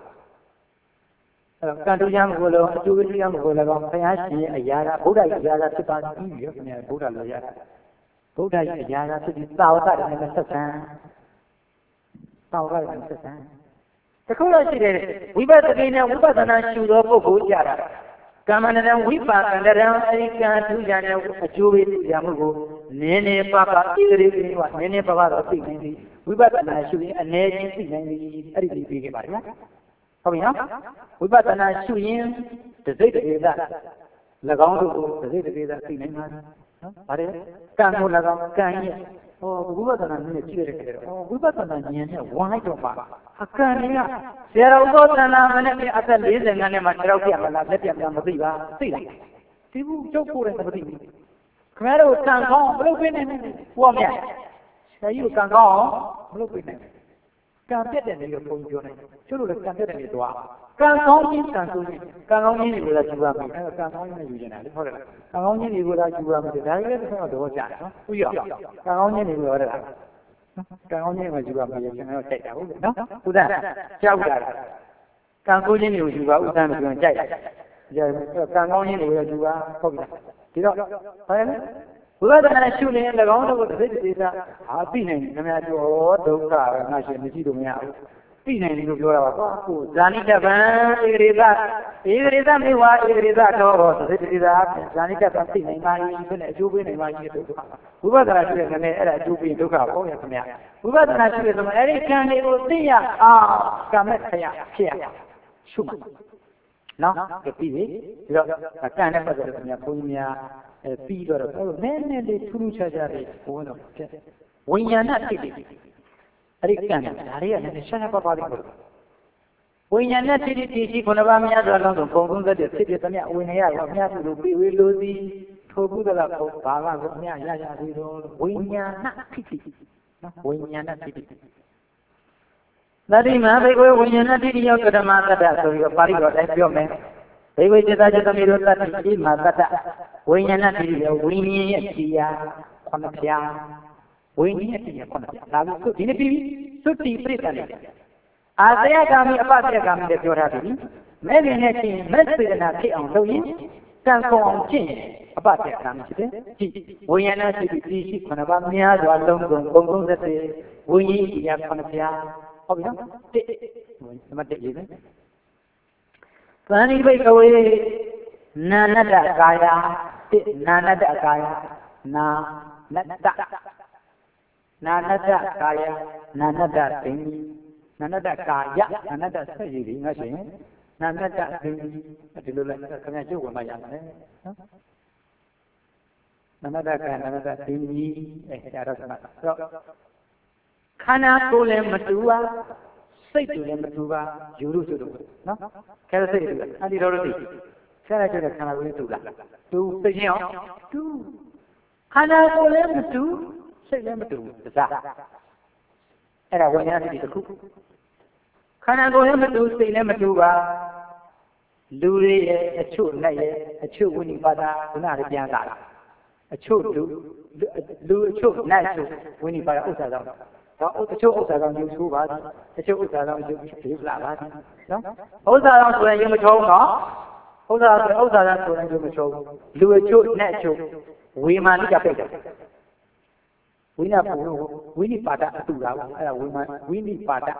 ကံထူးခြားမှုကိုလည်းအကျိုးပေးထူးခြားမှုကိုလည်းကောဘုရားရှင်ရဲ့အရာကဗုဒ္ဓရဲ့အရာကဖြစ်ပါပြီးရောခင်ဗျာဗုဒ္ဓလိုရတာဗုဒ္ဓရဲ့အရာကဖြစ်ပြီးသာဝတ္တနဲ့ဆက်ဆံသာဝတ္တနဲ့ဆက်ဆံတခုလို့ရှိတယ်ဝိပဿနာနဲ့ဝိပဿနာရှုသောပုဂ္ဂိုလ်ကြတာကမ္မနရံဝိပါကန္တရံအဲဒီကံထူးခြားတဲ့အကျိုးပေးရမှုကိုနည်းနည်းပါးပါးဣတိရိကနည်းနည်းပါးပါးတော့သိနိုင်ပြီဝိပဿနာရှုရင်အနေချင်းသိနိုင်ပြီအဲ့ဒီပြီးခဲ့ပါလားဟုတ်ပြီနော်ဝိပဿနာရှုရင်တစိတ်တရေသာ၎င်းတို့ကိုတစိတ်တရေသာသိနိုင်မှာနော်ဗါတယ်ကံကို၎င်းကံရဲ့ဝိပဿနာနည်းနဲ့ကြည့်ရတဲ့ကြတော့ဝိပဿနာဉာဏ်နဲ့ဝိုင်းတော့ပါအကံတွေကဆရာတော်သောသနာမနဲ့အသက်40နဲ့မှ6ပြတ်မလားလက်ပြတ်မသိပါသိလားဒီဘူးကျုပ်ကိုယ်လည်းမသိဘူးခင်ဗျားတို့ကံကောင်းဘယ်လိုပြင်နေလဲဟောမြတ်ဆရာကြီးကံကောင်းဘယ်လိုပြင်နေလဲကံပြတ်တယ်လို့ဘုန်းကြီးပြောနေကျုပ်တို့လည်းကံပြတ်တယ်လို့သွားကံကောင်းခြင်းကံဆိုရင်ကံကောင်းခြင်းတွေကိုလည်းယူရမယ်အဲကံကောင်းခြင်းနဲ့ယူနေတာလေဟုတ်တယ်လားကံကောင်းခြင်းတွေကိုလည်းယူရမယ်ဒါလည်းတစ်ခါတော့ကြားတယ်နော်ဥရောကံကောင်းခြင်းတွေကိုပြောတယ်လားကံကောင်းခြင်းကိုယူရမယ်ကျွန်တော်တိုက်တာဟုတ်တယ်နော်ဥဒ္ဒကြောက်တာကံကောင်းခြင်းတွေကိုယူပါဥဒ္ဒနဲ့ပြောကြိုက်တယ်ကံကောင်းခြင်းတွေကိုယူပါဟုတ်ပြီဒီတော့ဘာလဲဝိပဿနာရှုနေရင်၎င်းတို့ကိုတစ်စိတ်တစ်စိတ်သိနိုင်တယ်ခင်ဗျာတို့ဒုက္ခပဲငါရှင်မရှိလို့မရဘူးသိနိုင်တယ်လို့ပြောတာပါကွာကိုဇာနိတပံဧကရေသမေဝဧကရေသတော်သတိတတိသာဇာနိတပံသိနိုင်ပါ၏ဖြစ်နေအကျိုးပေးနိုင်ပါ၏ဒုက္ခဝိပဿနာရှိတဲ့နည်းအဲ့ဒါအကျိုးပေးဒုက္ခပေါ့ရခင်ဗျာဝိပဿနာရှိတဲ့ဆိုမှအဲ့ဒီကံတွေကိုသိရအောင်ကံမဲ့ခရဖြစ်ရရှုမှနော်ဒီပြီးပြီဒီတော့ကံနဲ့ပတ်သက်တဲ့ခင်ဗျာဘုန်းကြီးများပြီးတော့နည်းနည်းလေးထူးထူးခြားခြားလေးဘုန်းတော်ဖြစ်ဝိညာဏဖြစ်တယ်အဲ့ဒီကံဒါတွေကလည်းရှားရှားပါပါလေးကိုဝိညာဉ်နဲ့ဖြစ်ဖြစ်ရှိခုနပါများစွာလုံးစုံပုံသုံးသက်တဲ့ဖြစ်ဖြစ်သမျှဝိညာဉ်ရောအများစုလိုပြီးဝေလိုသည်ထိုကုသလဘုဘာဝကိုအများရရသည်တော့ဝိညာဏဖြစ်ဖြစ်နော်ဝိညာဏဖြစ်ဖြစ်သတိမဘိကွေဝိညာဏတိတိယောကဓမ္မတ္တဆိုပြီးပါဠိတော်တိုင်းပြောမယ်ဘိကွေจิตจิตမေရောတတ္တိဣမတ္တဝိညာဏတိတိယောဝိညာဉ်ရဲ့တရားခန္ဓာဖျားဝိညာဉ်ရဲ့တရားခန္ဓာဒါလို့ဒီနေ့ပြီးသုတိပြိတ္တလေးအာသယကာမိအပသယကာမိလည်းပြောထားပြီမဲ့ခင်နဲ့ချင်းမဲ့စေတနာဖြစ်အောင်လုပ်ရင်ကံကုန်အောင်ကျင့်ရင်အပသယကာမိဖြစ်တယ်ကြည့်ဝိညာဏရှိပြီးရှိခန္ဓာပါများစွာလုံးစုံပုံသုံးသက်တဲ့ဝိညာဉ်တရားခန္ဓာဖျားဟုတ်ပြီနော်တစ်နံပါတ်1ရေးတယ်သန္တိဘိကဝေနာနတ္တကာယတစ်နာနတ္တကာယနာနတ္တနာနတ္တကာယနာနတ္တသင်္ကြီးနာနတ္တကာယနာနတ္တဆက်ရည်ဒီငါရှင်နာနတ္တသင်္ကြီးဒီလိုလဲခင်ဗျာကျုပ်ဝင်မှရမယ်နော်နာနတ္တကာယနာနတ္တသင်္ကြီးအဲ့ဒါတော့ခန္ဓာကိုယ်လည်းမတူပါစိတ်တူလည်းမတူပါယူလို့ဆိုတော့နော်ခဲစိတ်တူအဲ့ဒီတော့သိဆရာကျတဲ့ခန္ဓာကိုယ်တူလားတူသိချင်းအောင်တူခန္ဓာကိုယ်လည်းမတူစိတ်လည်းမတူဘူးတစားအဲ့ဒါဝိညာဉ်တိတစ်ခုခန္ဓာကိုယ်လည်းမတူစိတ်လည်းမတူပါလူတွေရဲ့အချို့နဲ့ရဲ့အချို့ဝိနိပါဒခုနကပြန်လာတာအချို့လူအချို့နဲ့အချို့ဝိနိပါဒဥစ္စာတော့တော့တချို့ဥစ္စာကောင်ယူချိုးပါတချို့ဥစ္စာကောင်ယူပြီးလာပါနော်ဥစ္စာကောင်ဆိုရင်ယူမချုံးတော့ဥစ္စာကောင်ဆိုရင်ယူမချုံးလူအချို့နဲ့အချို့ဝေမာနိကပိတ်တယ်ဝိညာပူလို့ဝိနိပါဒအတူတာအဲ့ဒါဝိနိပါဒ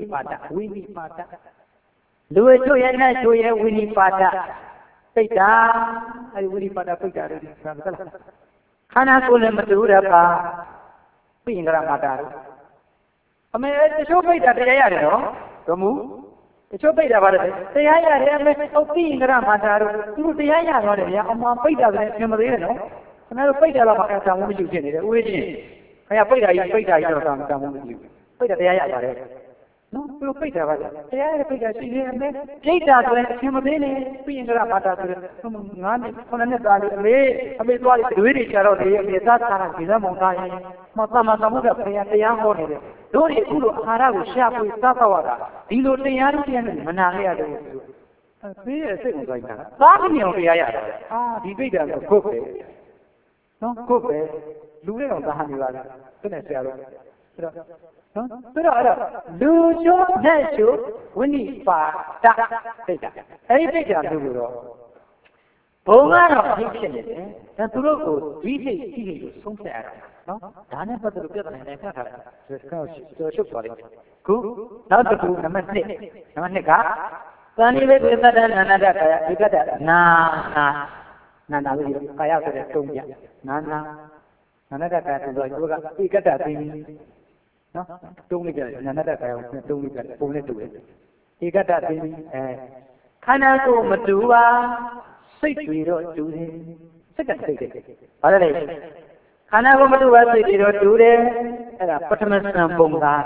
လူအချို့ရဲ့နဲ့ချို့ရဲ့ဝိနိပါဒပိတ်တာအဲ့ဒီဝိနိပါဒပိတ်တာလေဆရာမလားခန္ဓာကိုယ်နဲ့မတူတဲ့ပါပိင်္ဂရမာတာအမေတချို့ပိတ်တာတရားရတယ်နော်ဒမူတချို့ပိတ်တာပါတယ်တရားရတယ်အမေဟုတ်ပိင်္ဂရမာတာတို့သူတို့တရားရတော့တယ်ဗျာအမှပိတ်တာလည်းပြင်မသေးတယ်နော်ခင်ဗျားတို့ပိတ်တာတော့မှအဆံမှုမရှိဖြစ်နေတယ်ဥဝေးချင်းခင်ဗျာပိတ်တာကြီးတော့ဆံမှုမရှိဘူးပိတ်တာတရားရပါတယ်နော်သူတို့ပိတ်တာပါတရားရပိတ်တာရှိနေအမေပိတ်တာဆိုရင်ပြင်မသေးနဲ့ပိင်္ဂရမာတာဆိုရင်9နှစ်9နှစ်သားလေးအမေသွားပြီးတွေးတွေကြတော့လေအမေသားသားကဒီစမောင်သားရင်မသမန်သမုဒ္ဒဘုရားတရားဟောနေတယ်တို့ဒီအခုလိုအာဟာရကိုရှာဖွေစားတော့တာဒီလိုတရားတွေပြန်မနာခဲ့ရတယ်ပေးရစိတ်ဝင်စားတာသားမမြင်တရားရတယ်ဒီပိတ်တာကခုတ်ပဲနော်ခုတ်ပဲလူတွေတော့သားနေပါလားသူနဲ့ဆရာတို့အဲ့တော့နော်ဆိုတော့လူချိုးနဲ့ချိုးဝိနိပါဒပိတ်တာအဲ့ဒီပိတ်တာလို့တော့ဘုံကတော့အဖြစ်ဖြစ်နေတယ်ဒါသူတို့ကိုဒီစိတ်ကြီးကိုဆုံးဖြတ်ရတာနော်ဒါနဲ့ပတ်သက်လို့ပြဿနာနဲ့ဖတ်ထားတာဆိုတော့ရှုပ်သွားတယ်ခုနောက်တစ်ခုနံပါတ်2ကသန္တိဝိပဿနာနာတကာယဧကတနာလို့ကာယဆိုတဲ့တုံးပြနာတကာယဆိုတော့ဒီကဧကတသိနော်တုံးလိုက်ကြနာတကာယကိုတုံးလိုက်ကြပုံနဲ့တူတယ်ဧကတသိခန္ဓာကိုမတူပါစိတ်တွေတော့တူတယ်စိတ်ကစိတ်တယ်ဘာလဲခန္ဓာကိုမတူပါစိတ်တွေတော့တူတယ်အဲ့ဒါပထမစံပုံသား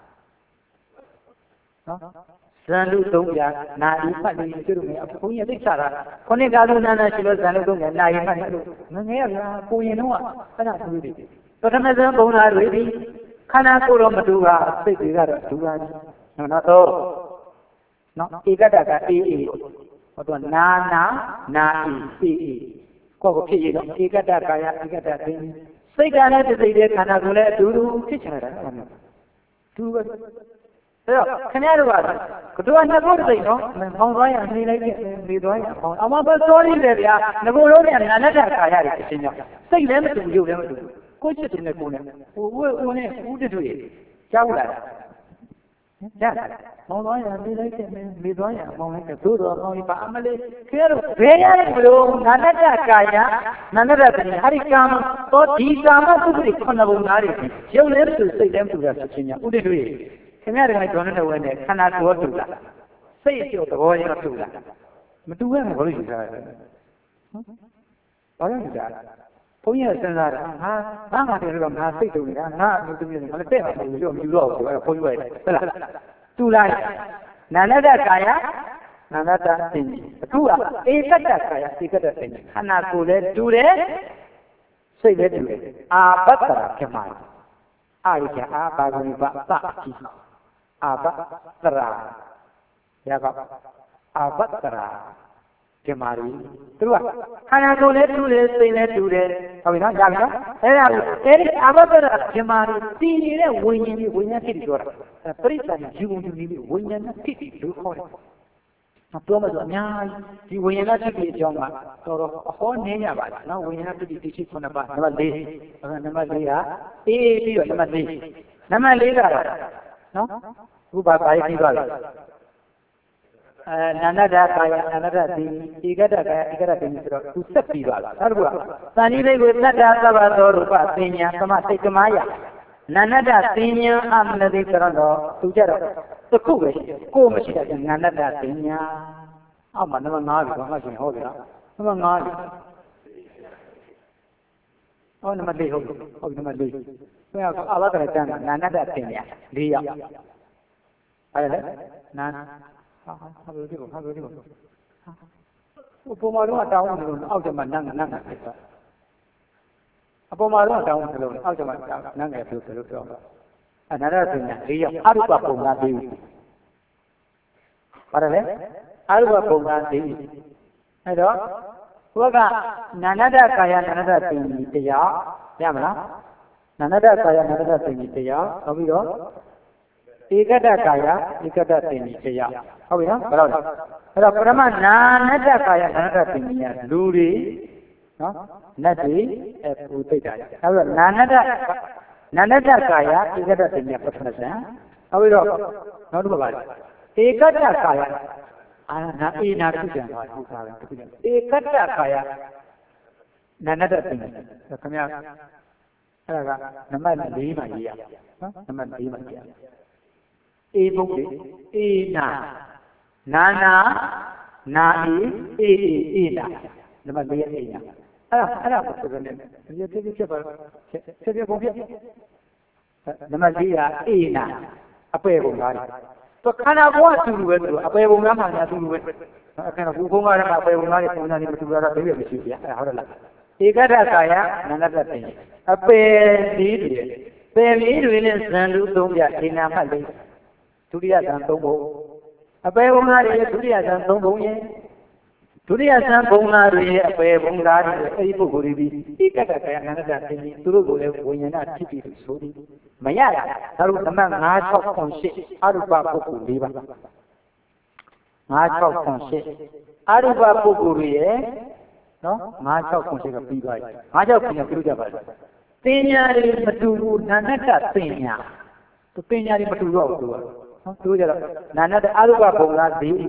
နော်ဇန်လူ3ပြနာယီဖတ်ပြီးကျလို့မရဘုန်းကြီးသိချတာခုနှစ်ကာလနာရှိလို့ဇန်လူ3ပြနာယီဖတ်လို့ငယ်ရဗျာကိုရင်တော့အဲ့ဒါသူတွေပထမစံပုံသားတွေဒီခန္ဓာကိုယ်တော့မတူပါစိတ်တွေကတော့တူပါနော်တော့နော်ဧကတကအေးဟောတော့နာအေးကိုယ့်ကိုဖြစ်ရတော့ဧကတကာယဧကတသိစိတ်ကလည်းတစ်စိတ်တည်းခန္ဓာကိုယ်လည်းအတူတူဖြစ်ချင်တာတူပဲအဲ့တော့ခင်ဗျားတို့ကတို့ကနှစ်ခုစိတ်နော်မောင်သွားရနေလိုက်တယ်နေသွားရအောင်အမဘယ်စောရည်လဲဗျာငကိုလုံးနဲ့နာနဲ့တာခါရတယ်အချင်းကြောင့်စိတ်လည်းမတူရုပ်လည်းမတူကိုချစ်တယ်နဲ့ကိုနဲ့ဦးနဲ့ဦးတူရကြောက်လာတာမောင်သွားရနေလိုက်တယ်နေသွားရမောင်လိုက်တယ်သို့တော်မောင်ကြီးပါအမလေးခင်ဗျားတို့ဘယ်ရတယ်ဘလို့နာနဲ့တာကာယနာနဲ့တာတင်ဟာဒီကာမတော့ဒီကာမသုတိခုနှစ်ပုံသားတွေရုပ်လည်းမတူစိတ်လည်းမတူတာအချင်းကြောင့်ဦးတူရခင်ဗျားတို့ကဒေါ်နဲ့ဝဲနဲ့ခန္ဓာကိုယ်တူလားစိတ်အကျိုးသဘောရောတူလားမတူရဲ့ဘာလို့ယူထားလဲဘာလို့ယူထားလဲဘုန်းကြီးကစဉ်းစားတာငါတယ်လို့ငါစိတ်တူနေတာငါအတူတူနေငါလည်းတဲ့ပါလို့မယူတော့ဘူးအဲ့ဘုန်းကြီးကဟုတ်လားတူလားနာနတကာယနာနတသိဉ္အခုကဧကတကာယဧကတသိဉ္ခန္ဓာကိုယ်လည်းတူတယ်စိတ်လည်းတူတယ်အာပတ္တရာဖြစ်မှာအာရိယအာဘာဂဝိပသတိအာဘတရာရကအာဘတရာဒီမာရီသူကခန္ဓာကိုယ်လည်းတူတယ်စိတ်လည်းတူတယ်ဟုတ်ပြီနော်ရပြီနော်အဲ့ဒါအဲ့ဒီအာဘတရာဒီမာရီတည်နေတဲ့ဝိညာဉ်ဖြစ်ပြီးတော့ပရိစ္ဆာယူဝင်ယူပြီးဝိညာဉ်နဲ့ဖြစ်ပြီးလို့ခေါ်တယ်ပြောမှဆိုအများကြီးဒီဝိညာဉ်နဲ့ဖြစ်ပြီးအကြောင်းကတော်တော်အဟောနည်းရပါလားနော်ဝိညာဉ်နဲ့ဖြစ်ပြီးသိရှိ9ပါးနံပါတ်4နံပါတ်4ကအေးပြီးတော့နံပါတ်4ကတော့နော်ခုဘာသာရေးပြီးသွားပြီနာနတကာယနာနတတိဧကတကာယဧကတတိဆိုတော့သူဆက်ပြီးသွားပြီနောက်တစ်ခုကသန္တိဘိကိုသတ္တသဗ္ဗသောရူပပညာသမစိတ်ကမယနာနတပညာအမနတိဆိုတော့သူကြတော့တစ်ခုပဲကိုယ်မရှိတဲ့နာနတပညာအောက်မှာနံပါတ်5ပြီဘာမှရှင်ဟုတ်ပြီနော်နံပါတ်5ပြီနံပါတ်4ဟုတ်နံပါတ်4ဆိုတော့အဘကလည်းတန်းနာနတပညာ4ယောက်အဲ့ဒါလေနာဟာဘယ်လိုဒီကိုပုံမှန်တော့တောင်းတယ်လို့အောက်ကျမှနန်းဖြစ်သွားအပေါ်မှာတော့တောင်းတယ်လို့အောက်ကျမှနန်းငယ်ဖြစ်တယ်လို့ပြောတာအနာရပညာ၄ယောက်အရုပပုံသား၄ဦးပါတယ်လေအရုပပုံသား၄ဦးအဲ့တော့ဘုရားကနာနတကာယနာနတပညာတရားရမလား Nanada kaya nanada tini kaya, how we go? Ekada kaya, ekada tini kaya. How we go? Hello, Brahma nanada kaya nanada tini ya. Luri, no? Nadi, Putida. Hello, nanada kaya, ekada tini ya. How we go? Not about Ekada kaya. Na ina kujan, ekada kaya. Nanada tini. Come here. Nama lima ya, nama lima ya. Ibu ina, nana, ina, nama lima ina. Ada apa sebenarnya? Jadi siapa? Siapa bukan? Nama lima ina. Apa yang bukan? Tu kerana buat dulu itu. Apa yang bukan mana dulu itu? Kerana bukan ada apa yang bukan itu nanti betul ada tu yang mesti ya. Haruslah. Ekada kaya, nanada tini. Apa ini? Pemilu ini selalu tunggu ina mali. Turia santongbo. Apa yang mengalir turia santongbonya? Turia santongnya apa yang mengalir? Ibu guribi. Ekada kaya nanada tini. Turu boleh punya nak tipi suri. Maya, harus sama ngacau konsep. Harus bapak guriba. Ngacau konsep. Harus bapak guriye. No, ngacau konsep pibai. Ngacau punya kerja baru. Tenya ni betul, nanada tenya. Tu tenya ni betul tu jadi. Nanada aluga bola di.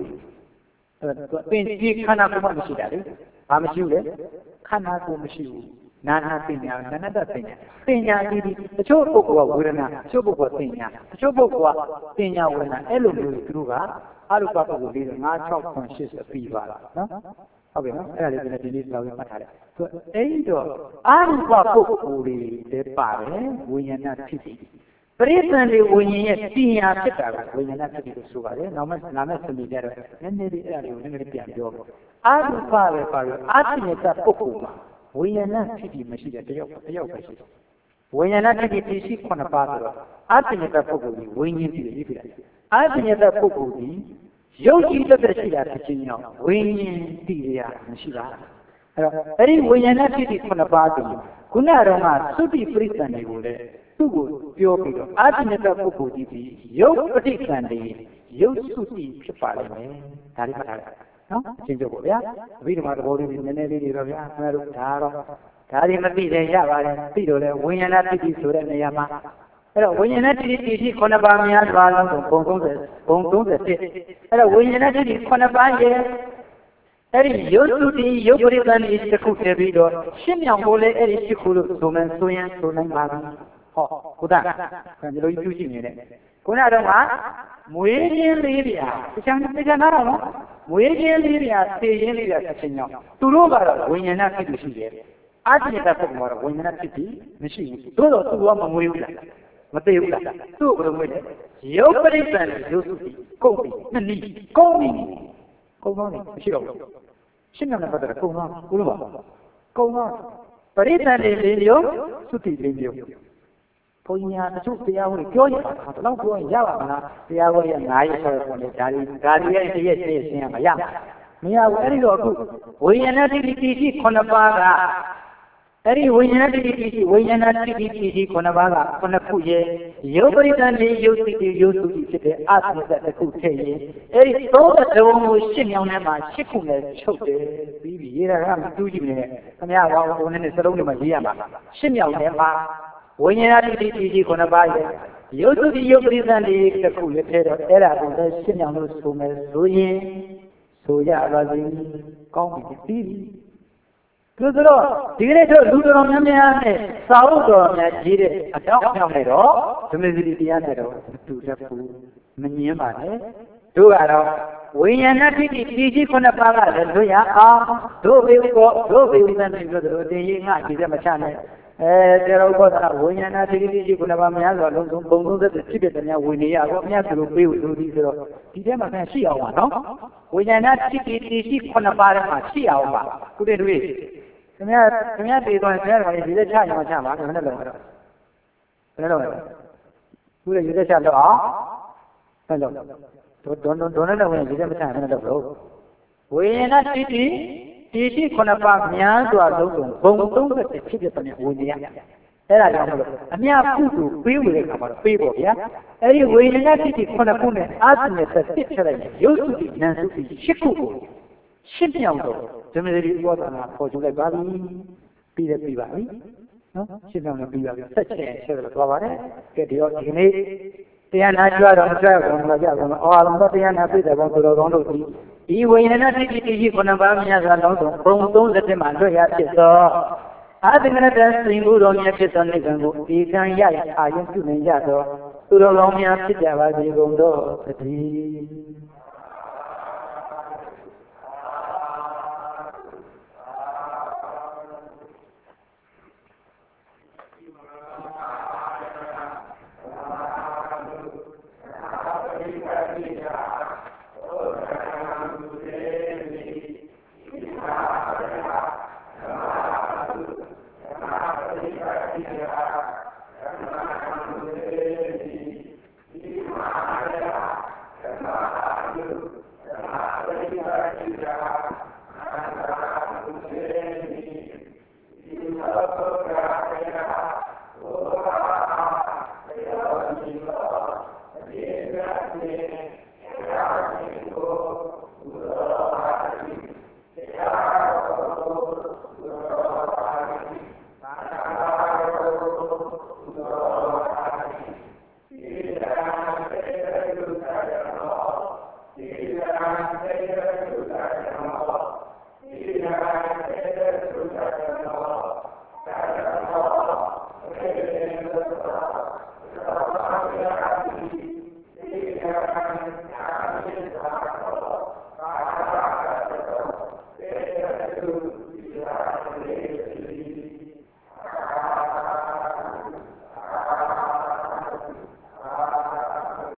Tenya kana kuma mesti dari. Kami siule, kana kuma mesti. Nana tenya, nanada tenya. Tenya ini, coba buat urana, coba buat tenya, coba buat tenya urana. Elu juga, aluga bola di ngacau konsep pibai. Okay, no? Era le delle lawe patare. So, eido arba kokuri de pare, winyana titi. Presan le winyanya tiya kita, winyana titi sugare, nama semidara. Nene di era le nene pian jogo. Arba le pare, atinya ta kokuma. Winyana titi masih ada tayau kasih. Winyana titi tisi kona patro. Atinya ta kokuri, winyana titi tidak. Atinya ta kokuri. Yogi the Bessila Pacino, winning Tilia, Mishila. Very winning city from a party. Kunarama, Suti Prison, they would. Two Pio, Adinata Pukuti, Yo particularly, Yo Suti Chipale, Tarifara. No? Sinjoya, we don't want to go in the Navy, Taro, Tarimati, Yava, Pido, Winyanati, Suranayama. When you're not easy, Conabamia, Bongos, when you're not easy, Conabaya, Eri, you to be, you is the cook every door. Shimya Hole, Eri Sikulu, Suman, Suyan, Sunan Maran. Oh, Kuda, and you using it. Kunadama, Muegian Libya, Changanara, Muegian Libya, stay in Libya, Senor. To Ruba, when you're not to see it. I think that's more when you're not to be, machine. Todo to woman will. Mateuda, tu bermuda. Eu perintah, eu suci. Kopi, nani, kopi. Kopi, siapa? Siapa nak pada kopi? Ulama. Kopi. Perintah lelio, suci lelio. Punya tu dia orang kau ni, kalau kau ni jawab mana, dia orang yang naik kalau cari yang dia siapa yang. Mia orang itu, orang nanti di konapaga. Eri Winyanati, Konabaga, Konapuye, Yobaritan, you to ask that the cook say, Eri thought that the woman was sitting on my chicken, choked, baby, here around 2 years. Come out one in the salon of Yama. Shimmy on Yama, Winyanati, Konabaga, you to the Yobaritan, the cool, Era, sitting on those women, so ya, Razin, call me. Lutero, Director Lutero Namiane, Saudo, Jire, a doctor, to Mizziano, to the food, Miniamane, to Arrow, we are not easy for the Paga, and we are, do we go, do we then go to the Yamachane. There are we are not easy for the Bamia, the Tibet and we are to do these. Did I see our one? We are not easy for the Paga, see our couldn't we? Come here, they don't tell me the child, my child, I don't know. Who is the child? Hello. Don't know when you have time in the road. We are not easy, Konapa, Mian, to our local, Bongo, the Tibet, အဲ့ဒါကြောင့်မလို့အမြတ်ကုသိုလ်ပေးဝေတဲ့ခါမှာတော့ပေးပေါ့ဗျာအဲ့ဒီဝိညာဉ်တိတိခုနှစ်ခုနဲ့အာသနဲ့ဆက်တစ်ထည့်လိုက်ရုပ်စုတိနံစုတိရှစ်ခုကိုရှင်းပြောင်းတော့ဇမတိဥပဒနာပေါ်ကျလိုက်ပါပြီပြီးတယ်ပြီးပါပြီနော်ရှင်းပြောင်းလည်းပြီးပါပြီဆက်ချက်ဆက်တော့သွားပါတယ်ကဲဒီတော့ဒီနေ့တရားနာကြတော့မကြဘူးမကြဘူးအားလုံးတော့တရားနာပြည့်တယ်ဘောဆိုတော်ကောင်းတို့ဒီဝိညာဉ်တိတိရှိခုနှစ်ပါးမြတ်စွာလုံးစုံဘုံ30မှာလွတ်ရဖြစ်သောအာသင်္ကရတစိန်ဘူးတော်မြတ်ဖြစ်သောနိဗ္ဗာန်ကိုဒီကံရအာယုပြုနိုင်ကြသောသူတော်ကောင်းများဖြစ်ကြပါစေကုန်သောတည်း